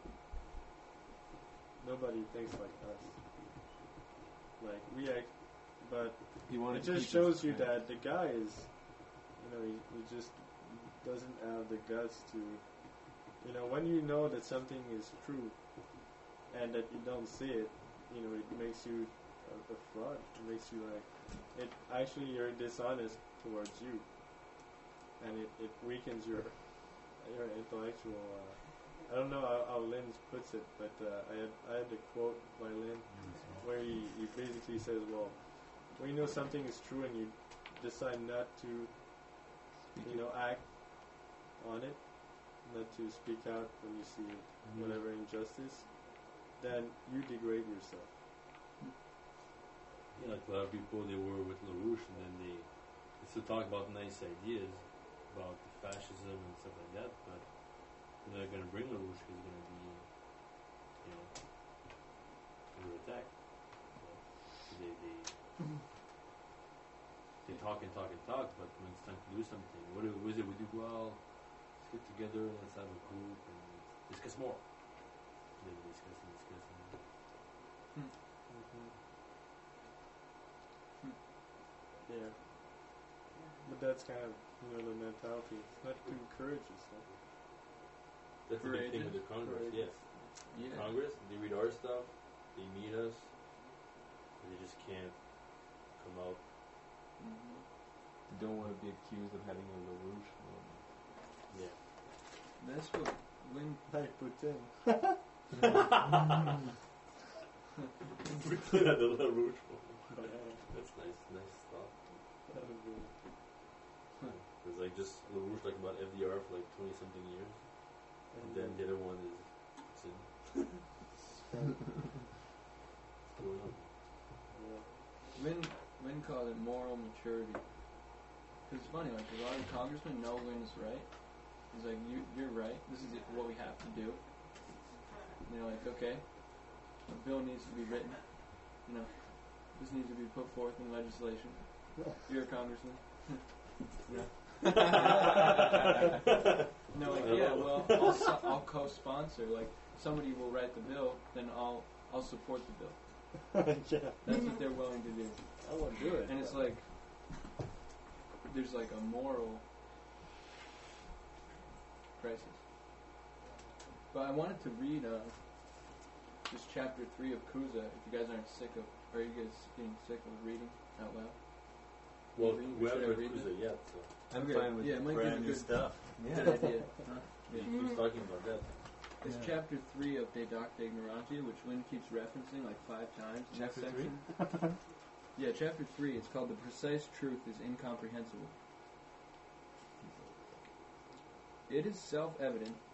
Nobody thinks like us. Like we act, but He wanted it to just keep shows his- you that the guy is, he just doesn't have the guts to, when you know that something is true, and that you don't see it, it makes you a fraud. It makes you actually you're dishonest towards you, and it weakens your intellectual. I don't know how Lynn puts it, but I had a quote by Lynn where he basically says, well, when you know something is true and you decide not to, act on it, not to speak out when you see whatever injustice, then you degrade yourself. Yeah, like a lot of people, they were with LaRouche, and then they still talk about nice ideas about fascism and stuff like that, but they're not going to bring LaRouche because he's going to be, under attack. So they talk and talk and talk, but when it's time to do something, what is it we do? Well, let's get together, let's have a group, and discuss more. Then we discuss and discuss. Yeah. But that's kind of, the mentality. It's not to encourage yourself. That's the big thing with the Congress, yes. Yeah. Congress, they read our stuff, they meet us, and they just can't come out. Mhm. They don't want to be accused of having a LaRouche moment. Yeah. That's what Lynn. Like Putin. Pretend at the LaRouche moment. That's nice stuff. It's like just LaRouche like about FDR for like 20 something years, and then the other one is Putin. What's going on? Lynn called it moral maturity. Because it's funny, like a lot of congressmen know Lynn is right. He's like, you're right. This is what we have to do. And they're like, okay, a bill needs to be written. This needs to be put forth in legislation. You're a congressman. No, like yeah, well, I'll co-sponsor. Like somebody will write the bill, then I'll support the bill. Yeah. That's what they're willing to do. I won't do it. And it's like there's like a moral crisis. But I wanted to read just chapter 3 of Kuza. If you guys aren't sick of, are you guys getting sick of reading out loud? Well, Should we I haven't read read Kuza yet, so I'm Okay. fine with Yeah, it might be Brand new good. stuff. Good idea. he keeps talking about that. It's chapter 3 of De Docta Ignorantia, which Lynn keeps referencing like 5 times in Chapter that section. Yeah, chapter 3. It's called The Precise Truth is Incomprehensible. It is self-evident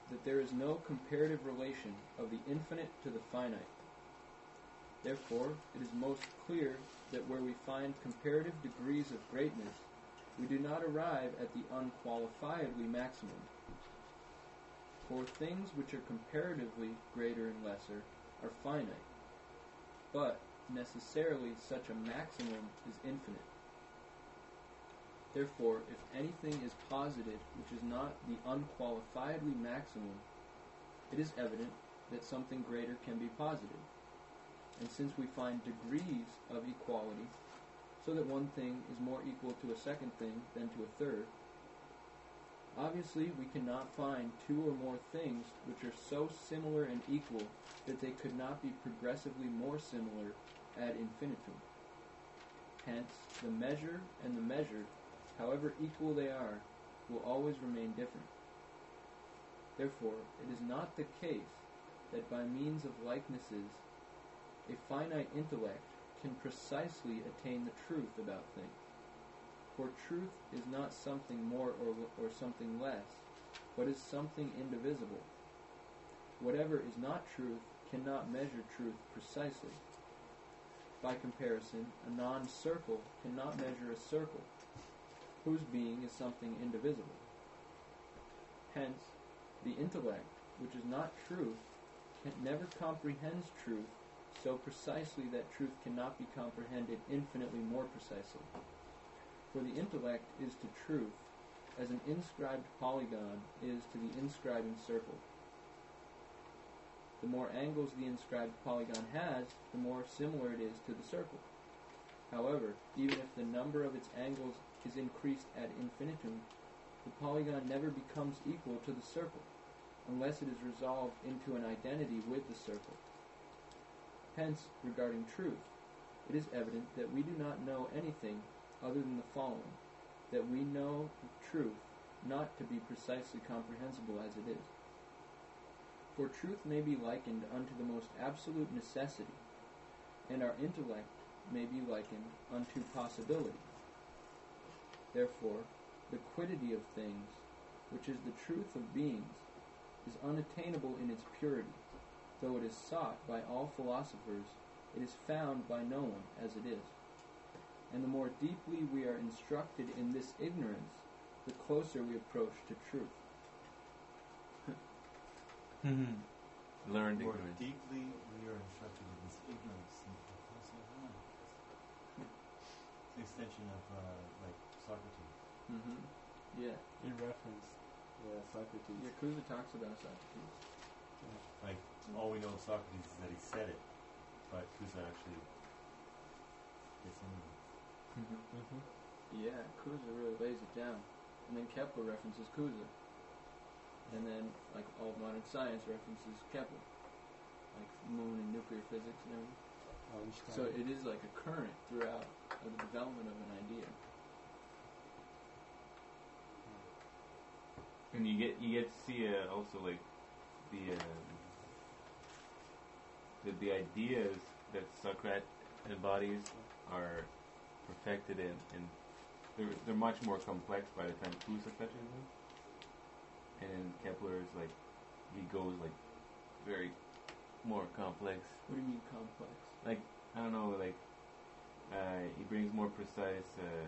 that there is no comparative relation of the infinite to the finite. Therefore, it is most clear that where we find comparative degrees of greatness, we do not arrive at the unqualifiedly maximum. For things which are comparatively greater and lesser are finite, but necessarily such a maximum is infinite. Therefore, if anything is posited which is not the unqualifiedly maximum, it is evident that something greater can be posited. And since we find degrees of equality, so that one thing is more equal to a second thing than to a third, obviously we cannot find two or more things which are so similar and equal that they could not be progressively more similar ad infinitum. Hence, the measure and the measured, however equal they are, will always remain different. Therefore, it is not the case that by means of likenesses a finite intellect can precisely attain the truth about things. For truth is not something more or something less, but is something indivisible. Whatever is not truth cannot measure truth precisely. By comparison, a non-circle cannot measure a circle, whose being is something indivisible. Hence, the intellect, which is not truth, never comprehends truth so precisely that truth cannot be comprehended infinitely more precisely. For the intellect is to truth as an inscribed polygon is to the inscribing circle. The more angles the inscribed polygon has, the more similar it is to the circle. However, even if the number of its angles is increased ad infinitum, the polygon never becomes equal to the circle, unless it is resolved into an identity with the circle. Hence, regarding truth, it is evident that we do not know anything other than the following, that we know truth not to be precisely comprehensible as it is. For truth may be likened unto the most absolute necessity, and our intellect may be likened unto possibility. Therefore, the quiddity of things, which is the truth of beings, is unattainable in its purity. Though it is sought by all philosophers, it is found by no one as it is. And the more deeply we are instructed in this ignorance, the closer we approach to truth. Learned More ignorance. deeply we are instructed in this ignorance. It's an extension of like Socrates. Mm-hmm. Yeah. In reference, Socrates. Yeah, Kuza talks about Socrates. Like all we know of Socrates is that he said it, but Kuza actually gets into it. Mm-hmm. Yeah, Kuza really lays it down. And then Kepler references Kuza. And then, like, all modern science references Kepler. Like moon and nuclear physics and everything. So it is like a current throughout the development of an idea. And you get to see also like the ideas that Socrates embodies are perfected and they're much more complex by the time Kuza touches them. And Kepler is like he goes like very more complex. What do you mean complex? Like I don't know, like he brings more precise.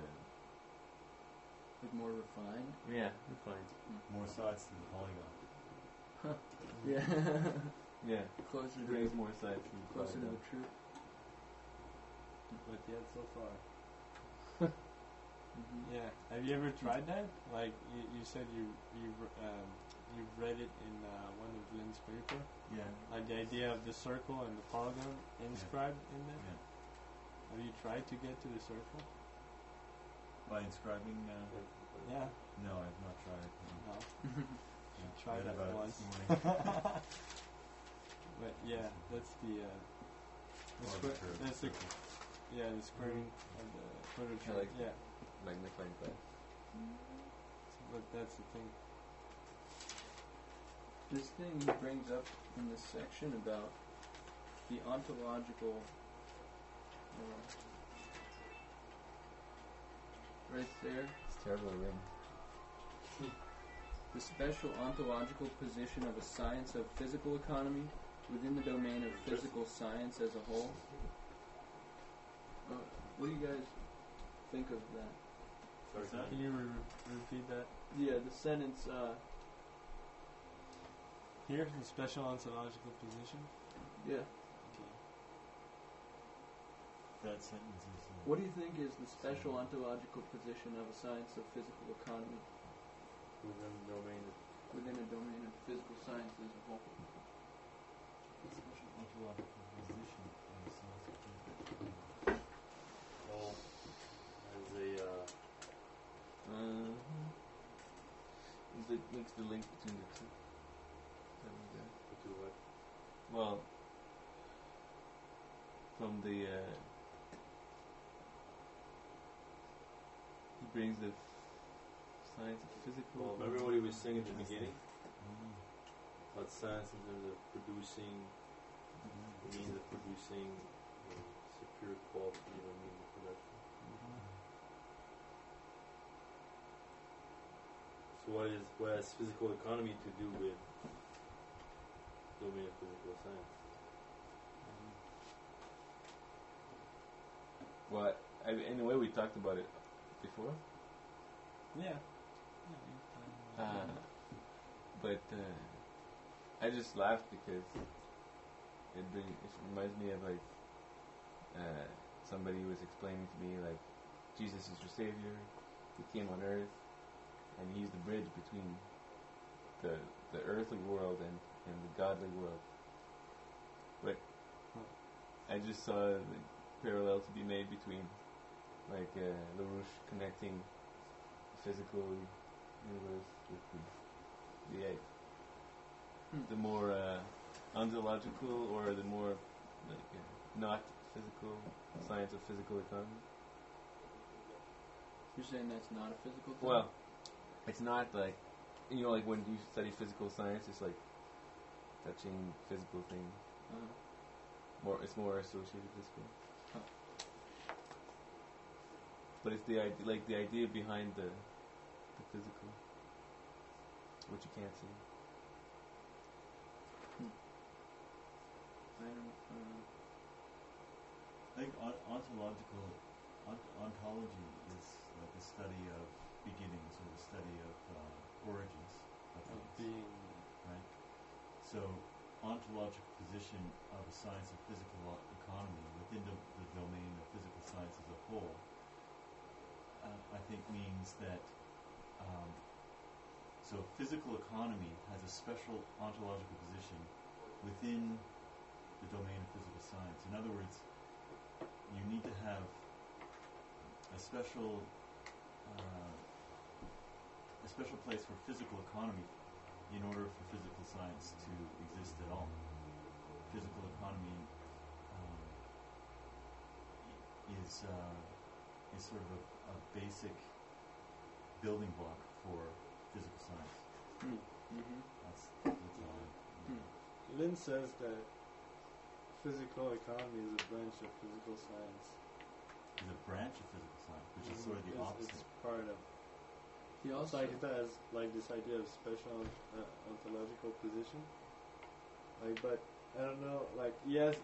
Like more refined? Yeah, refined. More sides to the polygon. Huh. Yeah. Yeah, Closer he to brings more sides. closer to the truth. But yet so far. Mm-hmm. Yeah. Have you ever tried that? Like you said you read it in one of Lynn's paper. Yeah. Like the idea of the circle and the polygon inscribed in there. Yeah. Have you tried to get to the circle? By inscribing. Yeah. No, I've not tried. No. Yeah. Try Read that about it once. this morning. But yeah, that's the Curvature of that's the circle. the squaring of the curvature. like yeah. Magnifying glass. But that's the thing. This thing he brings up in this section about the ontological, right there. It's terrible ring. the special ontological position of a science of physical economy within the domain of physical science as a whole. What do you guys think of that? Sorry, Can you repeat that? Yeah, the sentence, Here, the special ontological position. yeah. That sentence is. What do you think is the special ontological position of a science of physical economy within the domain of within a domain of physical science as a whole? Special ontological position of the science of physical. well, as a It makes the link between the two. to what? Well, from the he brings the science of physical. Well, remember what he was saying at the beginning Mm. about science in terms of producing, the means of producing superior quality of a means of production. So what has physical economy to do with domain of physical science? Well, in a way, we talked about it before. Yeah. But I just laughed because it reminds me of like somebody was explaining to me like Jesus is your savior. He came on earth and he used the bridge between the earthly world and the godly world. But I just saw the parallel to be made between like LaRouche connecting the physical universe with the more ontological or the more like not physical science of physical economy. You're saying that's not a physical thing? Well, it's not like like when you study physical science, it's like touching physical things. It's more associated this way. Huh. But it's the idea behind the physical, what you can't see. I don't I think ontology is like the study of beginnings or the study of origins of Of things, being. right? So, ontological position of a science of physical economy within the domain of physical science as a whole, I think means that so physical economy has a special ontological position within the domain of physical science. In other words, you need to have a special place for physical economy in order for physical science to exist at all. Physical economy is sort of a basic building block for physical science. That's all. Lin says that physical economy is a branch of physical science. Is a branch of physical science, which is sort of the opposite. It's part of. He It's also like it has like this idea of special ontological position. Like, but I don't know. Like, he has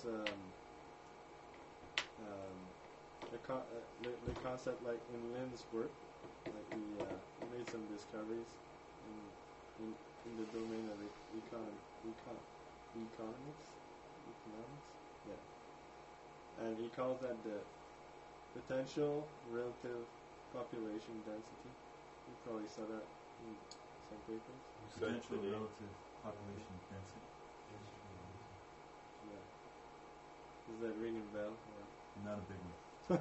the concept like in Lin's work. Like he made some discoveries in the domain of economics. Yeah. And he calls that the potential relative population density. You probably saw that in some papers. Potential relative population density. Yeah. Is that ringing a bell? Or? Not a big one.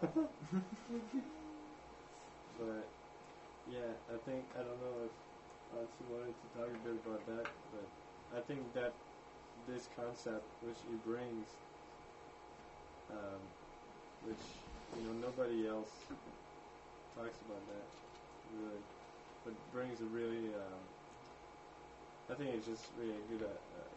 But yeah, I don't know if Nancy wanted to talk a bit about that, but I think that this concept which he brings, which nobody else talks about that really, but brings a really I think it's just really a good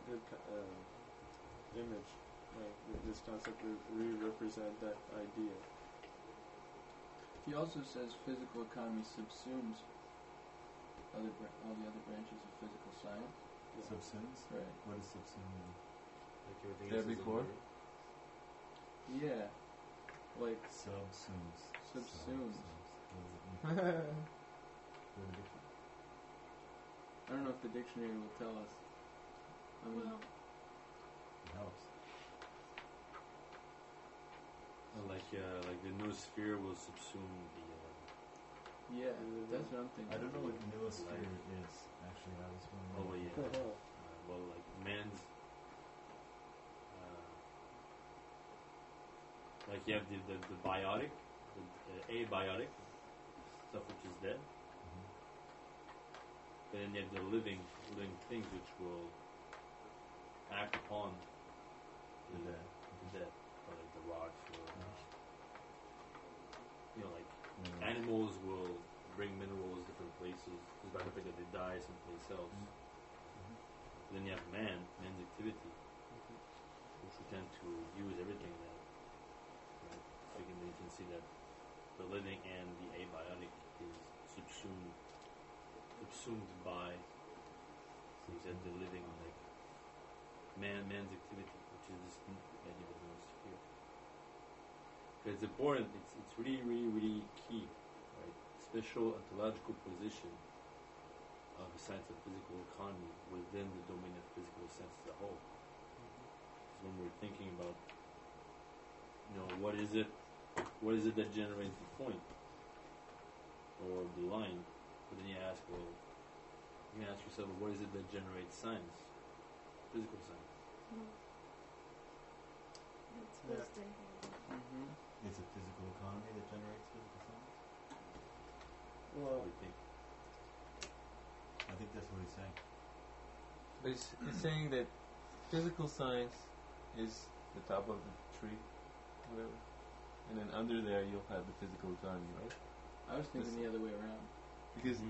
image. Like this concept really represent that idea. He also says physical economy subsumes all the other branches of physical science. Subsumes? Right. What does subsume mean? Like everything There else is before? in Yeah, like Subsumes. Subsumes. What does it mean? What does it mean? I don't know if the dictionary will tell us. I mean, Well, It helps. Like the noosphere will subsume the. yeah, that's what I'm thinking. I don't know what noosphere is, actually. I was wondering. Oh yeah. Well, like man's. Like you have the biotic, the abiotic, stuff which is dead. Mhm. But then you have the living things which will act upon The dead. the dead, or like the rocks, or like Minerals. animals will bring minerals different places just by the fact that they die someplace else. Mhm. Then you have man's activity, which we tend to use everything that. Right? So you can see that the living and the abiotic is subsumed by. So you said the living, like man's activity, which is this idea of the noosphere. But it's important. It's really, really, really key, right? Special ontological position of the science of physical economy within the domain of physical sense as a whole. Because when we're thinking about, what is it that generates the point or the line? But then you ask, you can ask yourself, what is it that generates science, physical science? it's Yeah. wisdom. Mm-hmm. It's a physical economy that generates physical science? What Well, do you think? I think that's what he's saying. But it's saying that physical science is the top of the tree, whatever, and then under there you'll have the physical economy, right? I was thinking the other way around. Because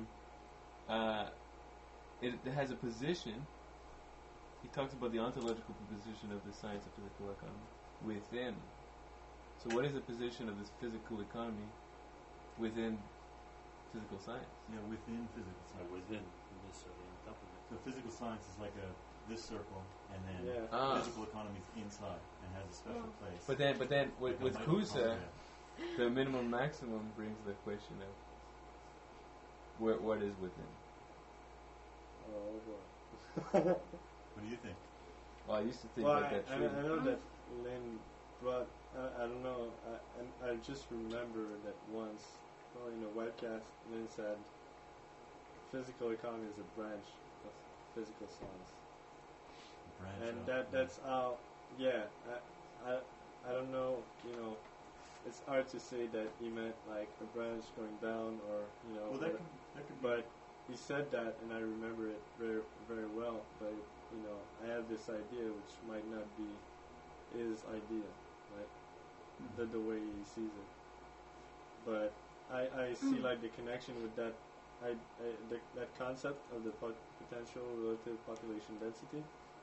it has a position. He talks about the ontological position of the science of physical economy within. So what is the position of this physical economy within physical science? Yeah, within physical Or science. within necessarily on top of it. So physical science is like this circle, and then yeah. physical economy is inside and has a special place. But then with Like a Kusa, microcosm. the minimum maximum brings the question of what is within. Oh boy. What do you think? Well, I used to think Well, that that I tree. know that Lynn brought. I don't know. I just remember that once, in a webcast, Lynn said, "Physical economy is a branch of physical science," Branch and out. that's how. Yeah, I don't know. It's hard to say that he meant like a branch going down, or Well, that could be. but he said that, and I remember it very, very well. But I have this idea, which might not be his idea, right? The way he sees it. But I see like the connection with that, that concept of the potential relative population density.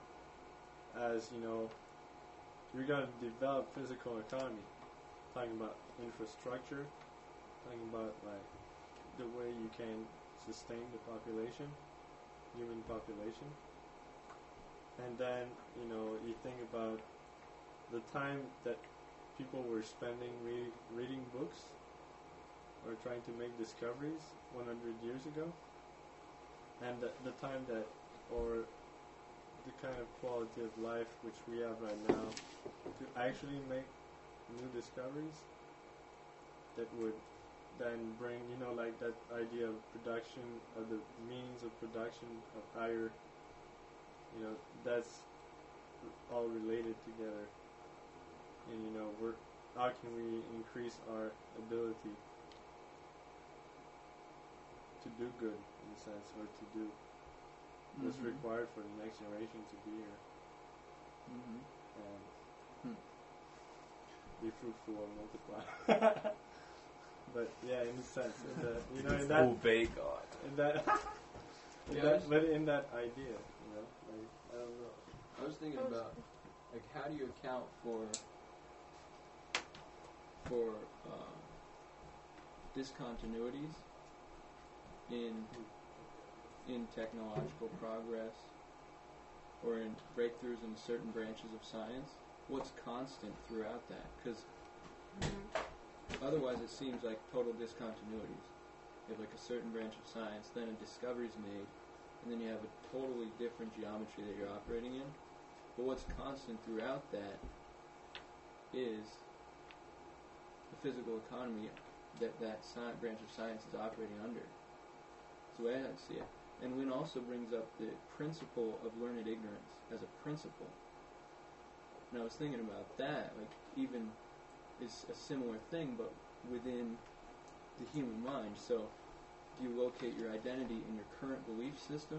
As you're gonna develop physical economy, talking about infrastructure, talking about like the way you can sustain the population, human population. And then, you think about the time that people were spending reading books or trying to make discoveries 100 years ago, and the time that, or the kind of quality of life which we have right now to actually make new discoveries that would then bring, like that idea of production, of the means of production of higher, that's all related together. And how can we increase our ability to do good, in a sense, or to do what's Mhm. required for the next generation to be here Mm-hmm. and be fruitful and multiply. But yeah, in a sense, in that, Obey God. in that, but in that idea, like, I don't know. I was thinking about, like, how do you account for discontinuities in in technological progress or in breakthroughs in certain branches of science, what's constant throughout that? Because otherwise it seems like total discontinuities. You have like a certain branch of science, then a discovery's made, and then you have a totally different geometry that you're operating in. But what's constant throughout that is the physical economy that branch of science is operating under. That's the way I see it. And Wynne also brings up the principle of learned ignorance as a principle. And I was thinking about that, like even is a similar thing, but within the human mind. So, do you locate your identity in your current belief system,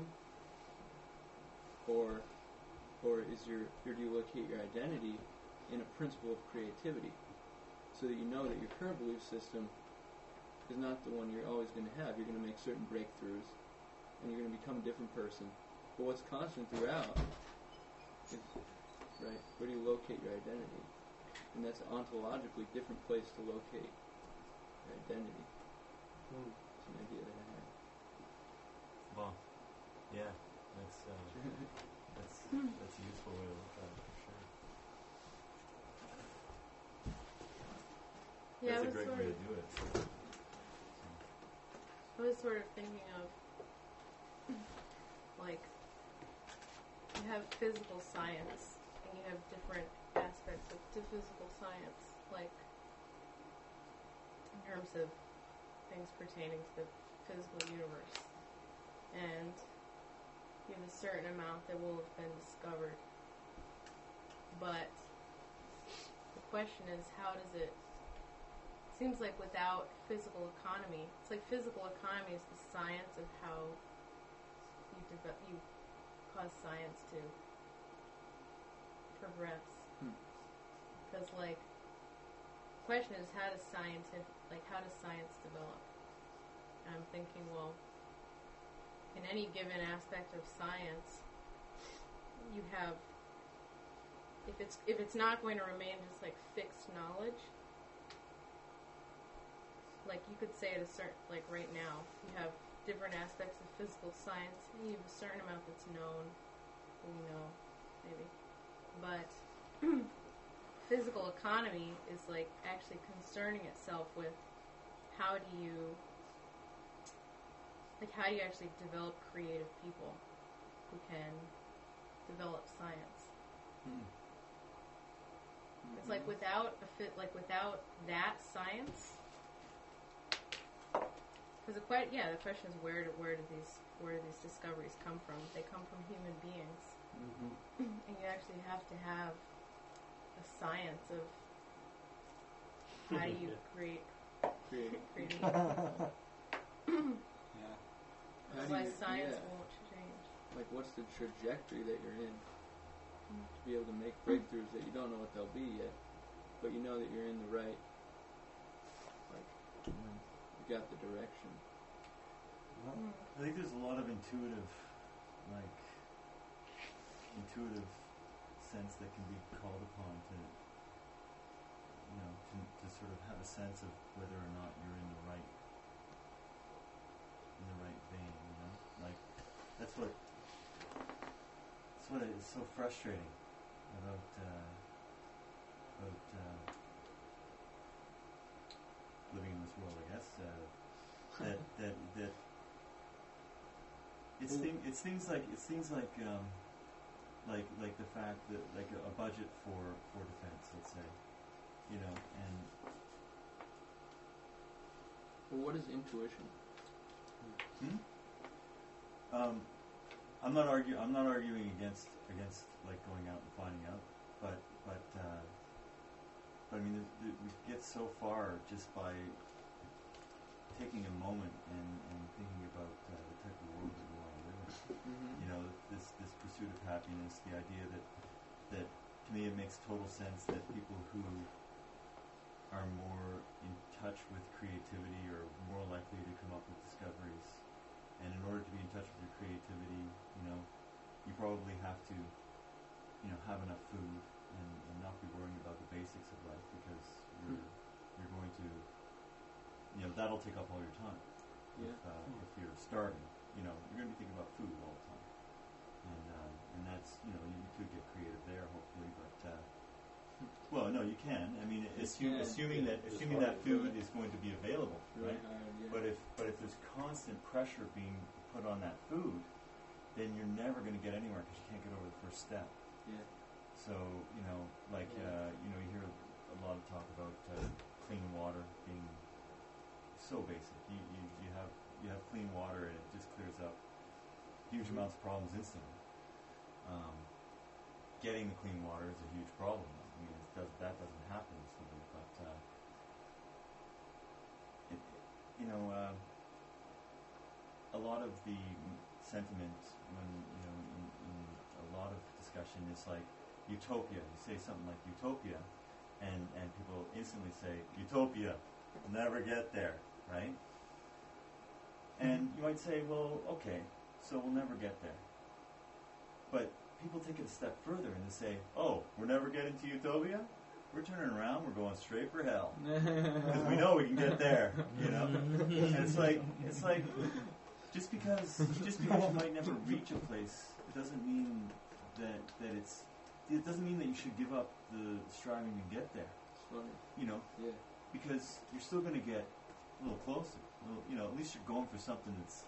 or do you locate your identity in a principle of creativity, so that you know that your current belief system is not the one you're always going to have. You're going to make certain breakthroughs, and you're going to become a different person. But what's constant throughout is, right, where do you locate your identity? And that's an ontologically different place to locate your identity. It's an idea that I had. Well, yeah, that's a useful way to look at it for sure. Yeah, That's a great way to do it. I was sort of thinking of, like, you have physical science, and you have different aspects to physical science, like, in terms of things pertaining to the physical universe. And you have a certain amount that will have been discovered. But the question is, how does it... seems like without physical economy, it's like physical economy is the science of how you cause science to progress. Because, like, the question is, how does science develop? And I'm thinking, well, in any given aspect of science, you have, if it's not going to remain just like fixed knowledge, like you could say at a certain, like right now, you have different aspects of physical science, and you have a certain amount that's known, we know, maybe, but physical economy is like actually concerning itself with how do you actually develop creative people who can develop science. It's like without that science, because the question is where do these discoveries come from? They come from human beings, and you actually have to have a science of how do you create people. Otherwise, science won't change. Like, what's the trajectory that you're in to be able to make breakthroughs that you don't know what they'll be yet, but you know that you're in the right, like, you got the direction. Well, I think there's a lot of intuitive sense that can be called upon to sort of have a sense of whether or not you're in the right vein, like that's what is so frustrating about living in this world, I guess, that it's things like the fact that like a budget for defense, let's say, and well, what is intuition? I'm not arguing against like going out and finding out, but I mean we get so far just by taking a moment and thinking about the type of world that we want to live in. This pursuit of happiness, the idea that to me it makes total sense that people who are more in touch with creativity are more likely to come up with discoveries. And in order to be in touch with your creativity, you probably have to, have enough food and not be worrying about the basics of life, because you're going to, that'll take up all your time if you're starving. you're going to be thinking about food all the time, and that's you could get creative there hopefully, but well, no, you can. I mean, assuming that food is going to be available, right? But if there's constant pressure being put on that food, then you're never going to get anywhere because you can't get over the first step. Yeah. So you hear a lot of talk about clean water being so basic. You have clean water and it just clears up huge amounts of problems instantly. Getting the clean water is a huge problem. I mean, that doesn't happen instantly, but a lot of the sentiment when in a lot of discussion is like utopia. You say something like utopia, and people instantly say utopia, never get there, right? And you might say, well, okay, so we'll never get there. But people take it a step further and they say, oh, we're never getting to utopia? We're turning around, we're going straight for hell. Because we know we can get there, And it's like just because you might never reach a place, it doesn't mean it doesn't mean that you should give up the striving to get there. Yeah. Because you're still going to get a little closer. At least you're going for something that's,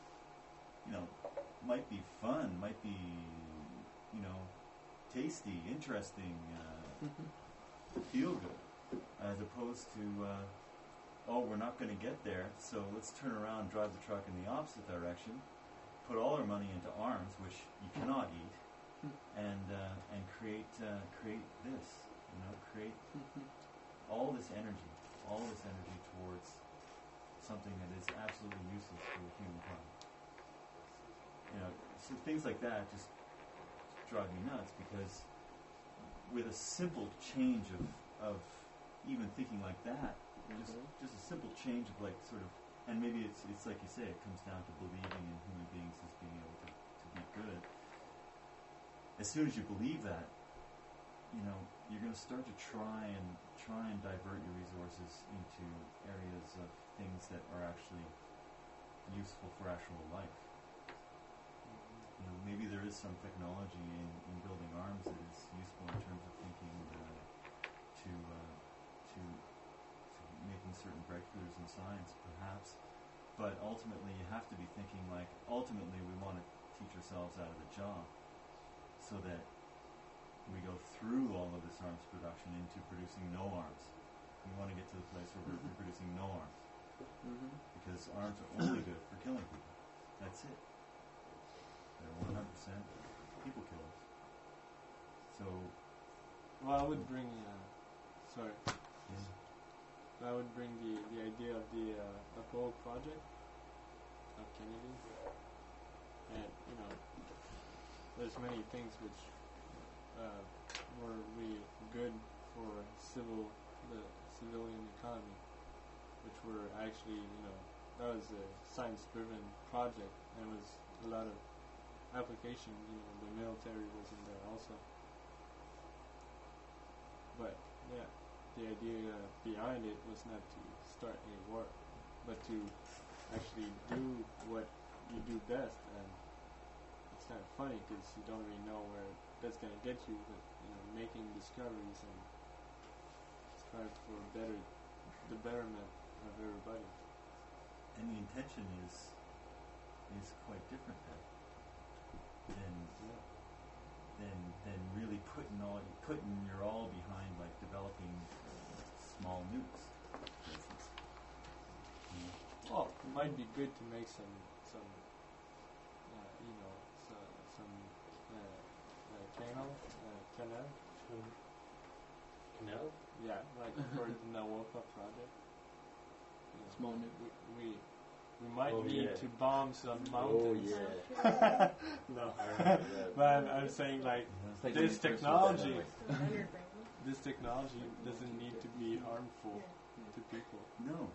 might be fun, might be, tasty, interesting, feel good, as opposed to, we're not going to get there, so let's turn around, drive the truck in the opposite direction, put all our money into arms, which you cannot eat, and create this, create all this energy towards something that is absolutely useless for humankind. So things like that just drive me nuts, because with a simple change of even thinking like that, just a simple change of and maybe it's like you say, it comes down to believing in human beings as being able to be good. As soon as you believe that, you're going to start to try and divert your resources into areas of things that are actually useful for actual life. Maybe there is some technology in building arms that is useful in terms of thinking to making certain breakthroughs in science, perhaps. But ultimately, you have to be thinking ultimately we want to teach ourselves out of the job, so that we go through all of this arms production into producing no arms. We want to get to the place where we're producing no arms. Because arms are only good for killing people. That's it. They're 100% people killers. So, I would bring I would bring the idea of the Apollo project of Kennedy, and there's many things which were really good for the civilian economy, which were actually that was a science-driven project, and it was a lot of application. The military was in there also, but yeah. The idea behind it was not to start a war, but to actually do what you do best. And it's kind of funny because you don't really know where that's going to get you, but making discoveries and strive for the betterment of everybody. And the intention is quite different than really putting your all behind developing small nukes, for instance. Well, it might be good to make some Canal? Yeah, like for the Nawapa project. Small nuke. We might need to bomb some mountains. Oh, yeah. No, but I'm saying this technology. This technology doesn't need to be harmful to people. No.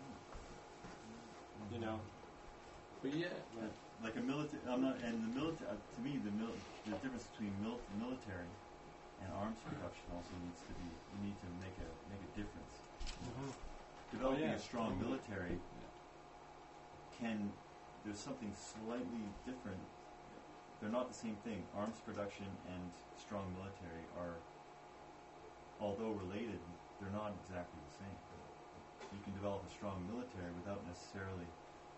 But yeah. Like a military, to me, the difference between military and arms production also needs to be. You need to make a difference. Developing a strong military can there's something slightly different. They're not the same thing. Arms production and strong military are, although related, they're not exactly the same. You can develop a strong military without necessarily,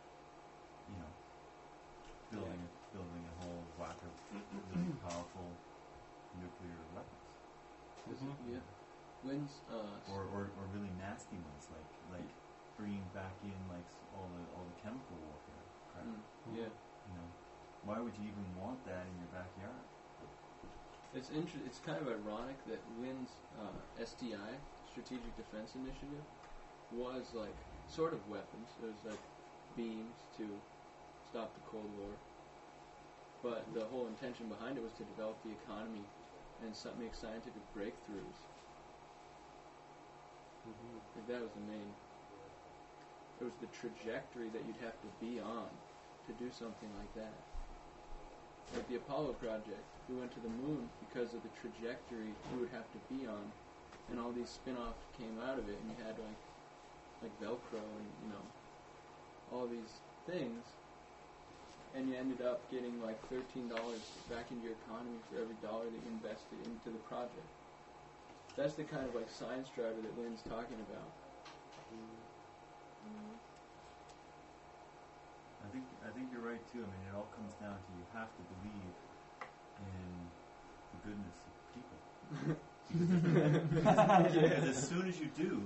building a whole whack of really powerful nuclear weapons. Yeah. When's Or really nasty ones, like bringing back in all the chemical warfare crap. Yeah. Why would you even want that in your backyard? It's It's kind of ironic that Lynn's SDI, Strategic Defense Initiative, was like sort of weapons. It was like beams to stop the Cold War, but the whole intention behind it was to develop the economy and make scientific breakthroughs. Like that was the main. It was the trajectory that you'd have to be on to do something like that. Like the Apollo project, we went to the moon because of the trajectory we would have to be on, and all these spin-offs came out of it, and you had like Velcro and all these things, and you ended up getting like $13 back into your economy for every dollar that you invested into the project. That's the kind of like science driver that Lynn's talking about. I think you're right too. I mean, it all comes down to you have to believe in the goodness of people. Because as soon as you do,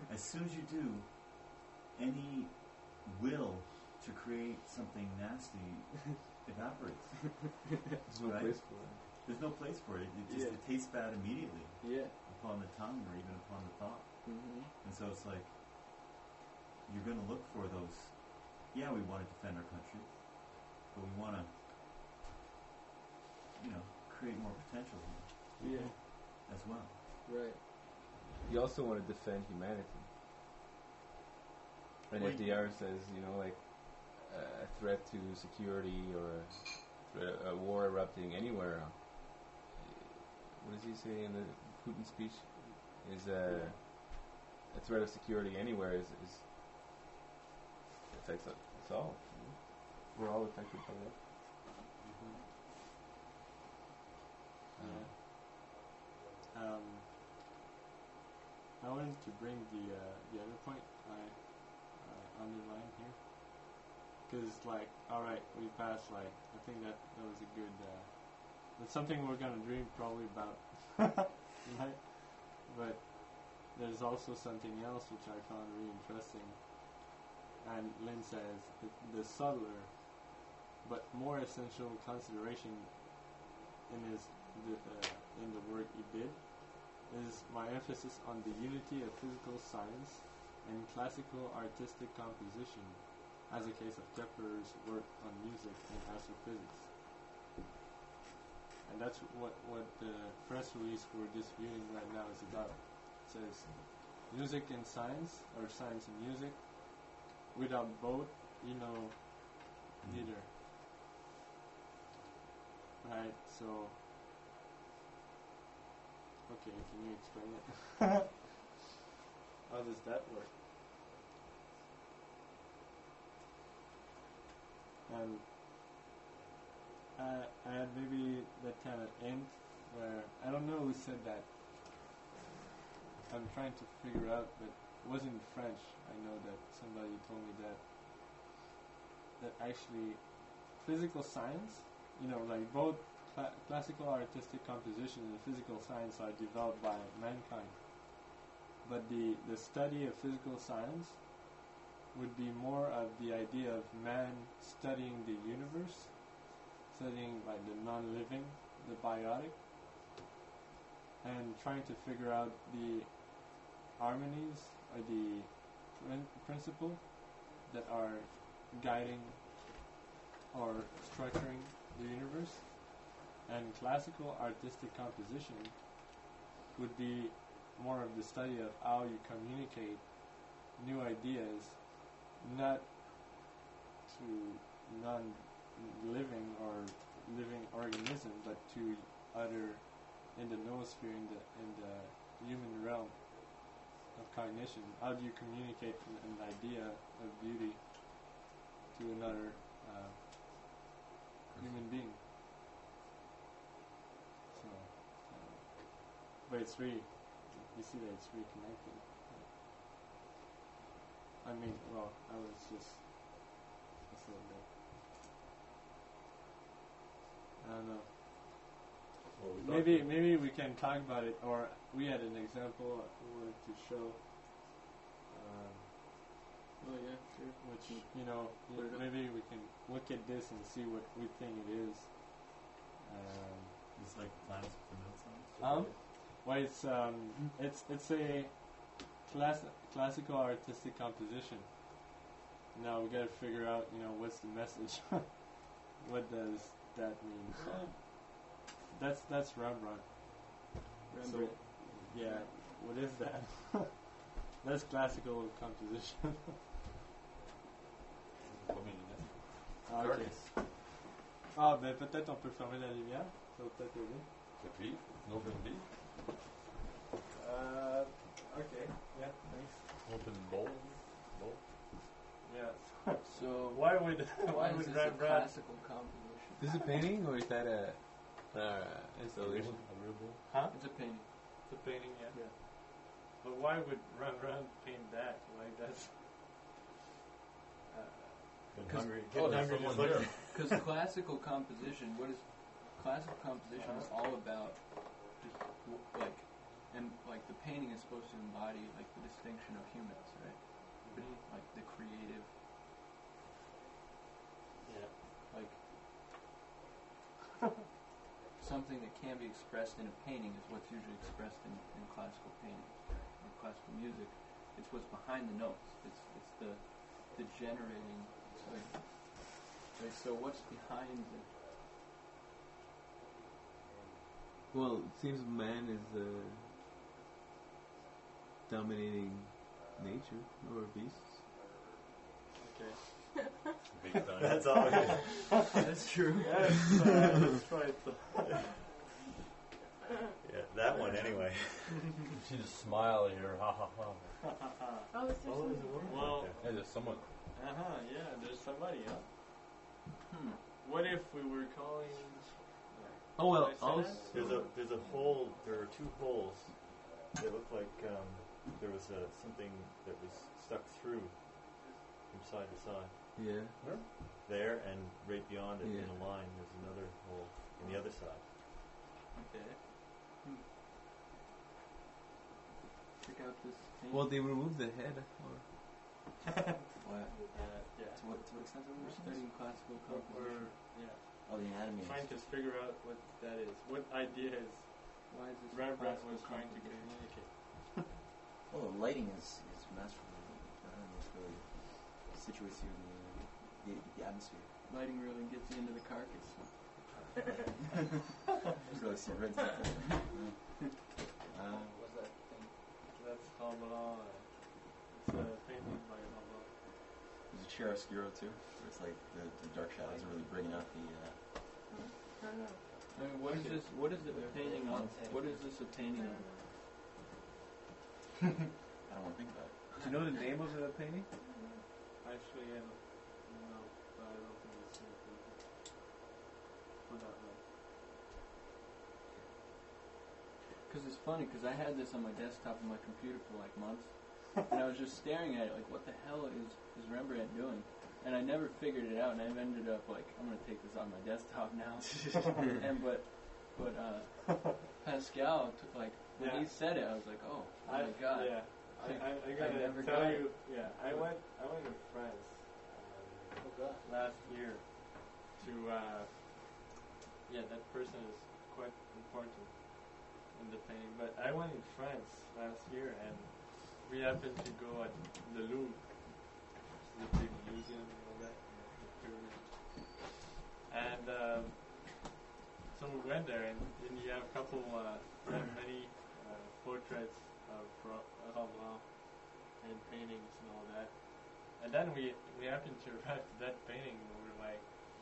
any will to create something nasty evaporates. There's no Right? place for it. There's no place for it. It tastes bad immediately Yeah. upon the tongue or even upon the thought. And so it's like you're going to look for those. Yeah, we want to defend our country, but we want to, create more potential here as well. Right. You also want to defend humanity. And Wait. FDR says, a threat to security or a war erupting anywhere. What does he say in the Putin speech? Is a threat of security anywhere is affects us all. We're all affected by that. I wanted to bring the other point I underlined here, because alright, we passed I think that was a good. That's something we're gonna dream probably about, right? But there's also something else which I found really interesting. And Lynn says the subtler but more essential consideration in the work he did is my emphasis on the unity of physical science and classical artistic composition, as a case of Kepler's work on music and astrophysics. And that's what the press release we're disputing right now is about. It says music and science, or science and music. Without both, neither. Right, so... Okay, can you explain it? How does that work? And maybe that kind of end where... I don't know who said that. I'm trying to figure out, but it wasn't French. I know that somebody told me that actually physical science, both classical artistic composition and physical science are developed by mankind. But the study of physical science would be more of the idea of man studying the universe, studying the non-living, the biotic, and trying to figure out the harmonies or the principle that are guiding or structuring the universe. And classical artistic composition would be more of the study of how you communicate new ideas, not to non-living or living organism, but to other in the noosphere, in the human realm of cognition. How do you communicate an idea of beauty to another human being. So, but it's really, you see that it's really connected. I mean, well, I was just a little bit. I don't know. Well, Maybe we can talk about it, or we had an example we wanted to show. Oh yeah, sure. Which, you know, maybe we can look at this and see what we think it is. It's like planets with the notes on it. Well, it's a classical artistic composition. Now we gotta figure out, you know, what's the message. What does that mean? That's Rembrandt. So, yeah, what is that? That's classical composition. Ok. Ah, ben peut-être on peut fermer la lumière. Ça va peut-être aider. Could be. No open B. Okay. Yeah, thanks. Open bowl. Yeah. So Why would why is this a Rembrandt? classical composition? This is a painting, or is that a installation? A real bowl. Huh? It's a painting. It's a painting, yeah. Yeah. But why would Rembrandt paint that? Like that's. Getting 'Cause- hungry. oh, Getting hungry someone is there. Because classical composition, classical composition is all about just like, and like the painting is supposed to embody like the distinction of humans, right? Like the creative, Yeah. like something that can be expressed in a painting is what's usually expressed in classical painting or classical music. It's what's behind the notes. It's the generating. Like, so what's behind the? Well, it seems man is dominating nature or beasts. Okay. Big time. That's all. That's true. Yes, that's right. Yeah, that one anyway. You see the smile here. Ha ha ha. Oh, is there some? Well, Hey, there's someone. yeah, there's somebody, huh? Hmm. What if we were calling? Oh well, Did I say also There's a hole. There are two holes. They look like there was something that was stuck through from side to side. yeah. There and right beyond it Yeah. in a line, there's another hole in the other side. Okay. Check out this painting. Well, they removed the head. Or What? Yeah. To what extent are we We're studying classical composition. Yeah. Oh, the anatomy. Trying to figure out what that is. What idea is Why is this Rembrandt classical was trying to composition? communicate? Well, the lighting is masterful. It's really situates you in the atmosphere. Lighting really gets you into the carcass. You really see red. What's that thing? That's Rembrandt. It's a painting by Rembrandt. There's a chiaroscuro too, where it's like the dark shadows are really bringing out the. I don't know. I mean, what is this? What is it a painting on? What is this a painting on? I don't want to think about it. do you know the name of the painting? Actually, I don't know, but I don't think it's in the painting. For that one. Because it's funny, because I had this on my desktop on my computer for like months, and I was just staring at it like, what the hell is Rembrandt doing? And I never figured it out, and I've ended up like, I'm gonna take this on my desktop now. And but Pascal took like when he said it, I was like, oh my god. Yeah. I gotta never tell got you. Yeah, I went to France last year to. That person is quite important in the painting. But I went in France last year, and we happened to go at the Louvre, the big museum and all that, the pyramid. And so we went there, and you have a couple, many portraits of Rembrandt and paintings and all that. And then we happened to arrive to that painting, and we were like,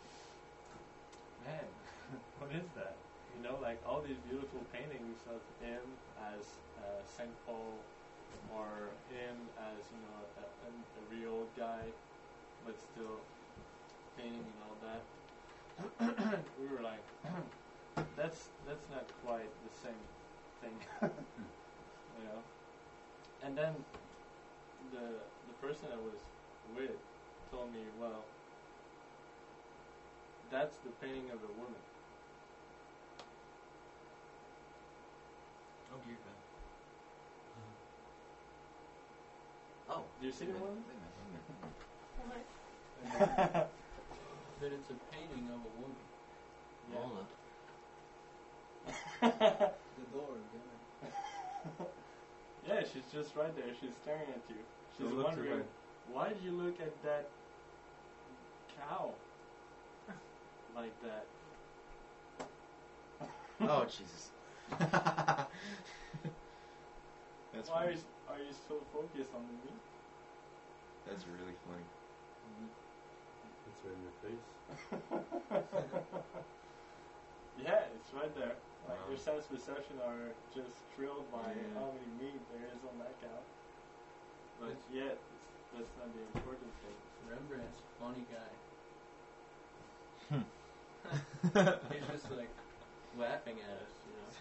man, what is that? You know, like all these beautiful paintings of him as Saint Paul, or him as, you know, a real guy, but still painting and all that, we were like, that's not quite the same thing, you know. And then the person I was with told me, well, that's the painting of a woman. Oh, dear God. Oh. Do you see the woman? What? That it's a painting of a woman. Yeah. The door, God. Yeah, she's just right there. She's staring at you. She's So look to wondering, right. why do you look at that cow like that? Oh, Jesus. That's Why funny. are you so focused on the meat? That's really funny. It's right in your face. Yeah, it's right there. Like Wow. your sense perception are just thrilled by Yeah. how many meat there is on that cow. But yet, that's not the important thing. Rembrandt's a funny guy. He's just like laughing at us, you know.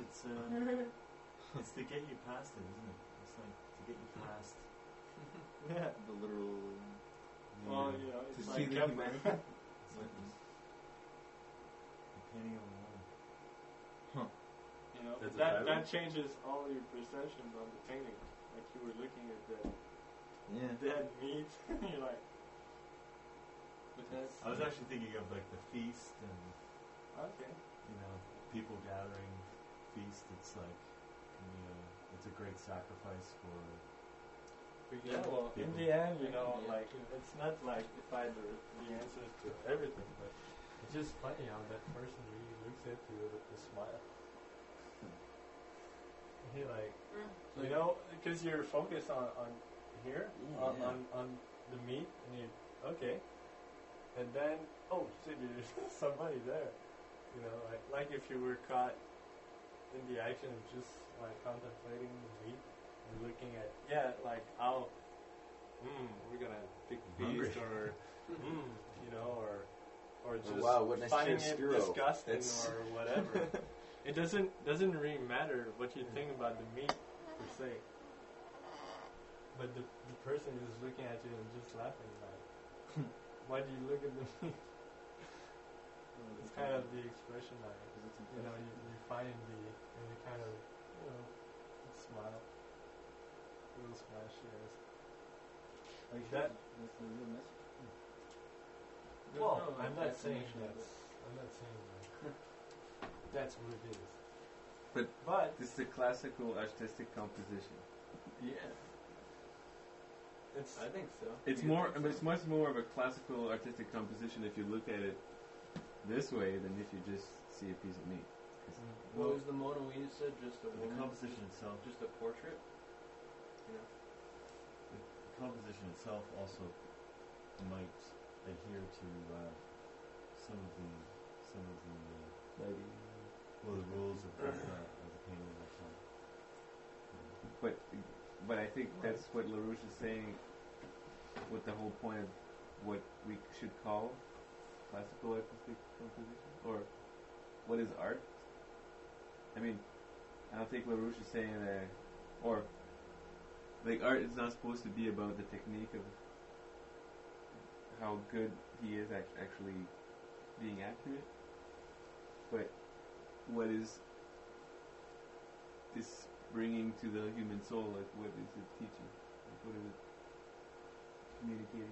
It's to get you past it, isn't it? It's like to get you past Yeah. The literal. Well, you know, to it's see like the Kepler. humanity. It's like this. The painting of a woman. You know, That's a that title? changes all your perceptions on the painting. Like you were looking at the Yeah. dead meat, you're like, but that's I was actually thinking of like the feast and okay. people gathering feast. It's like it's a great sacrifice for. Yeah, well, in People. the end, you Yeah, know, yeah, like too. it's not like if I had the answers to everything, but it's just funny how that person really looks at you with a smile. He like, you know, because you're focused on here, Yeah. on the meat, and you okay, and then oh shit, there's somebody there, you know, like if you were caught in the action of just like contemplating the meat and looking at like how we're gonna pick a Hungry. feast or you know or just wow, what nice finding it chiaroscuro. disgusting That's- or whatever. It doesn't really matter what you think about the meat per se. But the person is looking at you and just laughing like, why do you look at the meat? It's kind of the expression like, you know, you find in the kind of, you know, smile, little smile she has. Like That- that's the real message. There's Well, no, I'm not saying definition of that's, I'm not saying that that's what it is. But this is a classical artistic composition. Yeah, It's I think so. It's You more. think so? It's much more of a classical artistic composition if you look at it this way than if you just see a piece of meat. What was the Mona Lisa? Just a The woman? composition itself. Just a portrait? You know? The composition itself also might adhere to some of the the rules of the painting at that time. But I think that's what LaRouche is saying. With the whole point of what we should call classical artistic composition, or what is art. I mean, I don't think LaRouche is saying that, or like art is not supposed to be about the technique of how good he is actually being accurate, but what is this bringing to the human soul? Like, what is it teaching? Like, what is it communicating?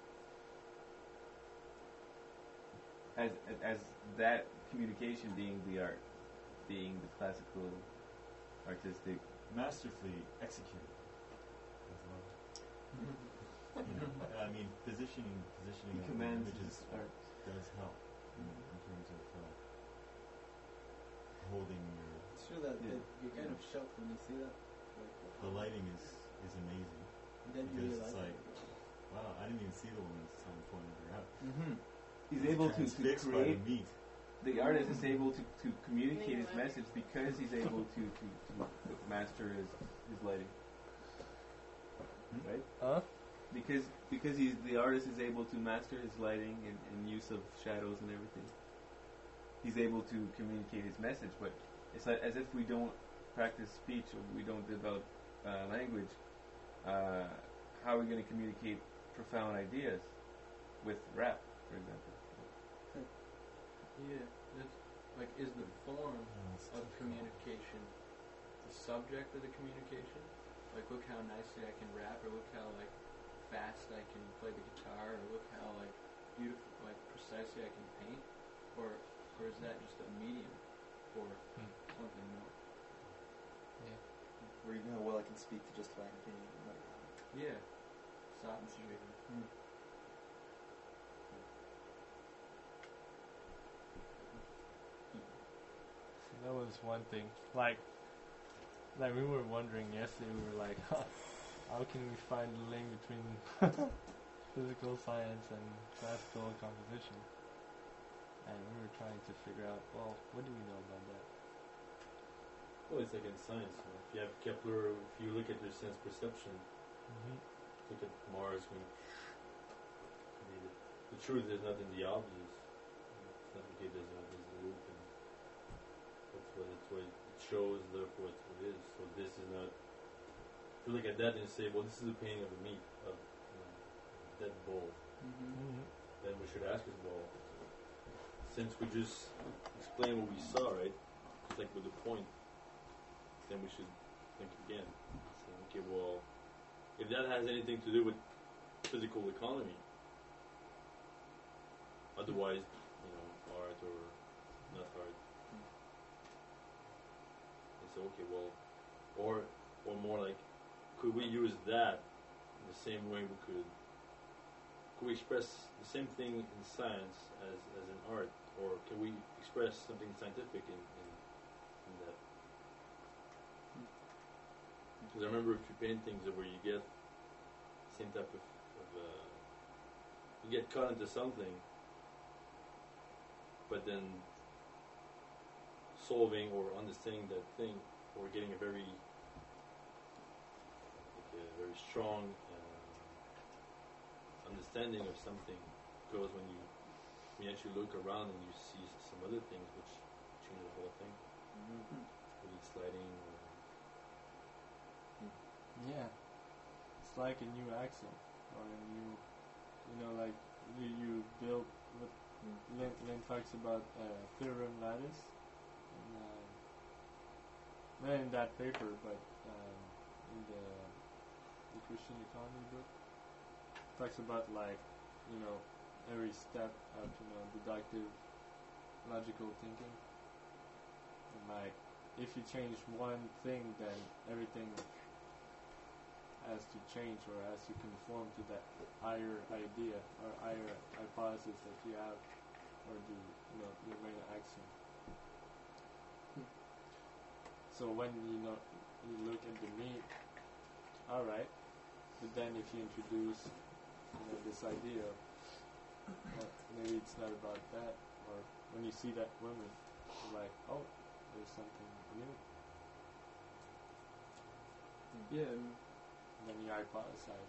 As that communication being the art, being the classical, artistic. Masterfully executed. As well. I mean, positioning He of the commands images his art. does help in terms of holding your. It's true that, Yeah. that you're kind of shocked when you see that. Like, The lighting is amazing. and then you because realize. it's like, wow, I didn't even see the woman until someone pointed her out. He's I was able to transfixed by create. the meat. The artist is able to communicate his message because he's able to master his lighting. Right? Huh? because the artist is able to master his lighting and use of shadows and everything. He's able to communicate his message, but it's like as if we don't practice speech or we don't develop language. How are we going to communicate profound ideas with rap, for example? Yeah, it's like, is the form of communication the subject of the communication? Like, look how nicely I can rap, or look how like fast I can play the guitar, or look how like beautiful, like precisely I can paint, or is that just a medium for something more? Or even how well I can speak to justify an opinion. Like, Yeah, Socrates. That was one thing. Like we were wondering yesterday. We were like, how can we find the link between physical science and classical composition? And we were trying to figure out, well, what do we know about that? Well, it's like in science. If you have Kepler, if you look at your sense perception, look at Mars. The truth is not in the obvious. It's not okay. There's a loop, and that's what it shows. Therefore, it's what it is. So this is not. If you look at that and you say, well, this is the painting of a meat of a dead bull, then we should ask us, well, since we just explained what we saw, right? It's like with the point. Then we should think again. Say, okay, well, if that has anything to do with physical economy, otherwise, art or not art, it's okay. Well, or more like, could we use that in the same way could we express the same thing in science as in art, or can we express something scientific in that? Because I remember a few paintings where you get the same type of you get caught into something, but then solving or understanding that thing, or getting a very strong understanding of something goes when you actually look around and you see some other things which change the whole thing. Maybe it's lighting. Yeah, it's like a new axiom, or a new, like you build what Lynn talks about theorem lattice, and, not in that paper, but in the Christian economy book, talks about like, every step of deductive, logical thinking, and like if you change one thing, then everything has to change or has to conform to that higher idea or higher hypothesis that you have, or your main axiom. So when you look at the meat, all right, but then if you introduce this idea of maybe it's not about that, or when you see that woman, you're like, oh, there's something new. Yeah. And then you hypothesize.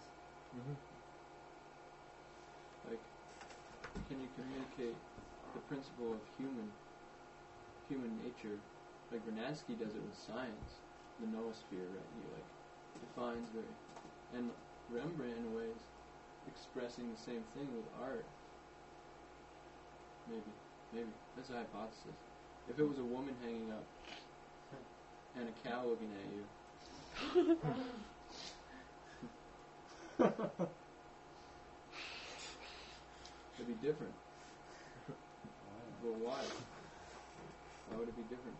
Like, can you communicate the principle of human nature? Like Vernadsky does it with science, the noosphere, right? He like defines and Rembrandt in a way is expressing the same thing with art. Maybe that's a hypothesis. If it was a woman hanging up and a cow looking at you. It'd be different. But why? Why would it be different?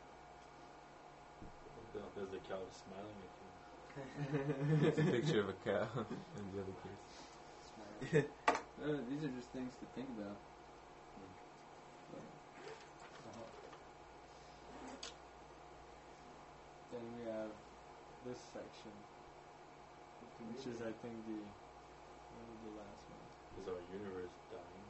There's a cow smiling at you. It's a picture of a cow in the other case. These are just things to think about. Then we have this section, which is, I think, the last one. Is our universe dying?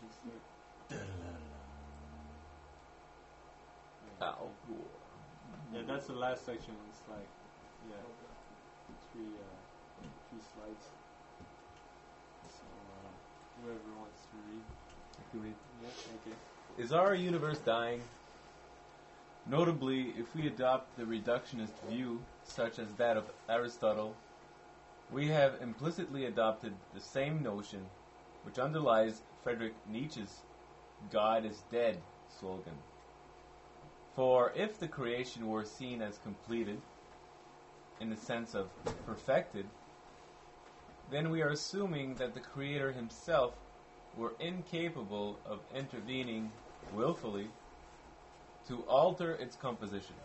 Al Gore. Yeah, that's the last section. It's like, yeah, three slides. So, whoever wants to read. I can read. Yeah, okay. Is our universe dying? Notably, if we adopt the reductionist view, such as that of Aristotle, we have implicitly adopted the same notion which underlies Friedrich Nietzsche's "God is dead" slogan. For if the creation were seen as completed, in the sense of perfected, then we are assuming that the Creator himself were incapable of intervening willfully to alter its composition.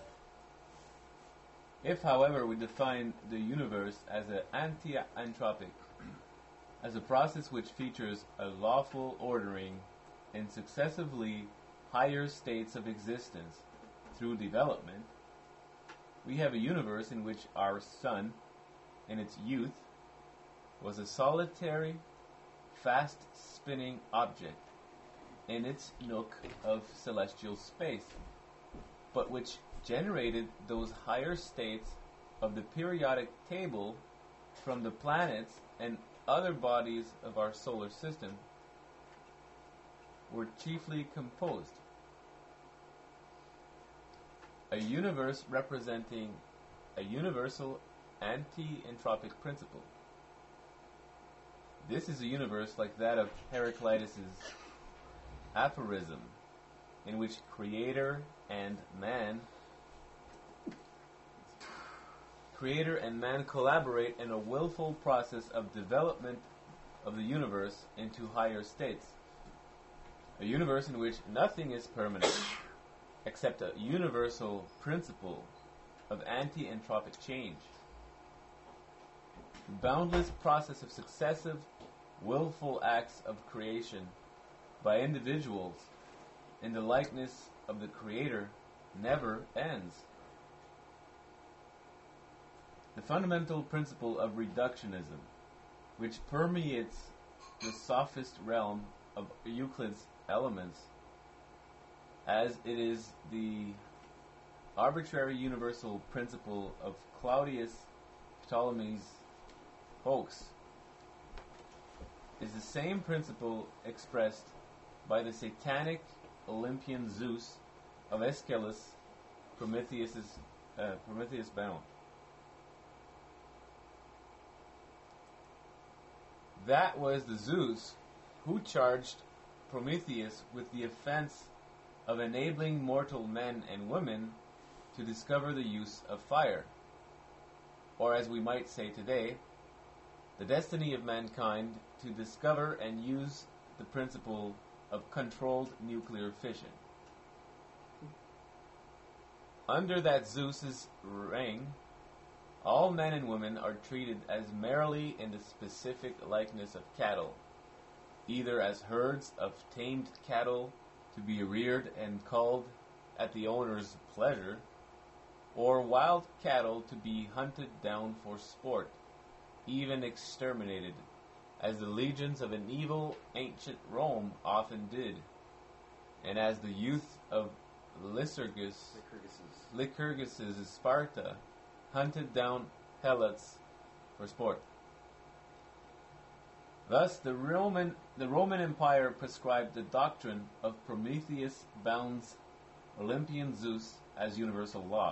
If, however, we define the universe as an anti-entropic, as a process which features a lawful ordering in successively higher states of existence through development, we have a universe in which our sun, in its youth, was a solitary, fast-spinning object in its nook of celestial space, but which generated those higher states of the periodic table from the planets and other bodies of our solar system were chiefly composed. A universe representing a universal anti-entropic principle. This is a universe like that of Heraclitus' aphorism, in which Creator and man collaborate in a willful process of development of the universe into higher states. A universe in which nothing is permanent, except a universal principle of anti-entropic change. The boundless process of successive, willful acts of creation by individuals in the likeness of the Creator never ends. The fundamental principle of reductionism, which permeates the sophist realm of Euclid's Elements, as it is the arbitrary universal principle of Claudius Ptolemy's hoax, is the same principle expressed by the satanic Olympian Zeus of Aeschylus, Prometheus bound. That was the Zeus who charged Prometheus with the offense of enabling mortal men and women to discover the use of fire, or as we might say today, the destiny of mankind to discover and use the principle of controlled nuclear fission. Under that Zeus's reign, all men and women are treated as merely in the specific likeness of cattle, either as herds of tamed cattle to be reared and culled at the owner's pleasure, or wild cattle to be hunted down for sport, even exterminated, as the legions of an evil ancient Rome often did, and as the youth of Lycurgus' Sparta hunted down helots for sport. Thus, the Roman Empire prescribed the doctrine of Prometheus bounds Olympian Zeus as universal law.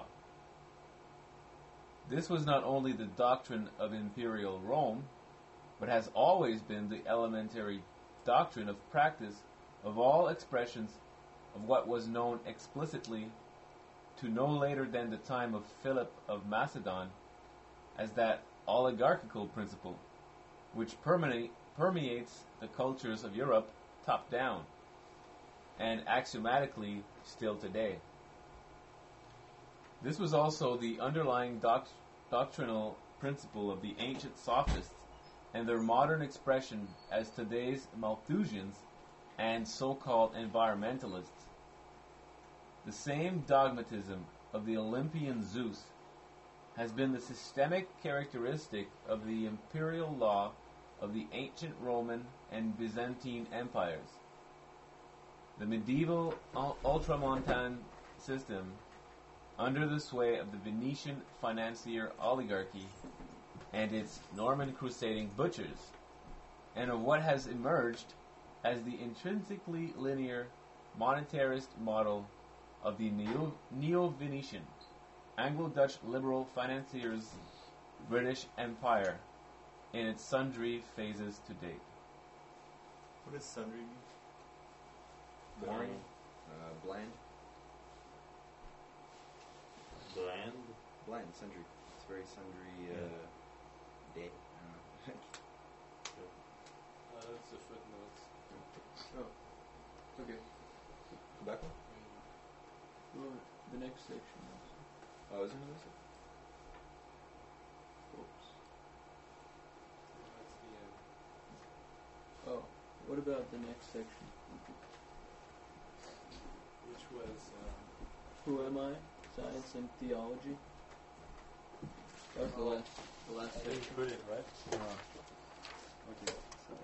This was not only the doctrine of imperial Rome, but has always been the elementary doctrine of practice of all expressions of what was known explicitly to no later than the time of Philip of Macedon as that oligarchical principle, which permeates the cultures of Europe top down, and axiomatically still today. This was also the underlying doctrinal principle of the ancient sophists and their modern expression as today's Malthusians and so-called environmentalists. The same dogmatism of the Olympian Zeus has been the systemic characteristic of the imperial law of the ancient Roman and Byzantine empires. The medieval ultramontane system under the sway of the Venetian financier oligarchy and its Norman crusading butchers, and of what has emerged as the intrinsically linear monetarist model of the Neo-Venetian, Anglo-Dutch liberal financiers' British Empire in its sundry phases to date. What does sundry mean? Boring, bland, Bland. bland, sundry. It's very sundry. Day. I don't know. That's the footnotes. Oh, okay. Tobacco? Well, the next section is Oh, is there another section? oops. That's the end. Oh, what about the next section? Which was Who am I? Science and theology. That was the last I didn't section. put it right. Okay, sorry.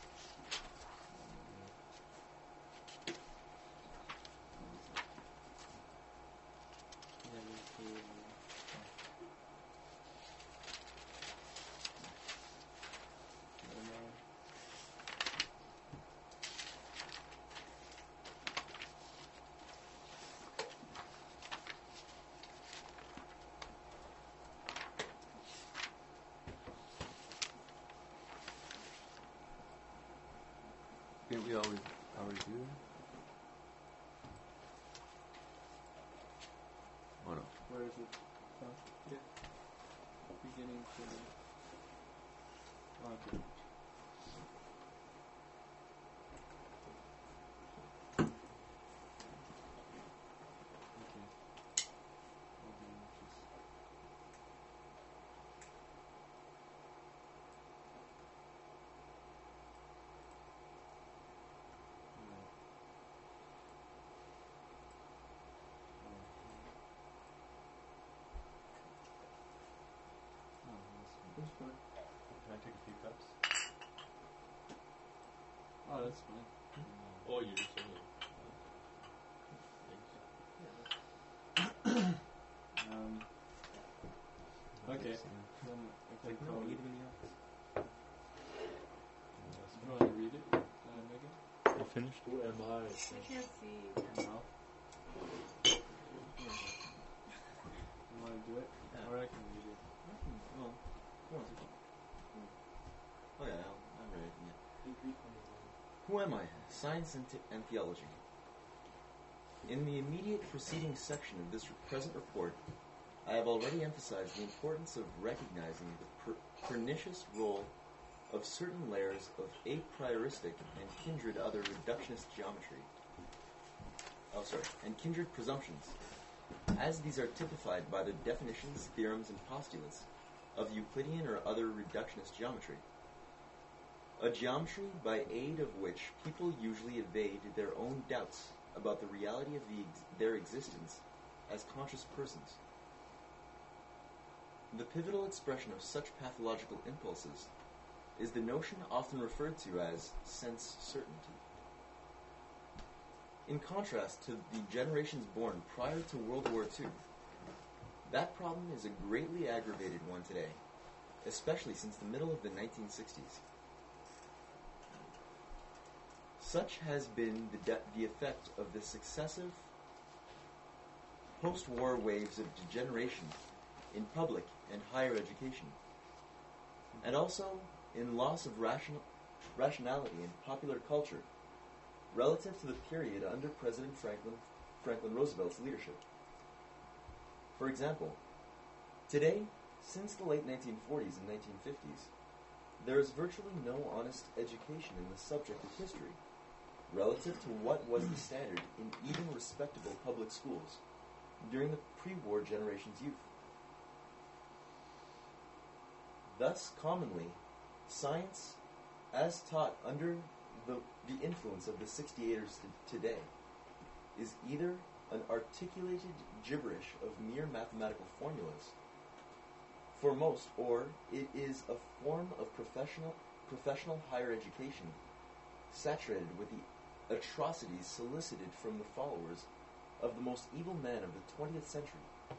Did we already do that? Oh no. Where is it? Beginning to. Okay. This one. Can I take a few cups? Oh, that's fine. Oh, you just said it. Okay. Then I can probably. leave it in the office. You want to read it, Megan? You finished? Who am I? I can't see. No. You want to do it? Yeah. Or I can read it. Well, go on. Oh yeah, I'm ready. Yeah. Who am I? Science and theology. In the immediate preceding section of this present report, I have already emphasized the importance of recognizing the pernicious role of certain layers of a prioristic and kindred other reductionist geometry. And kindred presumptions, as these are typified by the definitions, theorems, and postulates of Euclidean or other reductionist geometry. A geometry by aid of which people usually evade their own doubts about the reality of their existence as conscious persons. The pivotal expression of such pathological impulses is the notion often referred to as sense certainty. In contrast to the generations born prior to World War II, that problem is a greatly aggravated one today, especially since the middle of the 1960s. Such has been the effect of the successive post-war waves of degeneration in public and higher education, and also in loss of rationality in popular culture relative to the period under President Franklin Roosevelt's leadership. For example, today, since the late 1940s and 1950s, there is virtually no honest education in the subject of history relative to what was the standard in even respectable public schools during the pre-war generation's youth. Thus, commonly, science, as taught under the influence of the 68ers today, is either an articulated gibberish of mere mathematical formulas for most, or it is a form of professional higher education saturated with the atrocities solicited from the followers of the most evil man of the 20th century.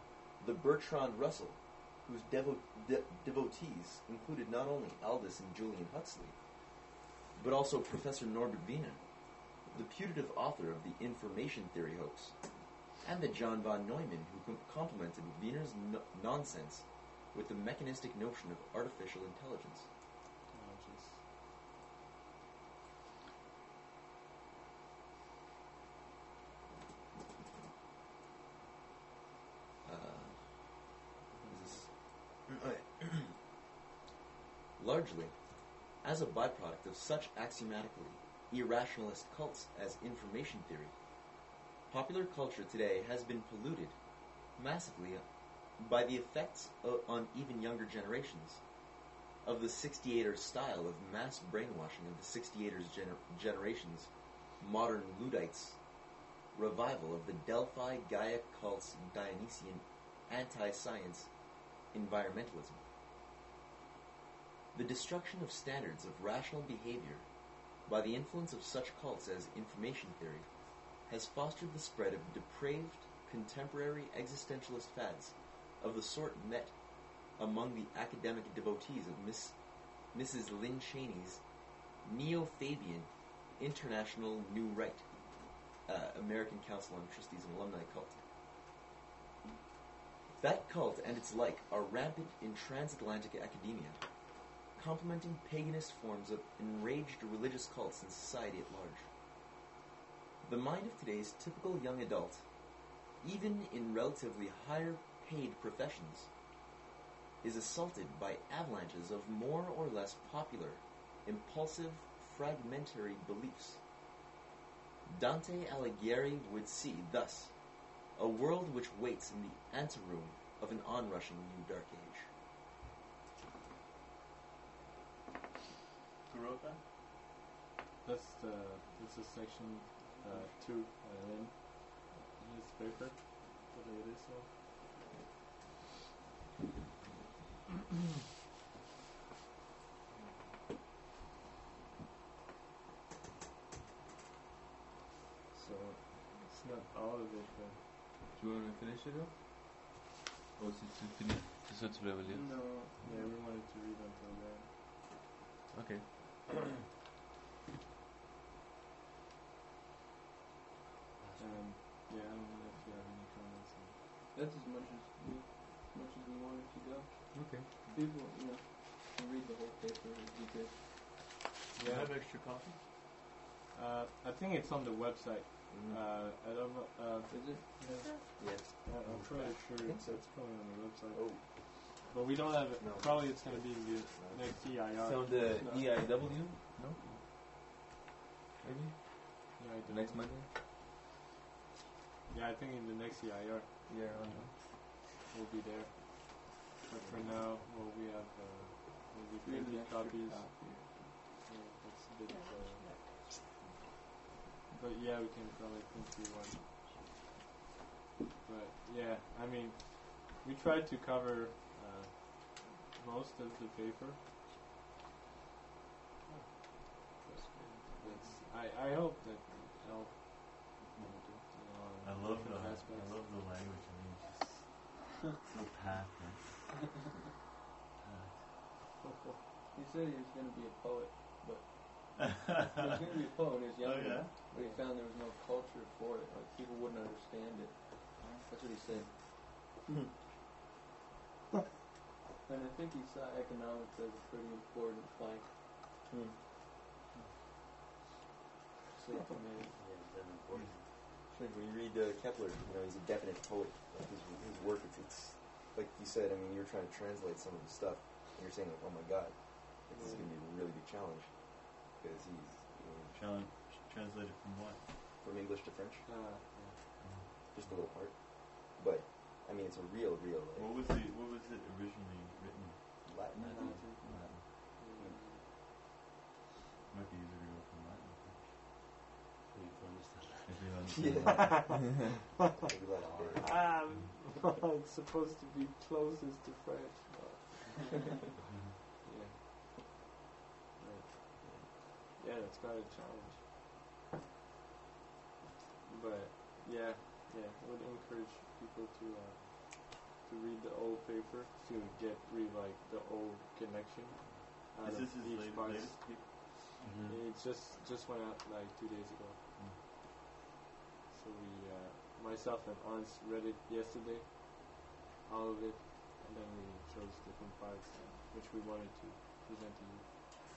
the Bertrand Russell, whose devotees included not only Aldous and Julian Huxley, but also Professor Norbert Wiener, the putative author of the information theory hoax, and the John von Neumann who complemented Wiener's nonsense with the mechanistic notion of artificial intelligence. Largely, as a byproduct of such axiomatically irrationalist cults as information theory, popular culture today has been polluted massively by the effects on even younger generations of the 68ers style of mass brainwashing of the 68ers generation's modern Luddites revival of the Delphi Gaia cult's Dionysian anti-science environmentalism. The destruction of standards of rational behavior by the influence of such cults as information theory has fostered the spread of depraved, contemporary existentialist fads of the sort met among the academic devotees of Mrs. Lynn Cheney's Neo-Fabian International New Right, American Council on Trustees and Alumni cult. That cult and its like are rampant in transatlantic academia, complementing paganist forms of enraged religious cults in society at large. The mind of today's typical young adult, even in relatively higher paid professions, is assaulted by avalanches of more or less popular, impulsive, fragmentary beliefs. Dante Alighieri would see, thus, a world which waits in the anteroom of an onrushing new dark age. Who wrote that? That's a section 2 in his paper, the latest one. So it's not all of it, but Tu veux finish it up? Ou c'est fini? C'est ça tu voulais lire? no, yeah, we wanted to read until then. Okay. Yeah, I don't know if you have any comments. That's as much as we wanted to go. Okay. People, can read the whole paper. It'd be good. Do you have extra copy? I think it's on the website. I don't know. Is it? Yeah. Yes. I'm pretty sure think so. it's probably on the website. Oh. But we don't have it. No. Probably it's going to be in the next EIR. So the No. EIW? No? Maybe? EIR. Next Monday? Yeah, I think in the next EIR Yeah, on we'll be there. But for now, well, we have maybe We have an 50 extra copies. copy. Yeah, that's a bit. But yeah, we can probably print you one. But yeah, I mean, we tried to cover most of the paper. It's, I hope that it helped. I love different the aspects. language. I mean, just so packed. He said he was going to be a poet, but he was going to be a poet when he was younger. yeah? But he found there was no culture for it. Like people wouldn't understand it. That's what he said. And I think he saw economics as a pretty important plank. So to me, When you read Kepler, he's a definite poet. Like his work, it's like you said. I mean, you're trying to translate some of his stuff, and you're saying, like, "Oh my God, this is going to be a really big challenge," because he's Translated from what? from English to French, Yeah. just a little part. But I mean, it's a real. What was it originally written? Latin. I think. Latin. Might be easier to go from Latin to French. If you understand that. Maybe Latin. It's supposed to be closest to French. But yeah, it's quite a challenge. But yeah, I would encourage people to to read the old paper to read like the old connection out Is of this his each part. latest paper? Mm-hmm. It just went out like 2 days ago. So we, myself and Ans read it yesterday, all of it, and then we chose different parts which we wanted to present to you.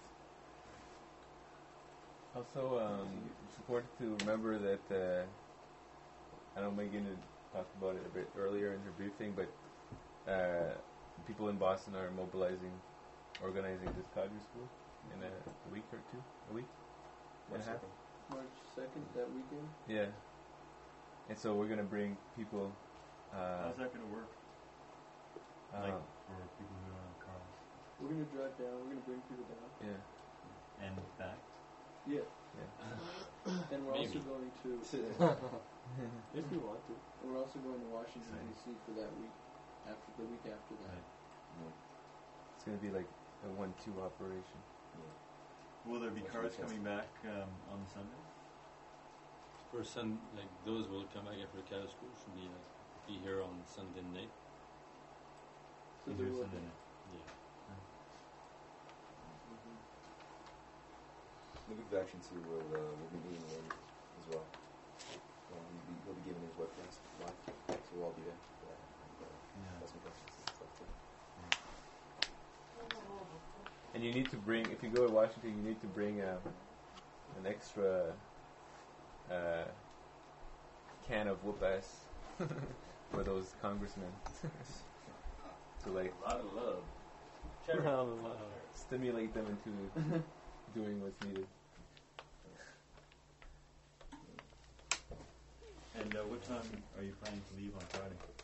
Also, it's important to remember that I know Megan had talked about it a bit earlier in her briefing, but people in Boston are organizing this Cadre school in a week or two, a week and a half. March 2nd, that weekend. Yeah, and so we're gonna bring people. How's that going to work? Like for people who don't have cars We're gonna drive down. We're gonna bring people down. Yeah, and back? Yeah. yeah. And we're also Maybe. going to. If you want to. And we're also going to Washington D.C. for that week. After the week after that. Right. It's gonna be like a 1-2 operation. Will there be cars coming back on Sunday? For like those will come back after the Cadre school should be here on Sunday night. So Is there there will Sunday night? Yeah. The Good Action 2 will be meeting in as well. He'll be giving his webcast live, so we'll all be there. That's some questions and stuff too. And you need to bring, if you go to Washington, you need to bring an extra can of whoop-ass for those congressmen. To like A lot of love. stimulate them into doing what's needed. And what time are you planning to leave on Friday?